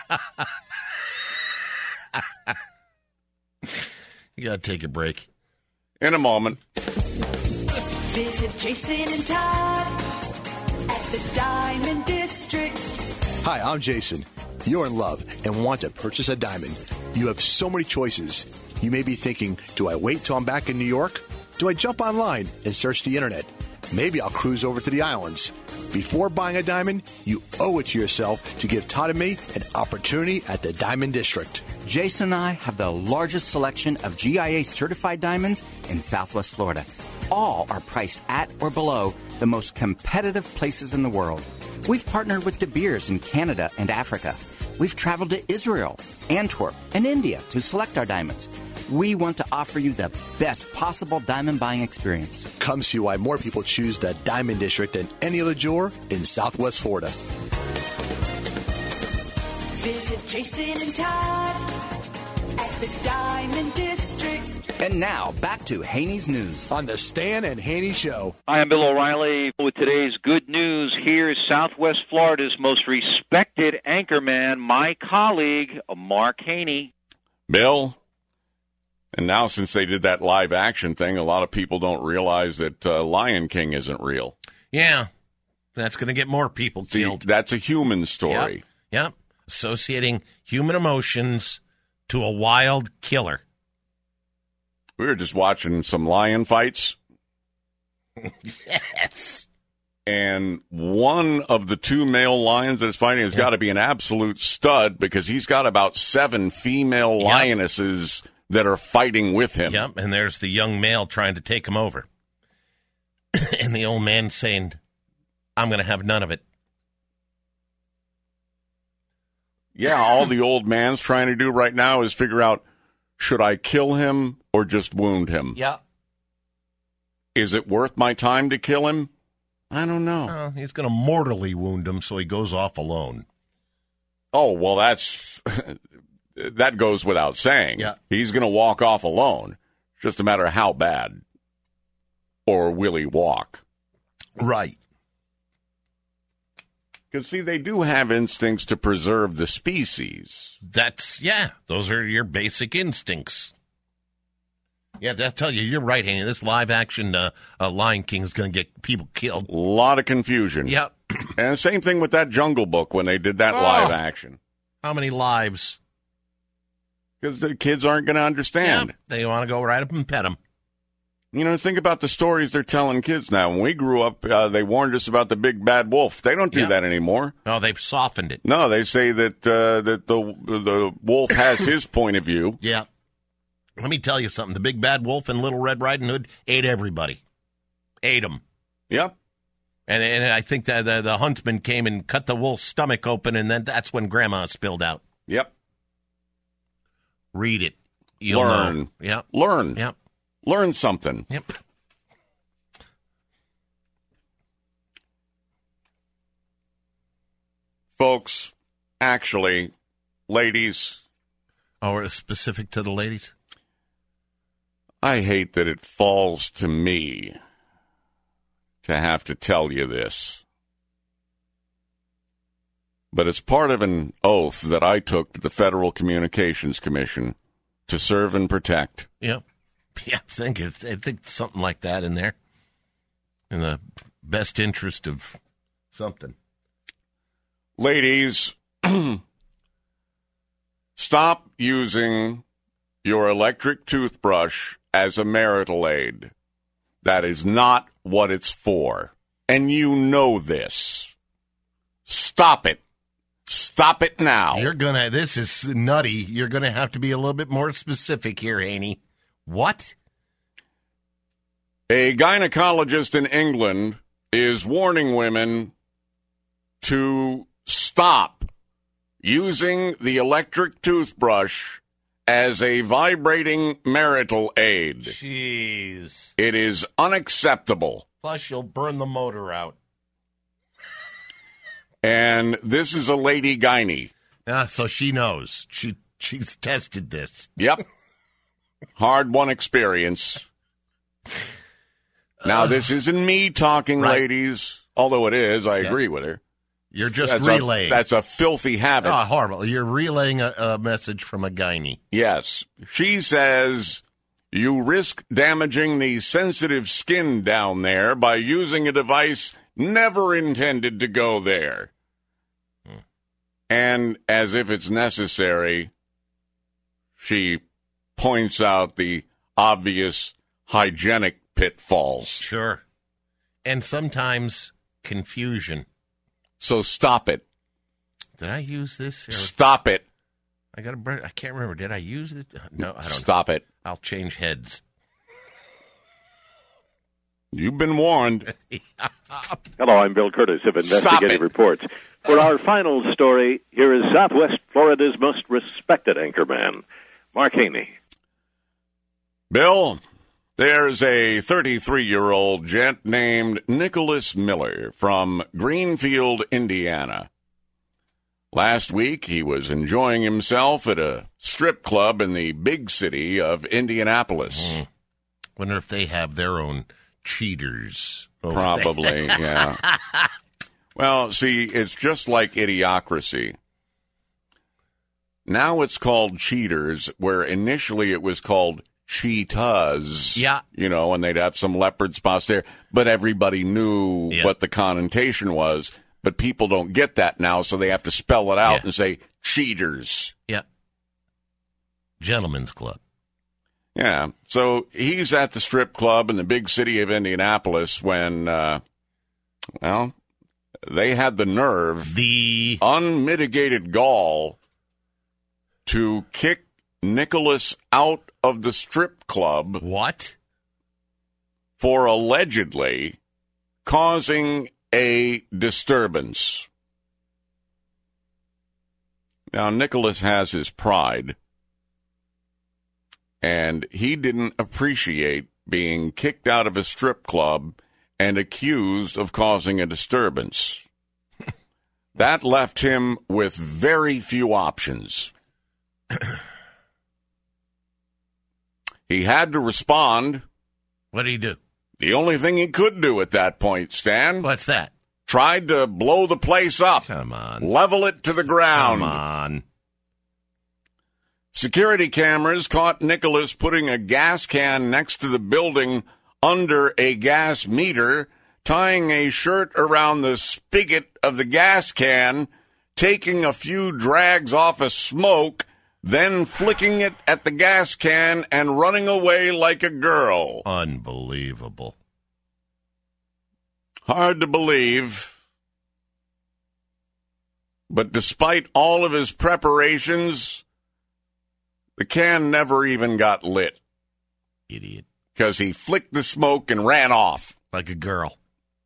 You got to take a break. In a moment. Visit Jason and Todd at the Diamond District. Hi, I'm Jason. You're in love and want to purchase a diamond. You have so many choices. You may be thinking, do I wait till I'm back in New York? Do I jump online and search the internet? Maybe I'll cruise over to the islands. Before buying a diamond, you owe it to yourself to give Todd and me an opportunity at the Diamond District. Jason and I have the largest selection of G I A certified diamonds in Southwest Florida. All are priced at or below the most competitive places in the world. We've partnered with De Beers in Canada and Africa. We've traveled to Israel, Antwerp, and India to select our diamonds. We want to offer you the best possible diamond buying experience. Come see why more people choose the Diamond District than any other jeweler in Southwest Florida. Visit Jason and Todd at the Diamond District. And now, back to Haney's News. On the Stan and Haney Show. Hi, I'm Bill O'Reilly with today's good news. Here's Southwest Florida's most respected anchorman, my colleague, Mark Haney. Bill, and now since they did that live action thing, a lot of people don't realize that uh, Lion King isn't real. Yeah, that's going to get more people See, killed. That's a human story. Yep. Yep. Associating human emotions to a wild killer. We were just watching some lion fights. Yes. And one of the two male lions that's fighting has got to be an absolute stud because he's got about seven female Yep. lionesses that are fighting with him. Yep, and there's the young male trying to take him over. And the old man saying, I'm going to have none of it. Yeah, all the old man's trying to do right now is figure out, should I kill him or just wound him? Yeah. Is it worth my time to kill him? I don't know. Uh, he's going to mortally wound him so he goes off alone. Oh, well, that's that goes without saying. Yeah. He's going to walk off alone. It's just a matter of how bad. Or will he walk? Right. Because, see, they do have instincts to preserve the species. That's, yeah, those are your basic instincts. Yeah, I'll tell you, you're right, Haney. This live-action uh, uh, Lion King is going to get people killed. A lot of confusion. Yep. And same thing with that Jungle Book when they did that Oh. live action. How many lives? Because the kids aren't going to understand. Yep. They want to go right up and pet them. You know, think about the stories they're telling kids now. When we grew up, uh, they warned us about the big bad wolf. They don't do Yeah. that anymore. Oh, they've softened it. No, they say that uh, that the the wolf has his point of view. Yeah. Let me tell you something. The big bad wolf in Little Red Riding Hood ate everybody. Ate them. Yep. And and I think that the, the huntsman came and cut the wolf's stomach open, and then that's when Grandma spilled out. Yep. Read it. You'll Learn. know. Yep. Learn. Yep. Learn something. Yep. Folks, actually, ladies. Oh, it's specific to the ladies? I hate that it falls to me to have to tell you this. But it's part of an oath that I took to the Federal Communications Commission to serve and protect. Yep. Yeah, I think it's, I think something like that in there. In the best interest of something. Ladies, stop using your electric toothbrush as a marital aid. That is not what it's for. And you know this. Stop it. Stop it now. You're gonna, this is nutty. You're gonna have to be a little bit more specific here, Haney. What? A gynecologist in England is warning women to stop using the electric toothbrush as a vibrating marital aid. Jeez. It is unacceptable. Plus, you'll burn the motor out. And this is a lady gynae. Ah, so she knows. She She's tested this. Yep. Hard-won experience. Now, this isn't me talking, Right. ladies. Although it is, I Yeah. agree with her. You're just that's relaying. A, that's a filthy habit. Oh, horrible. You're relaying a, a message from a gynae. Yes. She says you risk damaging the sensitive skin down there by using a device never intended to go there. Hmm. And as if it's necessary, she points out the obvious hygienic pitfalls. Sure. And sometimes confusion. So stop it. Did I use this? Or Stop it. I got a. I can't remember. Did I use it? No, I don't. Stop it. I'll change heads. You've been warned. Hello, I'm Bill Curtis of Stop Investigative it. Reports. For our final story, here is Southwest Florida's most respected anchorman, Mark Haney. Bill, there's a thirty-three-year-old gent named Nicholas Miller from Greenfield, Indiana. Last week, he was enjoying himself at a strip club in the big city of Indianapolis. Mm. Wonder if they have their own cheaters. over Probably, there. yeah. Well, see, it's just like Idiocracy. Now it's called Cheaters, where initially it was called Cheetahs. Yeah. You know, and they'd have some leopard spots there, but everybody knew Yeah. what the connotation was. But people don't get that now, so they have to spell it out Yeah. and say Cheaters. Yep. Gentlemen's Club. Yeah. So he's at the strip club in the big city of Indianapolis when, uh, well, they had the nerve, the unmitigated gall, to kick Nicholas out of the strip club. What? For allegedly causing a disturbance. Now, Nicholas has his pride, and he didn't appreciate being kicked out of a strip club and accused of causing a disturbance. That left him with very few options. He had to respond. What did he do? The only thing he could do at that point, Stan. What's that? Tried to blow the place up. Come on. Level it to the ground. Come on. Security cameras caught Nicholas putting a gas can next to the building under a gas meter, tying a shirt around the spigot of the gas can, taking a few drags off of smoke, then flicking it at the gas can and running away like a girl. Unbelievable. Hard to believe. But despite all of his preparations, the can never even got lit. Idiot. Because he flicked the smoke and ran off. Like a girl.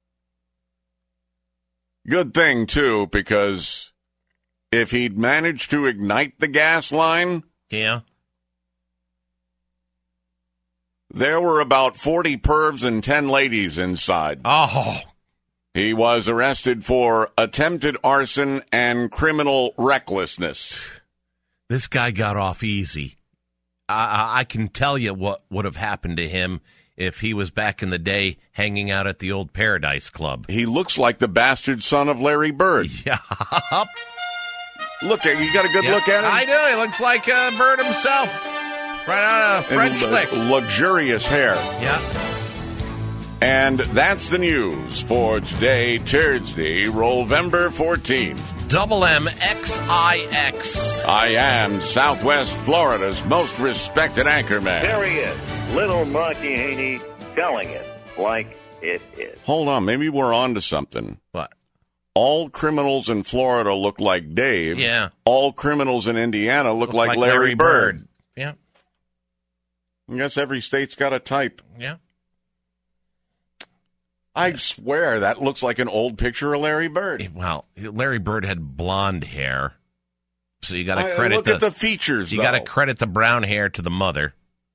Good thing, too, because if he'd managed to ignite the gas line, yeah, There were about forty pervs and ten ladies inside. Oh. He was arrested for attempted arson and criminal recklessness. This guy got off easy. I, I can tell you what would have happened to him if he was back in the day hanging out at the old Paradise Club. He looks like the bastard son of Larry Bird. Yeah. Look at you. Got a good yeah, look at him? I do. He looks like uh, Bird himself. Right out of French and, lick. Luxurious hair. Yeah. And that's the news for today, Thursday, November fourteenth. Double M X I X. I am Southwest Florida's most respected anchorman. There he is, little Marky Haney, telling it like it is. Hold on, maybe we're on to something. What? All criminals in Florida look like Dave. Yeah. All criminals in Indiana look, look like, like Larry, Larry Bird. Bird. Yeah. I guess every state's got a type. Yeah. I swear that looks like an old picture of Larry Bird. Well, Larry Bird had blonde hair, so you got to credit look the, at the features. You got to credit the brown hair to the mother.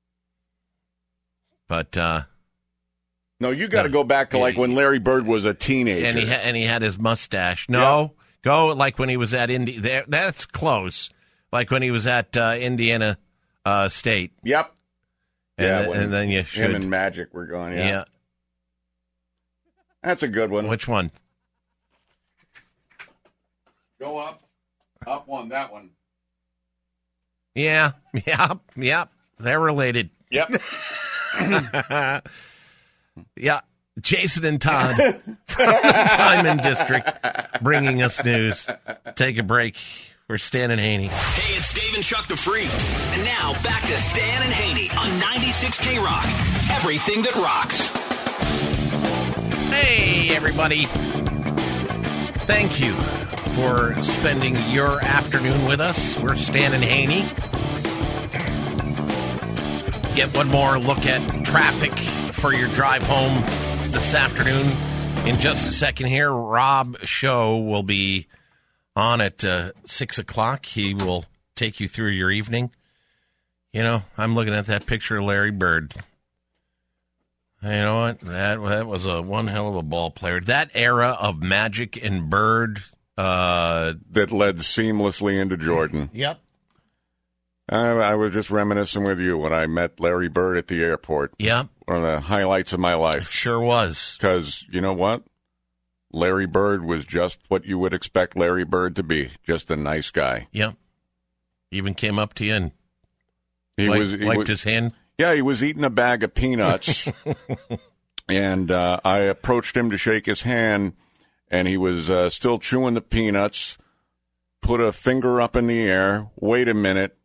But uh, no, you got to no, go back to like when Larry Bird was a teenager, and he ha- and he had his mustache. No, yep. Go like when he was at Indi. There, that's close. Like when he was at uh, Indiana uh, State. Yep. And, yeah, th- and then you should. Him and Magic were going. Yeah. yeah. That's a good one. Which one? Go up. Up one, that one. Yeah, yeah, yeah. They're related. Yep. yeah. Jason and Todd from the Diamond District bringing us news. Take a break. We're Stan and Haney. Hey, it's Dave and Chuck the Freak. And now back to Stan and Haney on ninety-six K Rock. Everything that rocks. Hey, everybody. Thank you for spending your afternoon with us. We're Stan and Haney. Get one more look at traffic for your drive home this afternoon. In just a second here, Rob Show will be on at uh, six o'clock. He will take you through your evening. You know, I'm looking at that picture of Larry Bird. You know what? That that was a one hell of a ball player. That era of Magic and Bird. Uh, that led seamlessly into Jordan. Yep. I, I was just reminiscing with you when I met Larry Bird at the airport. Yep. One of the highlights of my life. It sure was. Because, you know what? Larry Bird was just what you would expect Larry Bird to be. Just a nice guy. Yep. Even came up to you and he wiped, was, he wiped was, his hand. Yeah, he was eating a bag of peanuts, and uh, I approached him to shake his hand, and he was uh, still chewing the peanuts, put a finger up in the air, wait a minute,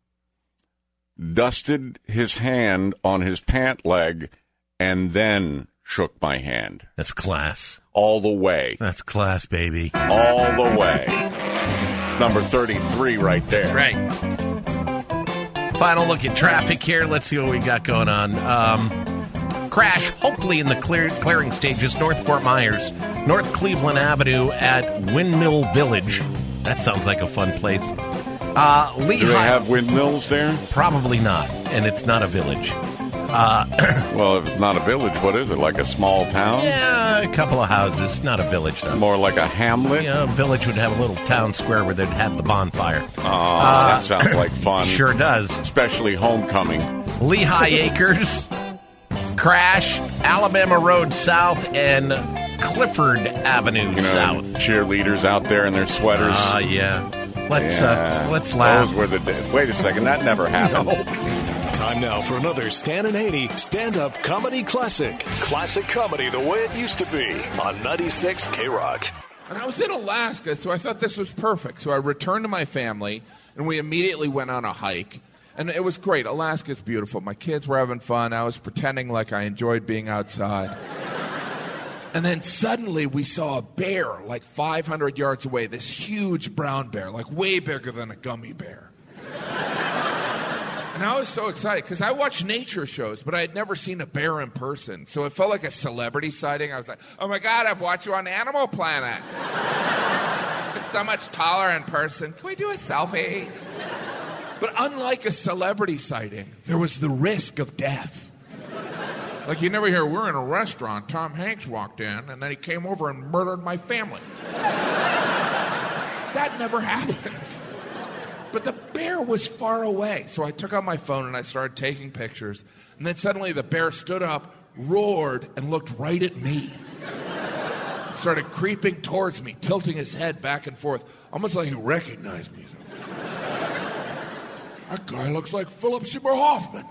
dusted his hand on his pant leg, and then shook my hand. That's class. All the way. That's class, baby. All the way. Number thirty-three right there. That's right. Final look at traffic here. Let's see what we got going on. Um, crash, hopefully in the clear, clearing stages, North Fort Myers, North Cleveland Avenue at Windmill Village. That sounds like a fun place. Uh, Lehigh, Do they have windmills there? Probably not, and it's not a village. Uh, well, if it's not a village, what is it, like a small town? Yeah, a couple of houses, not a village, though. More like a hamlet? Yeah, a village would have a little town square where they'd have the bonfire. Oh, uh, that sounds like fun. Sure does. Especially homecoming. Lehigh Acres, Crash, Alabama Road South, and Clifford Avenue you know, South. Cheerleaders out there in their sweaters. Ah, uh, yeah. Let's, yeah. Uh, let's laugh. Those were the days. Wait a second, that never happened. No. Time now for another Stan and Haney stand-up comedy classic. Classic comedy the way it used to be on ninety-six K Rock. And I was in Alaska, so I thought this was perfect. So I returned to my family, and we immediately went on a hike. And it was great. Alaska's beautiful. My kids were having fun. I was pretending like I enjoyed being outside. And then suddenly we saw a bear like five hundred yards away, this huge brown bear, like way bigger than a gummy bear. And I was so excited because I watch nature shows, but I had never seen a bear in person. So it felt like a celebrity sighting. I was like, oh, my God, I've watched you on Animal Planet. It's so much taller in person. Can we do a selfie? But unlike a celebrity sighting, there was the risk of death. Like you never hear, we're in a restaurant, Tom Hanks walked in, and then he came over and murdered my family. That never happens. But the bear was far away. So I took out my phone and I started taking pictures. And then suddenly the bear stood up, roared, and looked right at me. Started creeping towards me, tilting his head back and forth, almost like he recognized me. That guy looks like Philip Seymour Hoffman.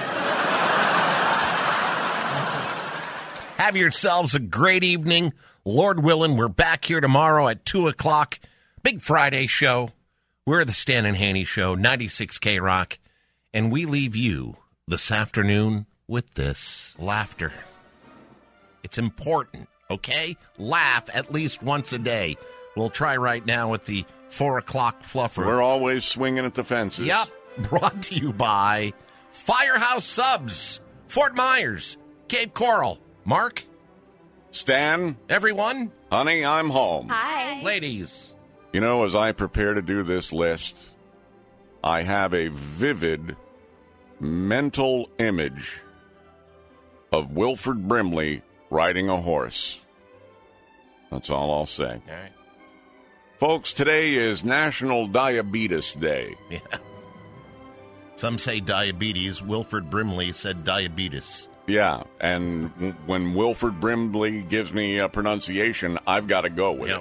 Have yourselves a great evening. Lord willing, we're back here tomorrow at two o'clock. Big Friday show. We're the Stan and Haney Show, ninety-six K Rock. And we leave you this afternoon with this laughter. It's important, okay? Laugh at least once a day. We'll try right now with the four o'clock fluffer. We're always swinging at the fences. Yep. Brought to you by Firehouse Subs, Fort Myers, Cape Coral. Mark? Stan? Everyone? Honey, I'm home. Hi. Ladies. You know, as I prepare to do this list, I have a vivid mental image of Wilford Brimley riding a horse. That's all I'll say. All right. Folks, today is National Diabetes Day. Yeah. Some say diabetes. Wilford Brimley said diabetes. Yeah, and when Wilford Brimley gives me a pronunciation, I've got to go with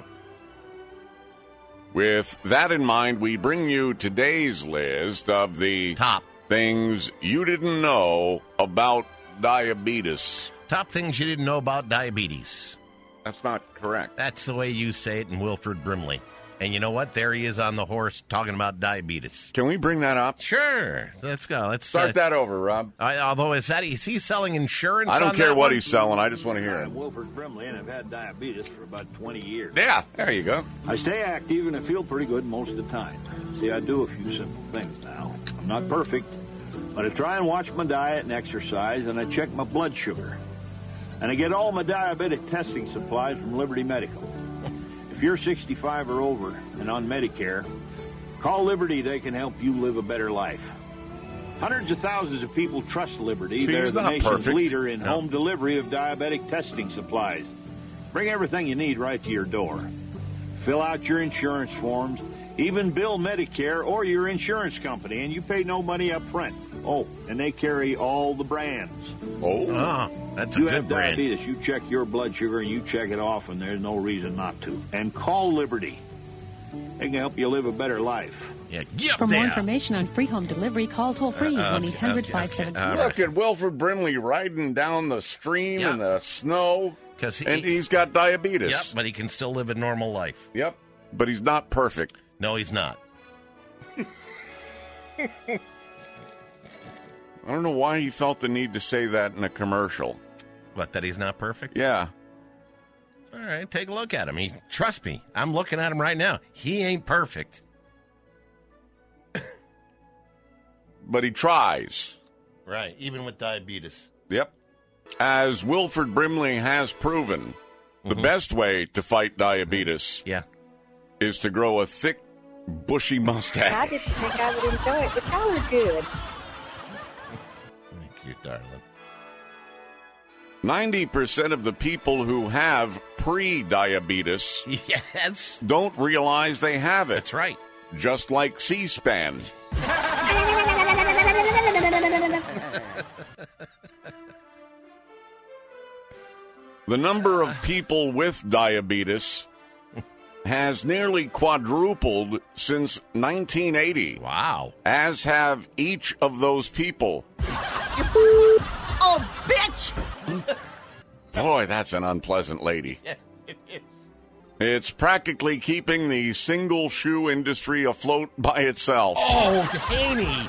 yep. it. With that in mind, we bring you today's list of the top things you didn't know about diabetes. Top things you didn't know about diabetes. That's not correct. That's the way you say it in Wilford Brimley. And you know what? There he is on the horse talking about diabetes. Can we bring that up? Sure. Let's go. Let's start uh, that over, Rob. I, although, is that is he selling insurance? I don't on care that what one? he's selling. I just want to hear it. I'm Wilford Brimley, and I've had diabetes for about twenty years. Yeah, there you go. I stay active, and I feel pretty good most of the time. See, I do a few simple things now. I'm not perfect, but I try and watch my diet and exercise, and I check my blood sugar. And I get all my diabetic testing supplies from Liberty Medical. If you're sixty-five or over and on Medicare, call Liberty. They can help you live a better life. Hundreds of thousands of people trust Liberty. See, They're the nation's perfect. leader in no. home delivery of diabetic testing supplies. Bring everything you need right to your door. Fill out your insurance forms, even bill Medicare or your insurance company, and you pay no money up front. Oh, and they carry all the brands. Oh, oh that's a you good have brand. diabetes, you check your blood sugar and you check it off, and there's no reason not to. And call Liberty. They can help you live a better life. Yeah, get For there. more information on free home delivery, call toll free Uh, one eight hundred five seven two. Look at Wilford Brimley riding down the stream Yeah. in the snow, he, and he's got diabetes. Yep, but he can still live a normal life. Yep, but he's not perfect. No, he's not. I don't know why he felt the need to say that in a commercial. What, that he's not perfect? Yeah. All right, take a look at him. He, trust me, I'm looking at him right now. He ain't perfect. But he tries. Right, even with diabetes. Yep. As Wilford Brimley has proven, the Mhm. best way to fight diabetes yeah. is to grow a thick, bushy mustache. I didn't think I would enjoy it, but y'all are good. Thank you, darling. ninety percent of the people who have pre-diabetes yes. don't realize they have it. That's right. Just like C-SPAN. The number of people with diabetes has nearly quadrupled since nineteen eighty. Wow. As have each of those people. Oh, bitch! Boy, that's an unpleasant lady. Yes, it is. It's practically keeping the single shoe industry afloat by itself. Oh, Haney.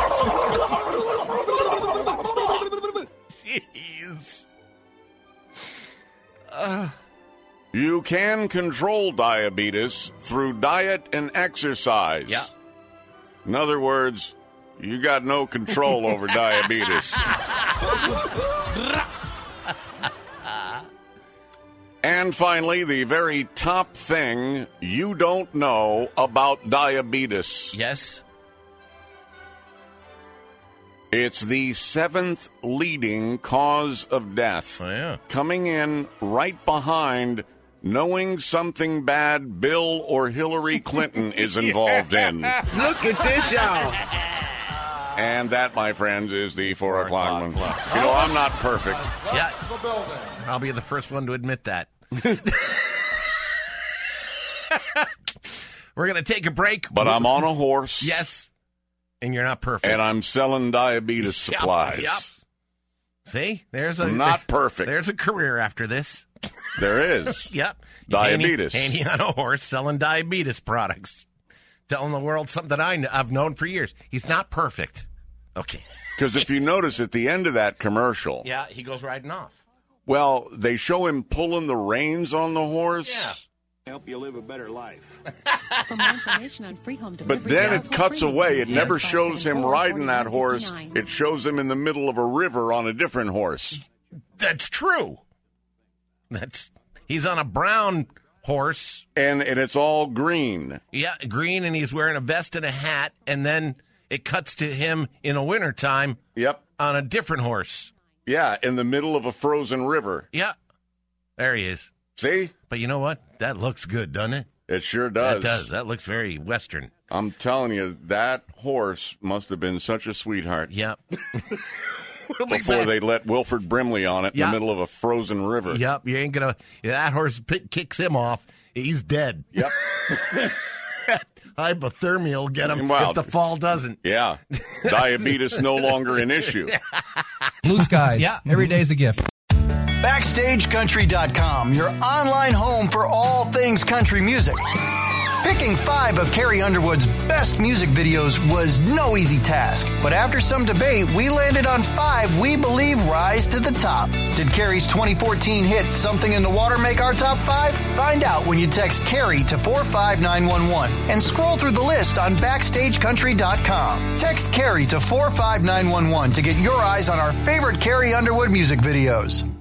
Jeez. Uh. You can control diabetes through diet and exercise. Yeah. In other words, you got no control over diabetes. And finally, the very top thing you don't know about diabetes. Yes. It's the seventh leading cause of death. Oh, yeah. Coming in right behind knowing something bad Bill or Hillary Clinton is involved in. Look at this, y'all. And that, my friends, is the four, four o'clock one. You know, I'm not perfect. Yeah, I'll be the first one to admit that. We're going to take a break. But I'm on a horse. Yes. And you're not perfect. And I'm selling diabetes supplies. Yep. yep. See? There's a... I'm not perfect. There's a career after this. There is. Yep. Diabetes. Handy on a horse selling diabetes products. Telling the world something that I kn- I've known for years. He's not perfect. Okay. Because if you notice at the end of that commercial... Yeah, he goes riding off. Well, they show him pulling the reins on the horse. Yeah. Help you live a better life. For more information on free home delivery, But then call it cuts free away. It one never five shows seven him four, riding that horse. forty-nine It shows him in the middle of a river on a different horse. That's true. That's he's on a brown horse. And and it's all green. Yeah, green, and he's wearing a vest and a hat, and then it cuts to him in the wintertime. Yep. On a different horse. Yeah, in the middle of a frozen river. Yeah. There he is. See? But you know what? That looks good, doesn't it? It sure does. That does. That looks very Western. I'm telling you, that horse must have been such a sweetheart. Yep. Before they let Wilford Brimley on it in yep. the middle of a frozen river. Yep. You ain't going to... That horse pick, kicks him off. He's dead. Yep. Hypothermia will get him well, if the fall doesn't. Yeah. Diabetes no longer an issue. Blue skies. Yeah. Every day's a gift. Backstage Country dot com, your online home for all things country music. Picking five of Carrie Underwood's best music videos was no easy task, but after some debate, we landed on five we believe rise to the top. Did Carrie's twenty fourteen hit Something in the Water make our top five? Find out when you text Carrie to four five nine one one and scroll through the list on Backstage Country dot com. Text Carrie to four five nine one one to get your eyes on our favorite Carrie Underwood music videos.